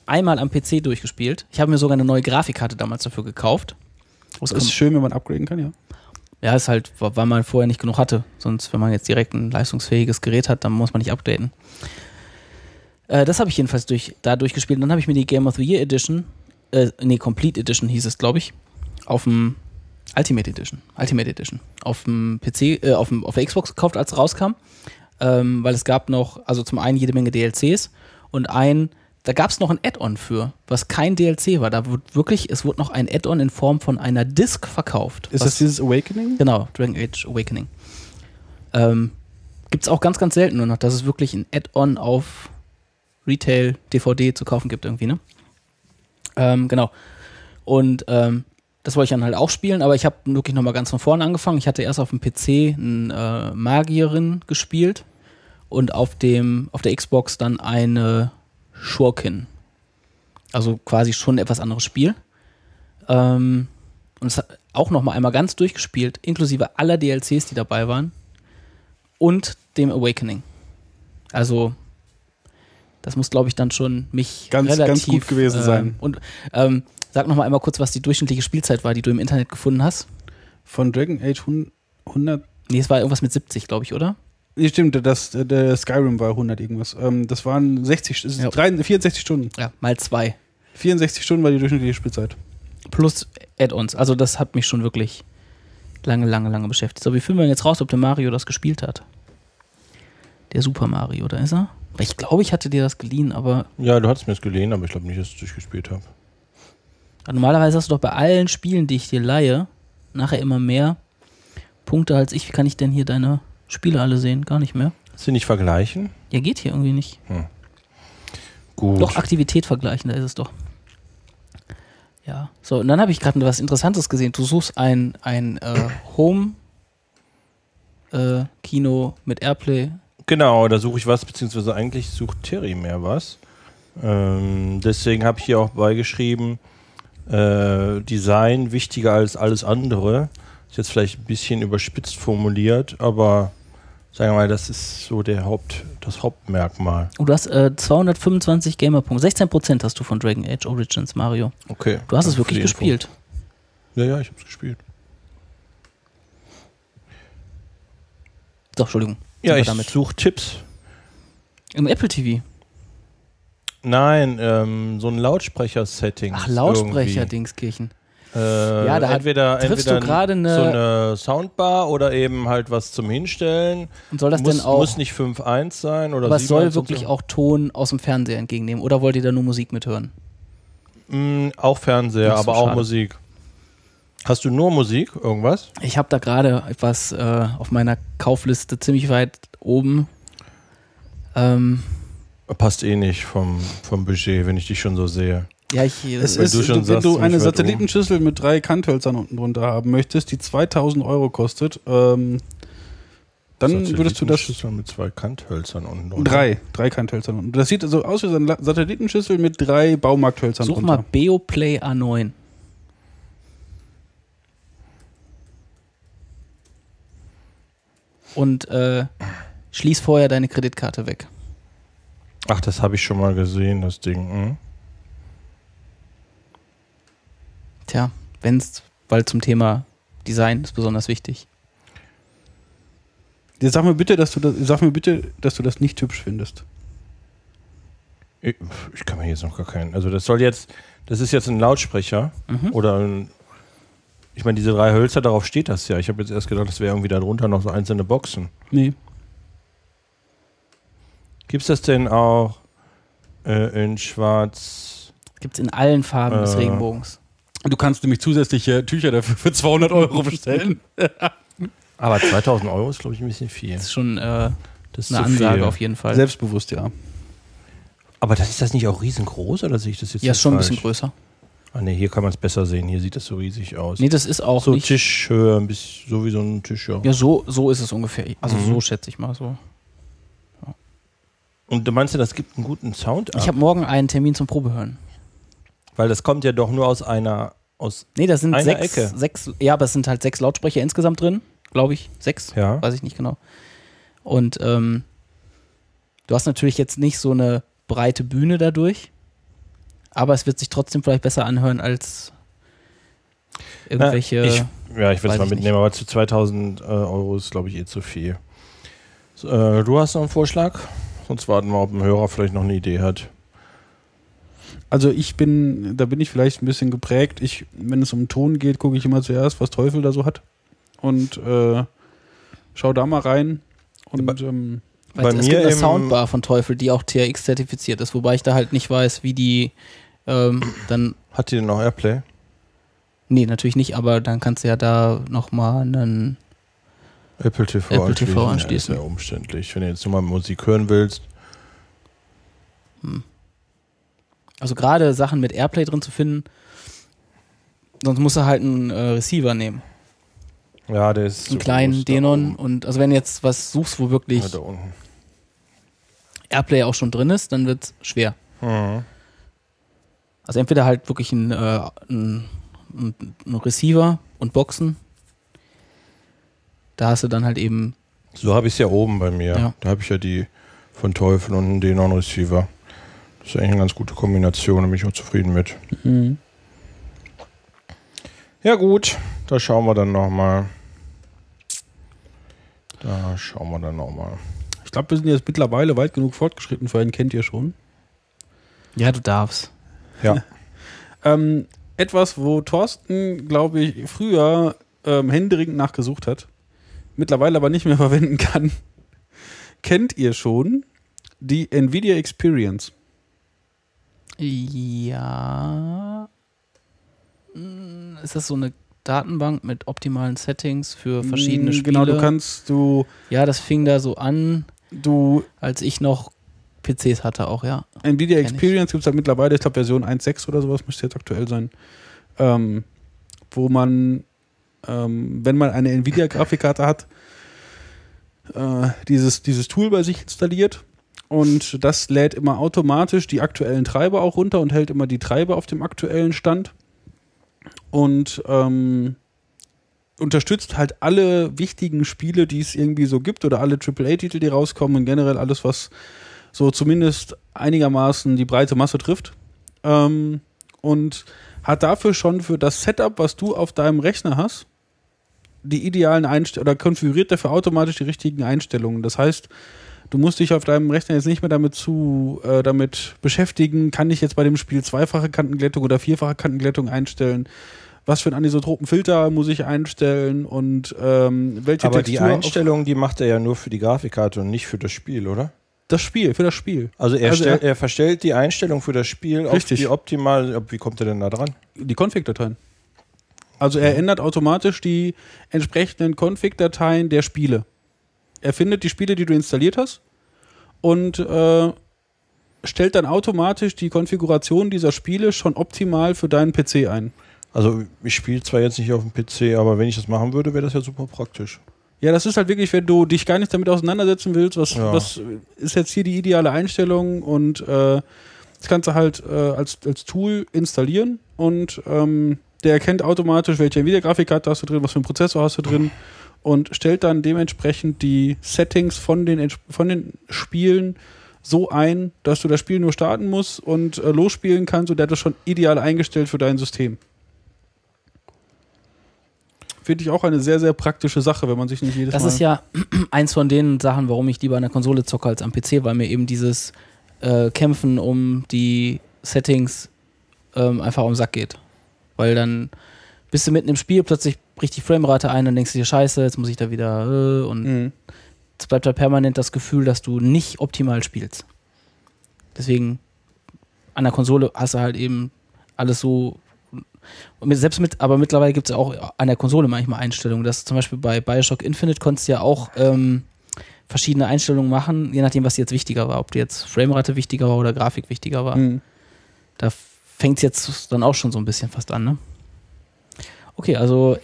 einmal am PC durchgespielt. Ich habe mir sogar eine neue Grafikkarte damals dafür gekauft. Das ist schön, wenn man upgraden kann, ja. Ja, ist halt, weil man vorher nicht genug hatte. Sonst, wenn man jetzt direkt ein leistungsfähiges Gerät hat, dann muss man nicht updaten. Das habe ich jedenfalls durchgespielt. Und dann habe ich mir die Game of the Year Edition, Complete Edition hieß es, glaube ich, auf dem Ultimate Edition, auf dem PC, auf der Xbox gekauft, als es rauskam. Weil es gab noch, also zum einen jede Menge DLCs und da gab es noch ein Add-on für, was kein DLC war. Es wurde noch ein Add-on in Form von einer Disc verkauft. Ist das dieses Awakening? Genau, Dragon Age Awakening. Gibt es auch ganz, ganz selten nur noch, dass es wirklich ein Add-on auf Retail, DVD zu kaufen gibt irgendwie, ne? Genau. Und das wollte ich dann halt auch spielen, aber ich habe wirklich nochmal ganz von vorne angefangen. Ich hatte erst auf dem PC eine Magierin gespielt und auf der Xbox dann eine Schurkin. Also quasi schon ein etwas anderes Spiel. Und es hat auch nochmal einmal ganz durchgespielt, inklusive aller DLCs, die dabei waren. Und dem Awakening. Also das muss, glaube ich, dann schon mich ganz gut gewesen sein. Und sag noch mal einmal kurz, was die durchschnittliche Spielzeit war, die du im Internet gefunden hast. Von Dragon Age 100? Nee, es war irgendwas mit 70, glaube ich, oder? Nee, stimmt, der Skyrim war 100 irgendwas. Das waren 64 Stunden. Ja, mal 2. 64 Stunden war die durchschnittliche Spielzeit. Plus Add-ons. Also das hat mich schon wirklich lange beschäftigt. So, wie finden wir jetzt raus, ob der Mario das gespielt hat? Der Super Mario, da ist er. Ich glaube, ich hatte dir das geliehen, aber... Ja, du hattest mir das geliehen, aber ich glaube nicht, dass ich es durchgespielt habe. Normalerweise hast du doch bei allen Spielen, die ich dir leihe, nachher immer mehr Punkte als ich. Wie kann ich denn hier deine Spiele alle sehen? Gar nicht mehr. Sie nicht vergleichen? Ja, geht hier irgendwie nicht. Gut. Doch, Aktivität vergleichen, da ist es doch. Ja, so, und dann habe ich gerade was Interessantes gesehen. Du suchst ein Home-Kino mit Airplay. Genau, da suche ich was, beziehungsweise eigentlich sucht Terry mehr was. Deswegen habe ich hier auch beigeschrieben, Design wichtiger als alles andere. Ist jetzt vielleicht ein bisschen überspitzt formuliert, aber sagen wir mal, das ist so das Hauptmerkmal. Und du hast 225 Gamerpunkte. 16% hast du von Dragon Age Origins, Mario. Okay. Du hast es wirklich gespielt. Ja, ich habe es gespielt. Doch, Entschuldigung. Ja, ich suche Tipps. Im Apple TV? Nein, so ein Lautsprecher-Setting. Ach, Lautsprecher-Dingskirchen. Ja, da entweder du gerade so eine Soundbar oder eben halt was zum Hinstellen. Und soll das denn auch... Muss nicht 5.1 sein oder 7.1. Aber es soll wirklich auch Ton aus dem Fernseher entgegennehmen. Oder wollt ihr da nur Musik mithören? Auch Fernseher, aber auch Musik. Hast du nur Musik? Irgendwas? Ich habe da gerade etwas auf meiner Kaufliste ziemlich weit oben. Passt eh nicht vom Budget, wenn ich dich schon so sehe. Ja, wenn du eine Satellitenschüssel mit 3 Kanthölzern unten drunter haben möchtest, die 2.000 € kostet, dann würdest du das... Satellitenschüssel mit 2 Kanthölzern unten drunter. 3 Kanthölzern unten. Das sieht so aus wie so eine Satellitenschüssel mit 3 Baumarkthölzern drunter. Such mal Beoplay A9. Und schließ vorher deine Kreditkarte weg. Ach, das habe ich schon mal gesehen, das Ding. Tja, weil zum Thema Design ist besonders wichtig. Sag mir bitte, dass du das nicht hübsch findest. Ich kann mir jetzt noch gar keinen... Also das ist jetzt ein Lautsprecher oder ich meine, diese 3 Hölzer, darauf steht das ja. Ich habe jetzt erst gedacht, das wäre irgendwie darunter noch so einzelne Boxen. Nee. Gibt's das denn auch in schwarz? Gibt's in allen Farben des Regenbogens. Du kannst nämlich zusätzliche Tücher dafür für 200 € bestellen. Aber 2.000 € ist, glaube ich, ein bisschen viel. Das ist schon das ist eine Ansage auf jeden Fall. Selbstbewusst, ja. Aber ist das nicht auch riesengroß, oder sehe ich das jetzt? Ja, ist schon falsch? Ein bisschen größer. Ah ne, hier kann man es besser sehen. Hier sieht das so riesig aus. Nee, das ist auch so nicht... So Tischhöhe, ein bisschen so wie so ein Tisch, ja. Ja, so ist es ungefähr. Also so schätze ich mal so. Ja. Und du meinst ja, das gibt einen guten Sound ab? Ich habe morgen einen Termin zum Probehören. Weil das kommt ja doch nur aus einer Nee, das sind Ecke. 6, ja, aber es sind halt 6 Lautsprecher insgesamt drin, glaube ich. 6, ja. Weiß ich nicht genau. Und du hast natürlich jetzt nicht so eine breite Bühne dadurch. Aber es wird sich trotzdem vielleicht besser anhören als irgendwelche... ich will es weiß mal ich mitnehmen, aber zu 2000 Euro ist, glaube ich, zu viel. So, du hast noch einen Vorschlag? Sonst warten wir, ob ein Hörer vielleicht noch eine Idee hat. Also da bin ich vielleicht ein bisschen geprägt. Wenn es um Ton geht, gucke ich immer zuerst, was Teufel da so hat. Und schau da mal rein. Und Weil es gibt eine Soundbar von Teufel, die auch TRX zertifiziert ist, wobei ich da halt nicht weiß, wie die dann... Hat die denn noch Airplay? Nee, natürlich nicht, aber dann kannst du ja da nochmal einen Apple TV anschließen. Ja, ist ja umständlich, wenn du jetzt nur mal Musik hören willst. Also gerade Sachen mit Airplay drin zu finden, sonst musst du halt einen Receiver nehmen. Ja, der ist einen kleinen Denon. Und also wenn du jetzt was suchst, wo wirklich da unten Airplay auch schon drin ist, dann wird es schwer. Mhm. Also entweder halt wirklich ein Receiver und Boxen. Da hast du dann halt eben... So habe ich es ja oben bei mir. Ja. Da habe ich ja die von Teufel und einen Denon Receiver. Das ist eigentlich eine ganz gute Kombination, da bin ich auch zufrieden mit. Mhm. Ja gut, da schauen wir dann nochmal. Ich glaube, wir sind jetzt mittlerweile weit genug fortgeschritten für einen kennt ihr schon. Ja, du darfst. Ja. Etwas, wo Thorsten, glaube ich, früher händeringend nachgesucht hat, mittlerweile aber nicht mehr verwenden kann. Kennt ihr schon die Nvidia Experience? Ja. Ist das so eine Datenbank mit optimalen Settings für verschiedene Spiele? Genau, Ja, das fing da so an, als ich noch PCs hatte auch, ja. Nvidia Experience gibt es halt mittlerweile, ich glaube Version 1.6 oder sowas, müsste jetzt aktuell sein, wo man, wenn man eine Nvidia-Grafikkarte hat, dieses Tool bei sich installiert und das lädt immer automatisch die aktuellen Treiber auch runter und hält immer die Treiber auf dem aktuellen Stand und unterstützt halt alle wichtigen Spiele, die es irgendwie so gibt oder alle AAA-Titel, die rauskommen und generell alles, was so zumindest einigermaßen die breite Masse trifft. Und hat dafür schon für das Setup, was du auf deinem Rechner hast, die idealen Einstellungen oder konfiguriert dafür automatisch die richtigen Einstellungen. Das heißt, du musst dich auf deinem Rechner jetzt nicht mehr damit beschäftigen, kann ich jetzt bei dem Spiel zweifache Kantenglättung oder vierfache Kantenglättung einstellen? Was für einen Anisotropenfilter muss ich einstellen und welche Aber Textur die Einstellungen, die macht er ja nur für die Grafikkarte und nicht für das Spiel, oder? für das Spiel. Also er verstellt die Einstellung für das Spiel auf Richtig. die optimal. Wie kommt er denn da dran? Die Config-Dateien. Also er ändert automatisch die entsprechenden Config-Dateien der Spiele. Er findet die Spiele, die du installiert hast und stellt dann automatisch die Konfiguration dieser Spiele schon optimal für deinen PC ein. Also ich spiele zwar jetzt nicht auf dem PC, aber wenn ich das machen würde, wäre das ja super praktisch. Ja, das ist halt wirklich, wenn du dich gar nicht damit auseinandersetzen willst, was ist jetzt hier die ideale Einstellung und das kannst du halt als Tool installieren und der erkennt automatisch, welche Nvidia-Grafikkarte hast du drin, was für einen Prozessor hast du drin und stellt dann dementsprechend die Settings von den Spielen so ein, dass du das Spiel nur starten musst und losspielen kannst und der hat das schon ideal eingestellt für dein System. Finde ich auch eine sehr, sehr praktische Sache, wenn man sich nicht jedes Mal... Das ist ja eins von den Sachen, warum ich lieber an der Konsole zocke als am PC, weil mir eben dieses Kämpfen um die Settings einfach um den Sack geht. Weil dann bist du mitten im Spiel, plötzlich bricht die Framerate ein, dann denkst du dir, scheiße, jetzt muss ich da wieder und es bleibt da permanent das Gefühl, dass du nicht optimal spielst. Deswegen an der Konsole hast du halt eben alles so. Aber mittlerweile gibt es auch an der Konsole manchmal Einstellungen. Das zum Beispiel bei Bioshock Infinite konntest du ja auch verschiedene Einstellungen machen, je nachdem, was dir jetzt wichtiger war. Ob dir jetzt Framerate wichtiger war oder Grafik wichtiger war. Da fängt es jetzt dann auch schon so ein bisschen fast an, ne? Okay, also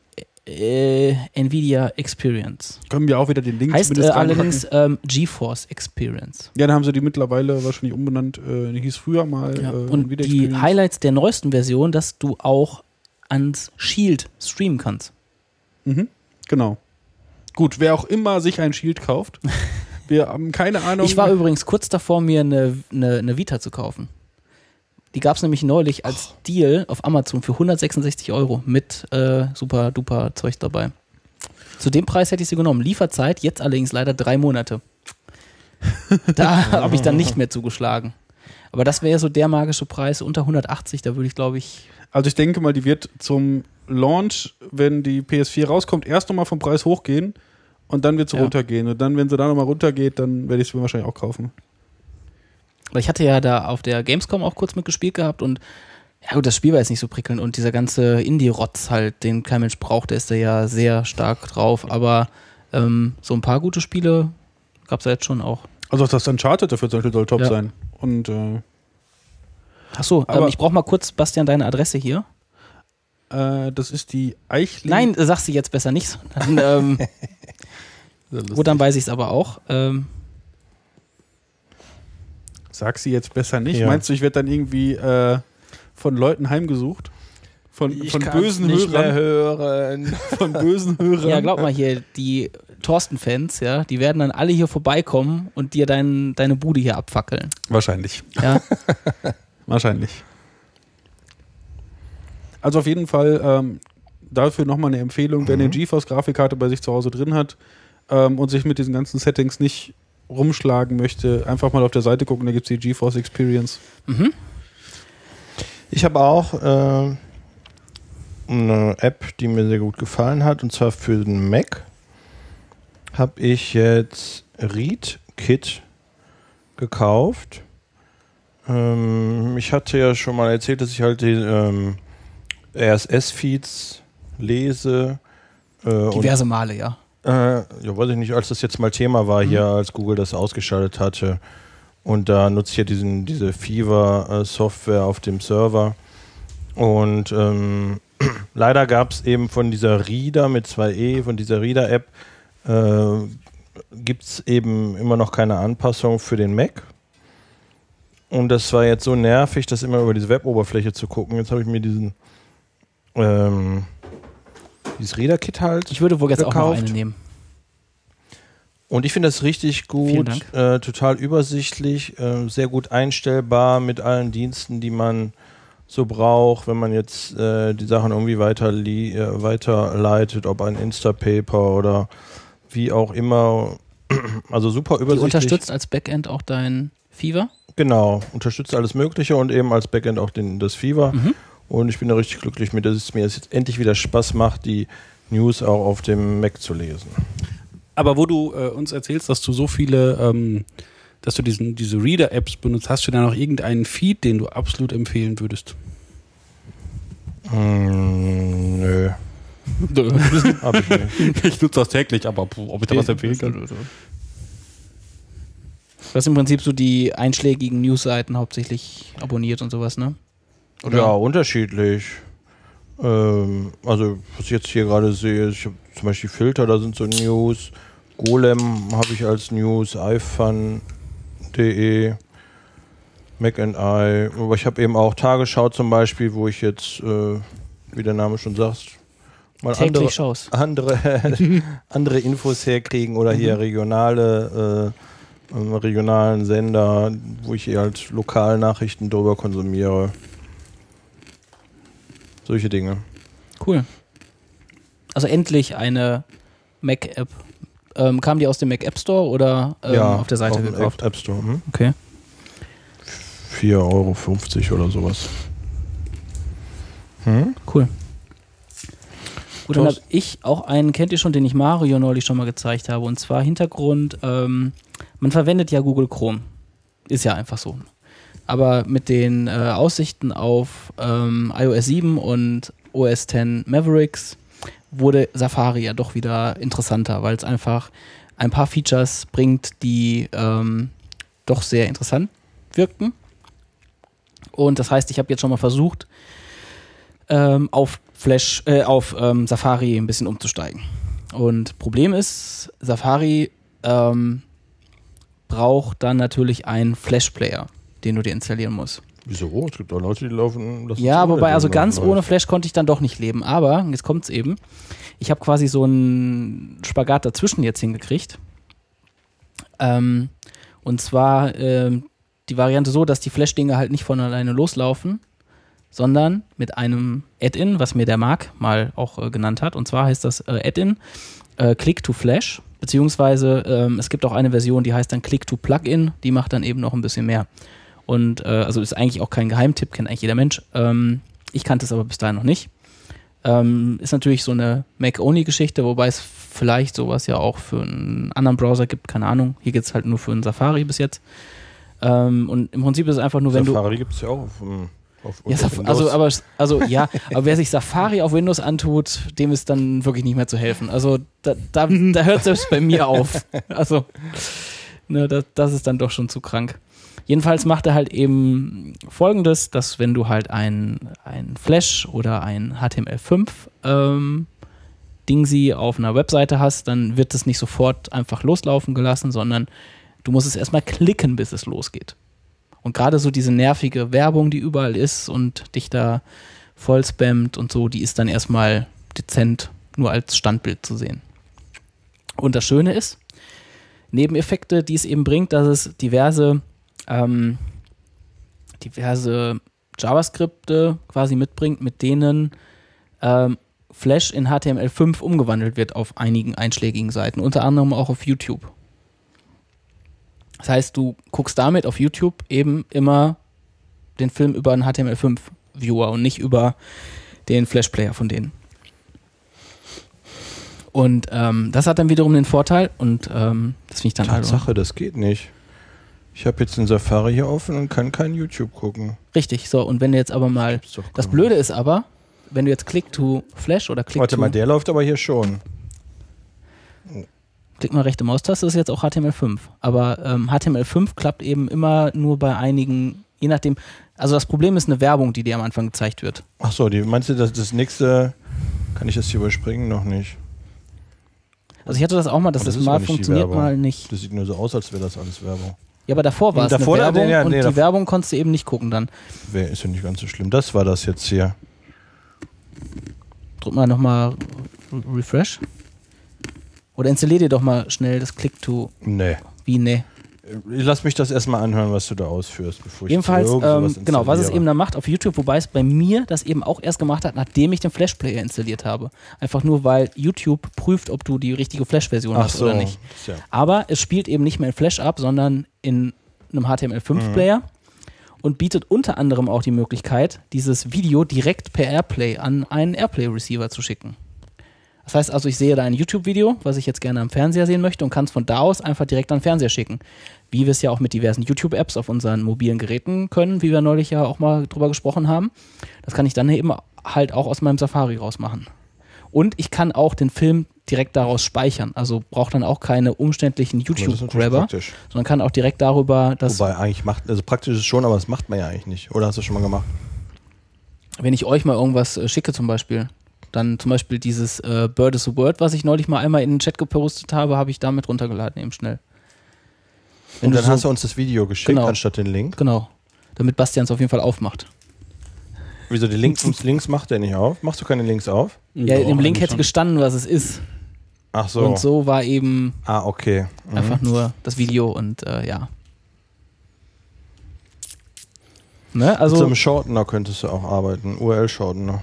Nvidia Experience. Können wir auch wieder den Link heißt allerdings GeForce Experience. Ja, dann haben sie die mittlerweile wahrscheinlich umbenannt. Die hieß früher mal und Nvidia die Experience. Highlights der neuesten Version, dass du auch ans Shield streamen kannst. Genau. Gut, wer auch immer sich ein Shield kauft, wir haben keine Ahnung. Ich war übrigens kurz davor, mir eine Vita zu kaufen. Die gab es nämlich neulich als Deal auf Amazon für 166 € mit super duper Zeug dabei. Zu dem Preis hätte ich sie genommen. Lieferzeit, jetzt allerdings leider 3 Monate. Da habe ich dann nicht mehr zugeschlagen. Aber das wäre so der magische Preis. Unter 180, da würde ich, glaube ich... Also ich denke mal, die wird zum Launch, wenn die PS4 rauskommt, erst nochmal vom Preis hochgehen und dann wird sie runtergehen. Und dann, wenn sie da nochmal runtergeht, dann werde ich es mir wahrscheinlich auch kaufen. Weil ich hatte ja da auf der Gamescom auch kurz mitgespielt gehabt und ja gut, das Spiel war jetzt nicht so prickelnd und dieser ganze Indie-Rotz halt, den kein Mensch braucht, der ist da ja sehr stark drauf, aber so ein paar gute Spiele gab es ja jetzt schon auch. Also das Uncharted dafür soll top sein. Und Achso, ich brauche mal kurz, Bastian, deine Adresse hier. Das ist die Eichling. Nein, sagst du jetzt besser nicht. Dann, gut, dann weiß ich es aber auch. Sag sie jetzt besser nicht. Ja. Meinst du, ich werde dann irgendwie von Leuten heimgesucht? Von bösen nicht mehr Hörern? hören. Von bösen Hörern? Ja, glaub mal hier, die Thorsten-Fans, ja, die werden dann alle hier vorbeikommen und dir deine Bude hier abfackeln. Wahrscheinlich. Ja. Wahrscheinlich. Also auf jeden Fall dafür nochmal eine Empfehlung, wer eine GeForce-Grafikkarte bei sich zu Hause drin hat und sich mit diesen ganzen Settings nicht rumschlagen möchte, einfach mal auf der Seite gucken, da gibt es die GeForce Experience. Mhm. Ich habe auch eine App, die mir sehr gut gefallen hat, und zwar für den Mac habe ich jetzt ReadKit gekauft. Ich hatte ja schon mal erzählt, dass ich halt die RSS-Feeds lese. Diverse Male, ja. Ja, weiß ich nicht, als das jetzt mal Thema war hier, als Google das ausgeschaltet hatte. Und da nutze ich ja diese Fever-Software auf dem Server. Und leider gab es eben von dieser Reader mit 2E, von dieser Reader-App, gibt es eben immer noch keine Anpassung für den Mac. Und das war jetzt so nervig, das immer über diese Web-Oberfläche zu gucken. Jetzt habe ich mir dieses Reader-Kit halt Ich würde wohl jetzt gekauft. auch noch eine nehmen. Und ich finde das richtig Vielen gut, Dank. total übersichtlich, sehr gut einstellbar mit allen Diensten, die man so braucht, wenn man jetzt die Sachen irgendwie weiterleitet, ob ein Instapaper oder wie auch immer. Also super Die übersichtlich. unterstützt als Backend auch dein Fever? Genau, unterstützt alles Mögliche und eben als Backend auch das Fever. Mhm. Und ich bin da richtig glücklich mit, dass es mir jetzt endlich wieder Spaß macht, die News auch auf dem Mac zu lesen. Aber wo du uns erzählst, dass du so viele, dass du diese Reader-Apps benutzt, hast du da noch irgendeinen Feed, den du absolut empfehlen würdest? Nö. Hab ich nicht. Ich nutze das täglich, aber ob ich da was empfehlen kann? Du hast im Prinzip so die einschlägigen News-Seiten hauptsächlich abonniert und sowas, ne? Oder? Ja, unterschiedlich. Also, was ich jetzt hier gerade sehe, ich habe zum Beispiel Filter, da sind so News. Golem habe ich als News, iFun.de, Mac and I. Aber ich habe eben auch Tagesschau zum Beispiel, wo ich jetzt, wie der Name schon sagt, mal Täglich Shows. andere Infos herkriegen oder hier regionalen Sender, wo ich halt Lokalnachrichten drüber konsumiere. Solche Dinge. Cool. Also endlich eine Mac-App. Kam die aus dem Mac App Store oder auf der Seite gekauft? App Store. Okay. 4,50 € oder sowas. Cool. Gut, dann habe ich auch einen, kennt ihr schon, den ich Mario neulich schon mal gezeigt habe. Und zwar Hintergrund, man verwendet ja Google Chrome. Ist ja einfach so. Aber mit den Aussichten auf iOS 7 und OS X Mavericks wurde Safari ja doch wieder interessanter, weil es einfach ein paar Features bringt, die doch sehr interessant wirkten. Und das heißt, ich habe jetzt schon mal versucht, auf Safari ein bisschen umzusteigen. Und Problem ist, Safari braucht dann natürlich einen Flash-Player, den du dir installieren musst. Wieso? Es gibt auch Leute, die laufen. Ja, wobei, also ganz ohne Flash konnte ich dann doch nicht leben. Aber, jetzt kommt es eben, ich habe quasi so einen Spagat dazwischen jetzt hingekriegt. Und zwar, die Variante so, dass die Flash-Dinge halt nicht von alleine loslaufen, sondern mit einem Add-in, was mir der Marc mal auch genannt hat. Und zwar heißt das Add-in Click-to-Flash, beziehungsweise es gibt auch eine Version, die heißt dann Click-to-Plugin, die macht dann eben noch ein bisschen mehr. Und also ist eigentlich auch kein Geheimtipp, kennt eigentlich jeder Mensch. Ich kannte es aber bis dahin noch nicht. Ist natürlich so eine Mac-Only-Geschichte, wobei es vielleicht sowas ja auch für einen anderen Browser gibt, keine Ahnung. Hier gibt es halt nur für einen Safari bis jetzt. Und im Prinzip ist es einfach nur, wenn Safari gibt es ja auch auf Windows. Aber wer sich Safari auf Windows antut, dem ist dann wirklich nicht mehr zu helfen. Also da hört selbst bei mir auf. Also ne, das ist dann doch schon zu krank. Jedenfalls macht er halt eben Folgendes, dass wenn du halt ein Flash oder ein HTML5 Dingsi auf einer Webseite hast, dann wird es nicht sofort einfach loslaufen gelassen, sondern du musst es erstmal klicken, bis es losgeht. Und gerade so diese nervige Werbung, die überall ist und dich da voll spammt und so, die ist dann erstmal dezent nur als Standbild zu sehen. Und das Schöne ist, Nebeneffekte, die es eben bringt, dass es diverse JavaScripte quasi mitbringt, mit denen Flash in HTML5 umgewandelt wird auf einigen einschlägigen Seiten, unter anderem auch auf YouTube. Das heißt, du guckst damit auf YouTube eben immer den Film über einen HTML5-Viewer und nicht über den Flash-Player von denen. Und das hat dann wiederum den Vorteil und das finde ich dann Tatsache, das geht nicht. Ich habe jetzt den Safari hier offen und kann kein YouTube gucken. Richtig, so. Und wenn du jetzt aber mal, das Blöde ist aber, wenn du jetzt Click-to-Flash oder Click-to... Warte mal, der läuft aber hier schon. Klick mal rechte Maustaste, das ist jetzt auch HTML5. Aber HTML5 klappt eben immer nur bei einigen, je nachdem, also das Problem ist eine Werbung, die dir am Anfang gezeigt wird. Ach so, meinst du, das nächste, kann ich das hier überspringen? Noch nicht. Also ich hatte das auch mal, dass das mal funktioniert, mal nicht. Das sieht nur so aus, als wäre das alles Werbung. Ja, aber davor war es eine Werbung und die Werbung konntest du eben nicht gucken dann. Ist ja nicht ganz so schlimm. Das war das jetzt hier. Drück mal nochmal Refresh. Oder installier dir doch mal schnell das Click-to... Nee. Wie, nee? Lass mich das erstmal anhören, was du da ausführst, bevor ich jedenfalls, genau, was es eben da macht auf YouTube, wobei es bei mir das eben auch erst gemacht hat, nachdem ich den Flash-Player installiert habe. Einfach nur, weil YouTube prüft, ob du die richtige Flash-Version hast oder nicht. Ja. Aber es spielt eben nicht mehr in Flash ab, sondern in einem HTML5-Player und bietet unter anderem auch die Möglichkeit, dieses Video direkt per Airplay an einen Airplay-Receiver zu schicken. Das heißt also, ich sehe da ein YouTube-Video, was ich jetzt gerne am Fernseher sehen möchte und kann es von da aus einfach direkt an den Fernseher schicken. Wie wir es ja auch mit diversen YouTube-Apps auf unseren mobilen Geräten können, wie wir neulich ja auch mal drüber gesprochen haben. Das kann ich dann eben halt auch aus meinem Safari rausmachen. Und ich kann auch den Film direkt daraus speichern. Also braucht dann auch keine umständlichen YouTube-Grabber, sondern kann auch direkt darüber das... Wobei eigentlich praktisch ist es schon, aber das macht man ja eigentlich nicht. Oder hast du schon mal gemacht? Wenn ich euch mal irgendwas schicke zum Beispiel... Dann zum Beispiel dieses Bird is a Word, was ich neulich mal einmal in den Chat gepostet habe, habe ich damit runtergeladen, eben schnell. Und dann hast du uns das Video geschickt, anstatt den Link? Genau, damit Bastian es auf jeden Fall aufmacht. Wieso, die Links macht der nicht auf? Machst du keine Links auf? Ja, im Link hätte gestanden, was es ist. Ach so. Und so war eben okay. Einfach nur das Video und ja. Ne, also mit so einem Shortener könntest du auch arbeiten, URL-Shortener.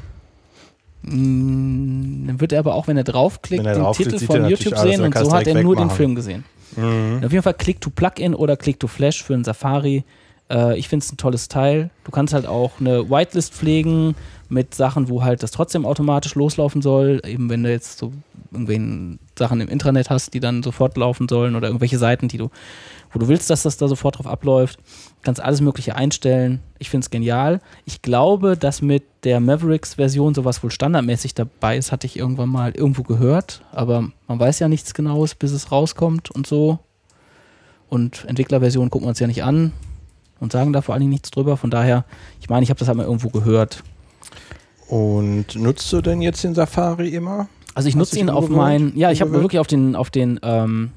Dann wird er aber auch, wenn er draufklickt, den Titel von YouTube sehen und so hat er nur den Film gesehen. Auf jeden Fall Click-to-Plugin oder Click-to-Flash für einen Safari. Ich finde es ein tolles Teil. Du kannst halt auch eine Whitelist pflegen mit Sachen, wo halt das trotzdem automatisch loslaufen soll. Eben wenn du jetzt so irgendwelche Sachen im Intranet hast, die dann sofort laufen sollen oder irgendwelche Seiten, wo du willst, dass das da sofort drauf abläuft. Du kannst alles Mögliche einstellen. Ich finde es genial. Ich glaube, dass mit der Mavericks-Version sowas wohl standardmäßig dabei ist, hatte ich irgendwann mal irgendwo gehört. Aber man weiß ja nichts Genaues, bis es rauskommt und so. Und Entwicklerversion gucken wir uns ja nicht an und sagen da vor allen Dingen nichts drüber. Von daher, ich meine, ich habe das halt mal irgendwo gehört. Und nutzt du denn jetzt den Safari immer? Also ich nutze ihn auf ich habe wirklich auf dem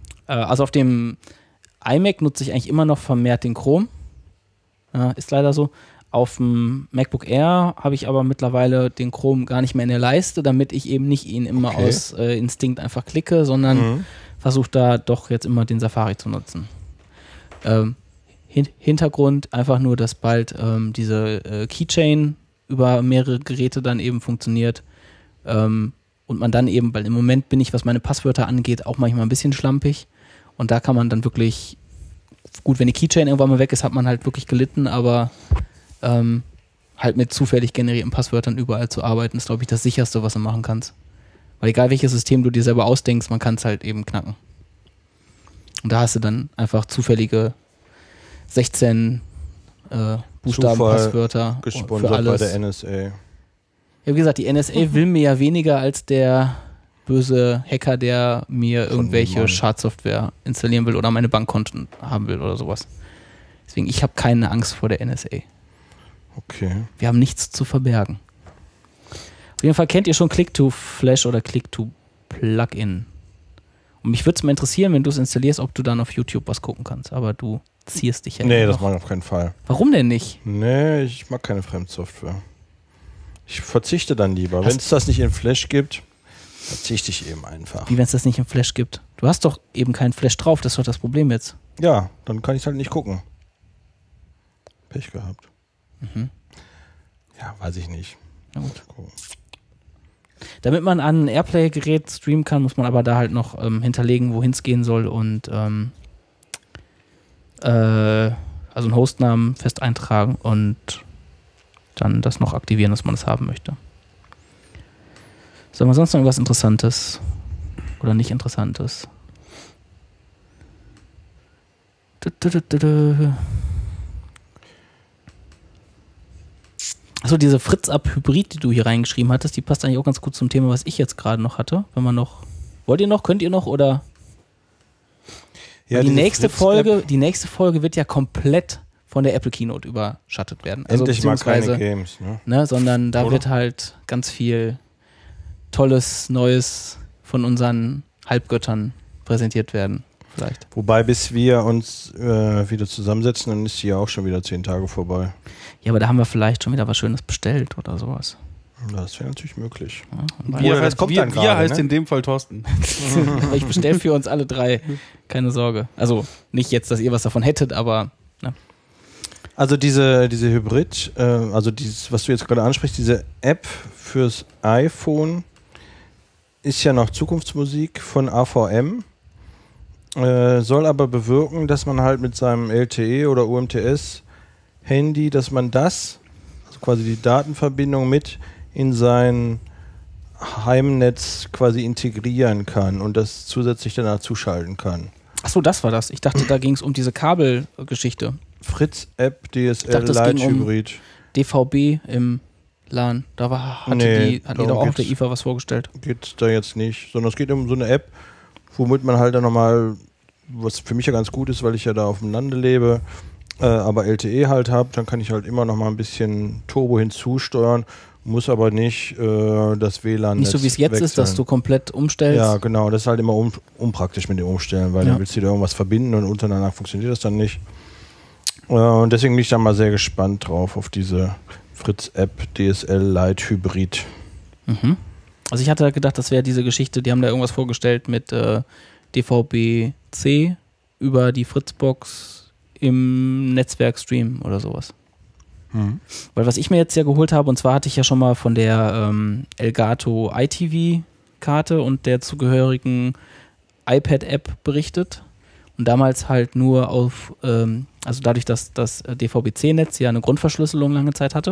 iMac nutze ich eigentlich immer noch vermehrt den Chrome. Ist leider so. Auf dem MacBook Air habe ich aber mittlerweile den Chrome gar nicht mehr in der Leiste, damit ich eben nicht ihn immer aus Instinkt einfach klicke, sondern versuche da doch jetzt immer den Safari zu nutzen. Hintergrund einfach nur, dass bald diese Keychain über mehrere Geräte dann eben funktioniert. Und man dann eben, weil im Moment bin ich, was meine Passwörter angeht, auch manchmal ein bisschen schlampig. Und da kann man dann wirklich, gut, wenn die Keychain irgendwann mal weg ist, hat man halt wirklich gelitten, aber halt mit zufällig generierten Passwörtern überall zu arbeiten, ist, glaube ich, das Sicherste, was du machen kannst. Weil egal welches System du dir selber ausdenkst, man kann es halt eben knacken. Und da hast du dann einfach zufällige 16 Buchstaben-Passwörter gesponsert für alles. bei der NSA. Ja, wie gesagt, die NSA will mir ja weniger als der böse Hacker, der mir irgendwelche Schadsoftware installieren will oder meine Bankkonten haben will oder sowas. Deswegen, ich habe keine Angst vor der NSA. Okay. Wir haben nichts zu verbergen. Auf jeden Fall kennt ihr schon Click-to-Flash oder Click-to-Plugin. Und mich würde es mal interessieren, wenn du es installierst, ob du dann auf YouTube was gucken kannst. Aber du ziehst dich ja Nee, immer das noch. mache ich auf keinen Fall. Warum denn nicht? Nee, ich mag keine Fremdsoftware. Ich verzichte dann lieber. Wenn es das nicht in Flash gibt, verzichte ich eben einfach. Wie wenn es das nicht im Flash gibt? Du hast doch eben keinen Flash drauf, das ist doch das Problem jetzt. Ja, dann kann ich halt nicht gucken. Pech gehabt. Mhm. Ja, weiß ich nicht. Na gut. Damit man an ein Airplay-Gerät streamen kann, muss man aber da halt noch hinterlegen, wohin es gehen soll und also einen Hostnamen fest eintragen und dann das noch aktivieren, dass man das haben möchte. Sagen wir sonst noch irgendwas Interessantes oder nicht Interessantes? Achso, diese Fritz-Up-Hybrid, die du hier reingeschrieben hattest, die passt eigentlich auch ganz gut zum Thema, was ich jetzt gerade noch hatte. Wenn man noch. Wollt ihr noch? Könnt ihr noch? Oder? Ja, die nächste Folge wird ja komplett von der Apple Keynote überschattet werden. Also endlich mal keine Games, ne? Sondern da wird halt ganz viel Tolles, Neues von unseren Halbgöttern präsentiert werden. Vielleicht. Wobei, bis wir uns wieder zusammensetzen, dann ist die ja auch schon wieder 10 Tage vorbei. Ja, aber da haben wir vielleicht schon wieder was Schönes bestellt oder sowas. Das wäre natürlich möglich. Ja, Wir, Oder das kommt dann gerade, heißt ne? in dem Fall Thorsten. aber ich bestelle für uns alle 3. Keine Sorge. Also nicht jetzt, dass ihr was davon hättet, aber ne. Also diese Hybrid, also dieses, was du jetzt gerade ansprichst, diese App fürs iPhone ist ja noch Zukunftsmusik von AVM. Soll aber bewirken, dass man halt mit seinem LTE oder UMTS-Handy, dass man das, also quasi die Datenverbindung mit in sein Heimnetz quasi integrieren kann und das zusätzlich danach zuschalten kann. Achso, das war das. Ich dachte, da ging es um diese Kabelgeschichte. Fritz-App DSL dachte, es ging um Lite-Hybrid. DVB im LAN. Da hatten die doch auch auf der IFA was vorgestellt. Geht da jetzt nicht, sondern es geht um so eine App, womit man halt dann nochmal, was für mich ja ganz gut ist, weil ich ja da auf dem Lande lebe, aber LTE halt habe, dann kann ich halt immer nochmal ein bisschen Turbo hinzusteuern, muss aber nicht das WLAN nicht so wie es jetzt ist, dass du komplett umstellst. Ja, genau, das ist halt immer unpraktisch mit dem Umstellen, weil dann willst du da irgendwas verbinden und untereinander funktioniert das dann nicht. Und deswegen bin ich da mal sehr gespannt drauf, auf diese Fritz-App DSL Lite Hybrid. Mhm. Also ich hatte gedacht, das wäre diese Geschichte, die haben da irgendwas vorgestellt mit DVB-C über die Fritzbox im Netzwerkstream oder sowas. Mhm. Weil was ich mir jetzt ja geholt habe, und zwar hatte ich ja schon mal von der Elgato iTV-Karte und der zugehörigen iPad-App berichtet. Und damals halt nur auf, also dadurch, dass das DVB-C-Netz ja eine Grundverschlüsselung lange Zeit hatte,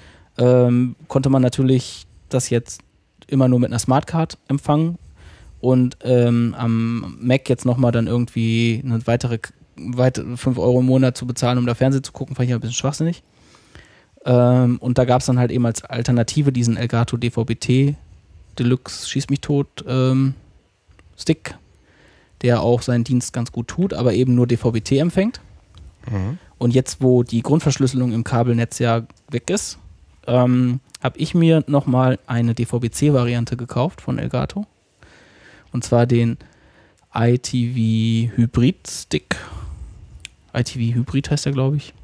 konnte man natürlich das jetzt immer nur mit einer Smartcard empfangen und am Mac jetzt nochmal dann irgendwie eine weitere 5 Euro im Monat zu bezahlen, um da Fernsehen zu gucken, fand ich ein bisschen schwachsinnig. Und da gab es dann halt eben als Alternative diesen Elgato DVB-T Deluxe Schieß mich tot Stick, der auch seinen Dienst ganz gut tut, aber eben nur DVB-T empfängt. Mhm. Und jetzt, wo die Grundverschlüsselung im Kabelnetz ja weg ist, habe ich mir nochmal eine DVB-C-Variante gekauft von Elgato. Und zwar den ITV Hybrid Stick. ITV Hybrid heißt der, glaube ich.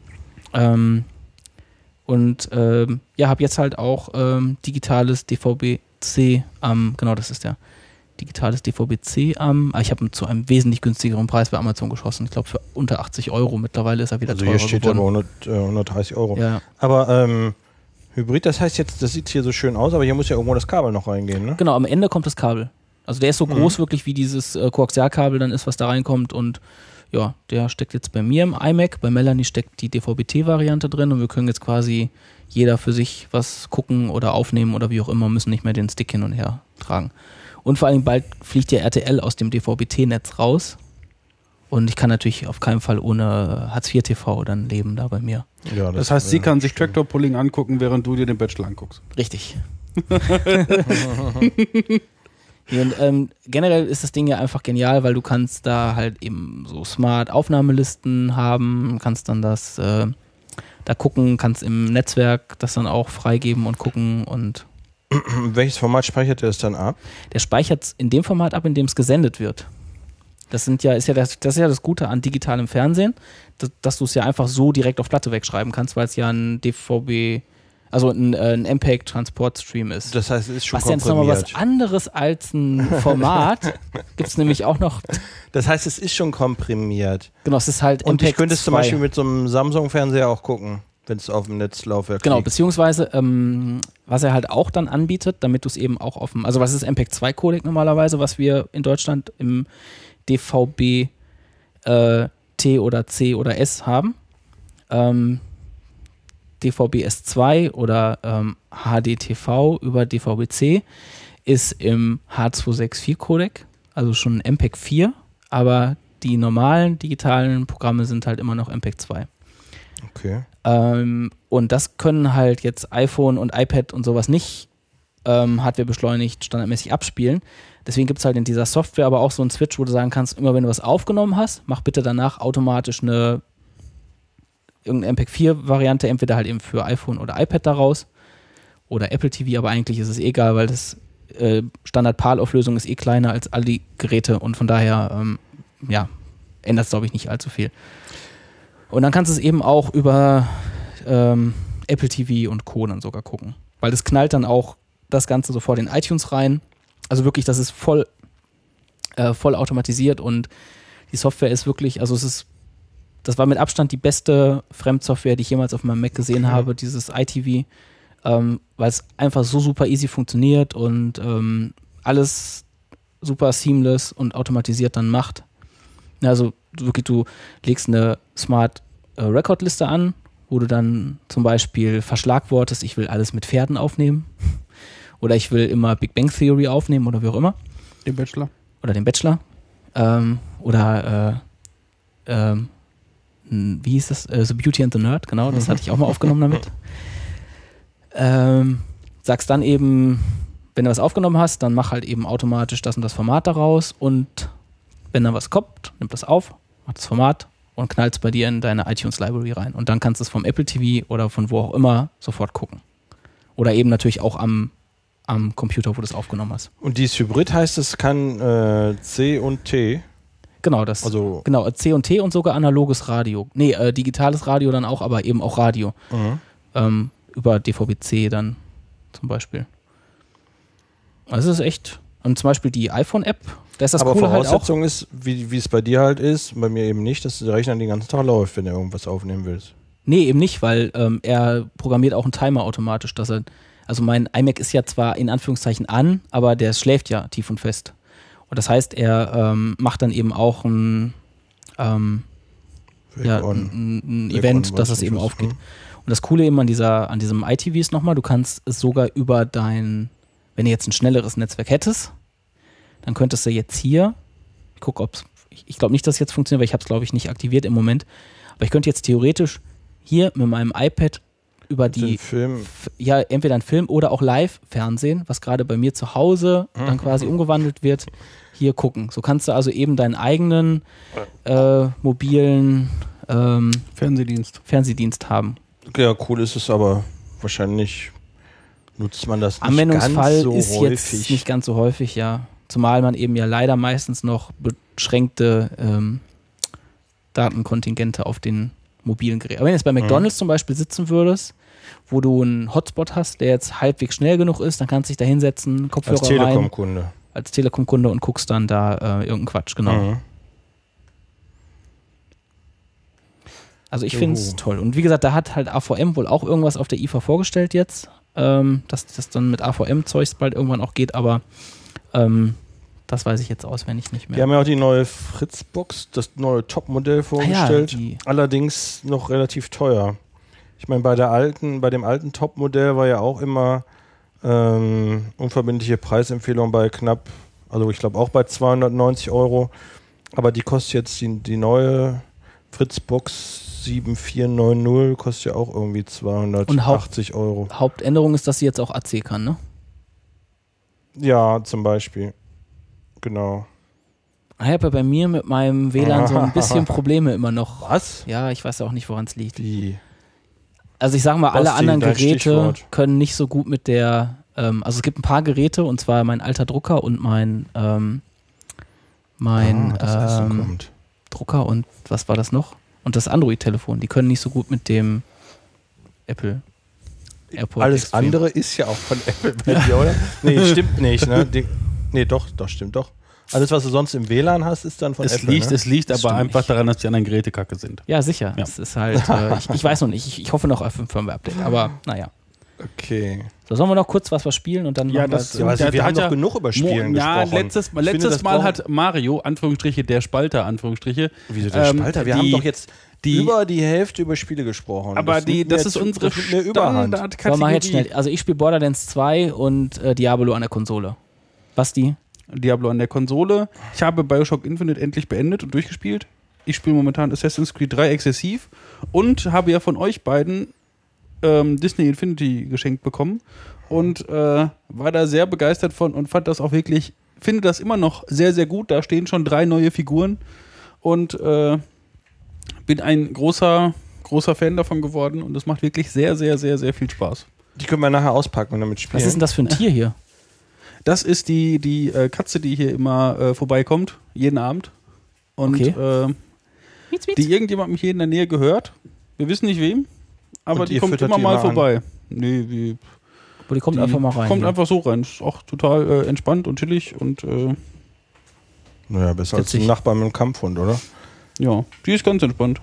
Und habe jetzt halt auch digitales DVB-C genau, das ist der, digitales DVB-C ich habe ihn zu einem wesentlich günstigeren Preis bei Amazon geschossen. Ich glaube für unter 80 Euro. Mittlerweile ist er wieder teurer Also hier steht geworden. aber 130 Euro. Ja. Aber Hybrid, das heißt jetzt, das sieht hier so schön aus, aber hier muss ja irgendwo das Kabel noch reingehen, ne? Genau, am Ende kommt das Kabel. Also der ist so groß wirklich, wie dieses Koaxialkabel dann ist, was da reinkommt. Und ja, der steckt jetzt bei mir im iMac. Bei Melanie steckt die DVB-T-Variante drin und wir können jetzt quasi jeder für sich was gucken oder aufnehmen oder wie auch immer, müssen nicht mehr den Stick hin und her tragen. Und vor allem bald fliegt ja RTL aus dem DVB-T-Netz raus. Und ich kann natürlich auf keinen Fall ohne Hartz-IV-TV dann leben da bei mir. Ja, Das heißt, sie kann sich Tractor-Pulling angucken, während du dir den Bachelor anguckst. Richtig. Und generell ist das Ding ja einfach genial, weil du kannst da halt eben so smart Aufnahmelisten haben, kannst dann das da gucken, kannst im Netzwerk das dann auch freigeben und gucken und welches Format speichert der das dann ab? der speichert es in dem Format ab, in dem es gesendet wird. Das ist ja das Gute an digitalem Fernsehen, dass du es ja einfach so direkt auf Platte wegschreiben kannst, weil es ja ein DVB, also ein MPEG-Transportstream ist. Das heißt, es ist schon was ja jetzt nochmal was anderes als ein Format. Gibt es nämlich auch noch. Das heißt, es ist schon komprimiert. Genau, es ist halt Und MPEG ich könnte es zum 2. Beispiel mit so einem Samsung-Fernseher auch gucken, wenn es auf dem Netzlaufwerk Genau, liegt. beziehungsweise, was er halt auch dann anbietet, damit du es eben auch auf dem, also was ist MPEG 2-Codec normalerweise, was wir in Deutschland im DVB T oder C oder S haben. DVB S2 oder HDTV über DVB-C ist im H264-Codec, also schon MPEG 4, aber die normalen digitalen Programme sind halt immer noch MPEG 2. Okay. Und das können halt jetzt iPhone und iPad und sowas nicht hardwarebeschleunigt standardmäßig abspielen. Deswegen gibt es halt in dieser Software aber auch so einen Switch, wo du sagen kannst, immer wenn du was aufgenommen hast, mach bitte danach automatisch irgendeine MPEG-4-Variante, entweder halt eben für iPhone oder iPad daraus oder Apple TV, aber eigentlich ist es egal, weil das Standard-PAL-Auflösung ist kleiner als all die Geräte und von daher ändert es, glaube ich, nicht allzu viel. Und dann kannst du es eben auch über Apple TV und Co. dann sogar gucken, weil das knallt dann auch das Ganze sofort in iTunes rein. Also wirklich, das ist voll automatisiert und die Software ist wirklich, also das war mit Abstand die beste Fremdsoftware, die ich jemals auf meinem Mac gesehen habe, dieses iTV, weil es einfach so super easy funktioniert und alles super seamless und automatisiert dann macht. Also wirklich, du legst eine Smart Record-Liste an, wo du dann zum Beispiel verschlagwortest, ich will alles mit Pferden aufnehmen oder ich will immer Big Bang Theory aufnehmen oder wie auch immer. Den Bachelor. Oder den Bachelor. Wie hieß das? The Beauty and the Nerd, genau, das hatte ich auch mal aufgenommen damit. Sagst dann eben, wenn du was aufgenommen hast, dann mach halt eben automatisch das und das Format daraus und wenn dann was kommt, nimmt das auf, macht das Format und knallt es bei dir in deine iTunes-Library rein. Und dann kannst du es vom Apple TV oder von wo auch immer sofort gucken. Oder eben natürlich auch am Computer, wo du es aufgenommen hast. Und dieses Hybrid heißt, es kann C und T. Genau, genau, C und T und sogar analoges Radio. Nee, digitales Radio dann auch, aber eben auch Radio. Über DVB-C dann zum Beispiel. Also es ist echt. Und zum Beispiel die iPhone-App, da ist das aber Coole halt auch. Voraussetzung ist, wie es bei dir halt ist, bei mir eben nicht, dass der Rechner den ganzen Tag läuft, wenn er irgendwas aufnehmen willst. Nee, eben nicht, weil er programmiert auch einen Timer automatisch, dass also mein iMac ist ja zwar in Anführungszeichen an, aber der schläft ja tief und fest. Und das heißt, er macht dann eben auch ein Event, dass es eben aufgeht. Und das Coole eben an diesem iTV ist nochmal, du kannst es sogar über wenn du jetzt ein schnelleres Netzwerk hättest, dann könntest du jetzt hier, ich glaube nicht, dass es jetzt funktioniert, weil ich habe es, glaube ich, nicht aktiviert im Moment, aber ich könnte jetzt theoretisch hier mit meinem iPad über die Film. Entweder ein Film oder auch Live-Fernsehen, was gerade bei mir zu Hause dann quasi umgewandelt wird, hier gucken. So kannst du also eben deinen eigenen mobilen Fernsehdienst haben. Ja, cool ist es, aber wahrscheinlich nutzt man das nicht Anwendungsfall ganz so ist häufig. Jetzt nicht ganz so häufig, ja. Zumal man eben ja leider meistens noch beschränkte Datenkontingente auf den mobilen Geräten. Aber wenn du jetzt bei McDonald's zum Beispiel sitzen würdest, wo du einen Hotspot hast, der jetzt halbwegs schnell genug ist, dann kannst du dich da hinsetzen, Kopfhörer als rein. Telekom-Kunde. als Telekom-Kunde und guckst dann da irgendeinen Quatsch, genau. Mhm. Also ich finde es toll. Und wie gesagt, da hat halt AVM wohl auch irgendwas auf der IFA vorgestellt jetzt, dass das dann mit AVM-Zeugs bald irgendwann auch geht, aber das weiß ich jetzt auswendig nicht mehr. Die haben ja auch die neue Fritzbox, das neue Top-Modell vorgestellt. Allerdings noch relativ teuer. Ich meine, bei dem alten Top-Modell war ja auch immer unverbindliche Preisempfehlung bei knapp, also ich glaube auch bei 290 €. Aber die kostet jetzt, die neue Fritzbox 7490 kostet ja auch irgendwie 280 €. Hauptänderung ist, dass sie jetzt auch AC kann, ne? Ja, zum Beispiel. Genau. Ich habe ja bei mir mit meinem WLAN so ein bisschen Probleme immer noch. Was? Ja, ich weiß auch nicht, woran es liegt. Wie? Also ich sage mal, alle Basti, anderen dein Geräte Stichwort. können nicht so gut mit der, also es gibt ein paar Geräte, und zwar mein alter Drucker und mein das Essen kommt. Drucker und was war das noch? Und das Android-Telefon, die können nicht so gut mit dem Apple AirPod Alles Extreme. andere ist ja auch von Apple bei dir, oder? Nee, stimmt nicht, ne? Nee, doch, stimmt doch. Alles, was du sonst im WLAN hast, ist dann von Apple, ne? Es liegt Das aber stimmt einfach nicht. daran, dass die anderen Geräte kacke sind. Ja, sicher. Ja. Es ist halt, ich weiß noch nicht, ich hoffe noch auf ein Firmware-Update, aber naja. Okay. So, sollen wir noch kurz was spielen und dann Ja, machen wir das- jetzt- Ja, also der wir haben hat doch ja genug über Spielen Ja, gesprochen. letztes Ich finde, Mal das brauchen- hat Mario, Anführungsstriche, der Spalter, Anführungsstriche. Wieso der Spalter? Wir haben doch jetzt die- über die Hälfte über Spiele gesprochen. Aber nimmt mir das ist jetzt- unsere das nimmt mir Überhand. So, mach jetzt Standardkategorie. schnell. Also ich spiele Borderlands 2 und Diablo an der Konsole. Basti? Diablo an der Konsole. Ich habe Bioshock Infinite endlich beendet und durchgespielt. Ich spiele momentan Assassin's Creed 3 exzessiv und habe ja von euch beiden Disney Infinity geschenkt bekommen und war da sehr begeistert von und fand das auch wirklich, finde das immer noch sehr, sehr gut. Da stehen schon 3 neue Figuren und bin ein großer Fan davon geworden und es macht wirklich sehr, sehr, sehr, sehr viel Spaß. Die können wir nachher auspacken und damit spielen. Was ist denn das für ein Tier hier? Das ist die Katze, die hier immer vorbeikommt, jeden Abend. Und Okay. die irgendjemandem hier in der Nähe gehört. Wir wissen nicht wem, aber Und die ihr kommt füttert immer die mal immer an? vorbei. Nee, die Aber die kommt einfach mal rein. Kommt hier. einfach so rein. Ist auch total entspannt und chillig und Naja, besser als Witzig. ein Nachbar mit einem Kampfhund, oder? ja, die ist ganz entspannt.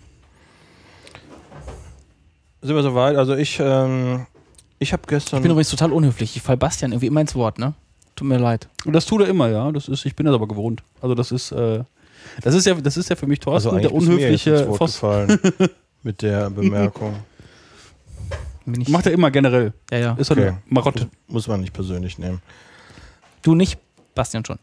Sind wir soweit? Also ich habe Ich gestern... bin übrigens total unhöflich. Ich fall Bastian irgendwie immer ins Wort, ne? Tut mir leid. Und das tut er immer, ja. Ich bin das aber gewohnt. Also das ist ja für mich Thorsten, der eigentlich bist du mir jetzt ins unhöfliche Wort Voss. gefallen mit der Bemerkung. Bin ich, Macht er immer generell. ja, ja. Ist eine Marotte. Muss man nicht persönlich nehmen. Du nicht, Bastian schon.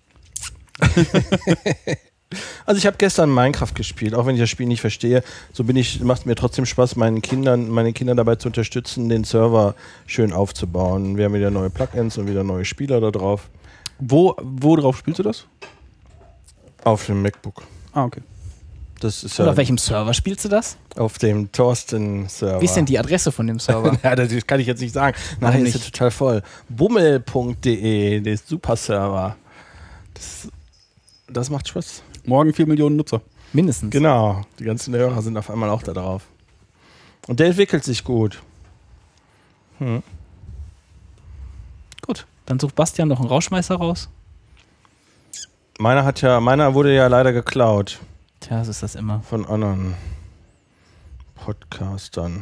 Also ich habe gestern Minecraft gespielt, auch wenn ich das Spiel nicht verstehe. So macht mir trotzdem Spaß, meine Kinder dabei zu unterstützen, den Server schön aufzubauen. Wir haben wieder neue Plugins und wieder neue Spieler da drauf. Wo drauf spielst du das? Auf dem MacBook. Ah, okay. Das ist Und ja auf welchem Server spielst du das? auf dem Thorsten-Server. Wie ist denn die Adresse von dem Server? Ja, das kann ich jetzt nicht sagen. Warum Nachher ist nicht? er total voll. Bummel.de, der ist super Server. Das macht Spaß. Morgen 4 Millionen Nutzer. Mindestens. Genau, die ganzen Hörer sind auf einmal auch da drauf. Und der entwickelt sich gut. Gut. Dann sucht Bastian noch einen Rauschmeißer raus. Meiner wurde ja leider geklaut Tja, so ist das immer. von anderen Podcastern.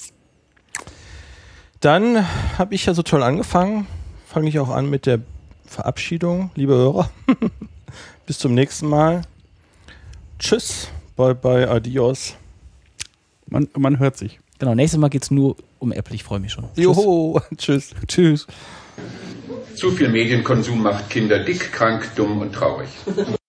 Dann habe ich ja so toll angefangen. Fange ich auch an mit der Verabschiedung, liebe Hörer. Bis zum nächsten Mal. Tschüss, bye bye, adios. Man hört sich. Genau, nächstes Mal geht es nur um Apple. Ich freue mich schon. Joho, tschüss. Tschüss. Zu viel Medienkonsum macht Kinder dick, krank, dumm und traurig.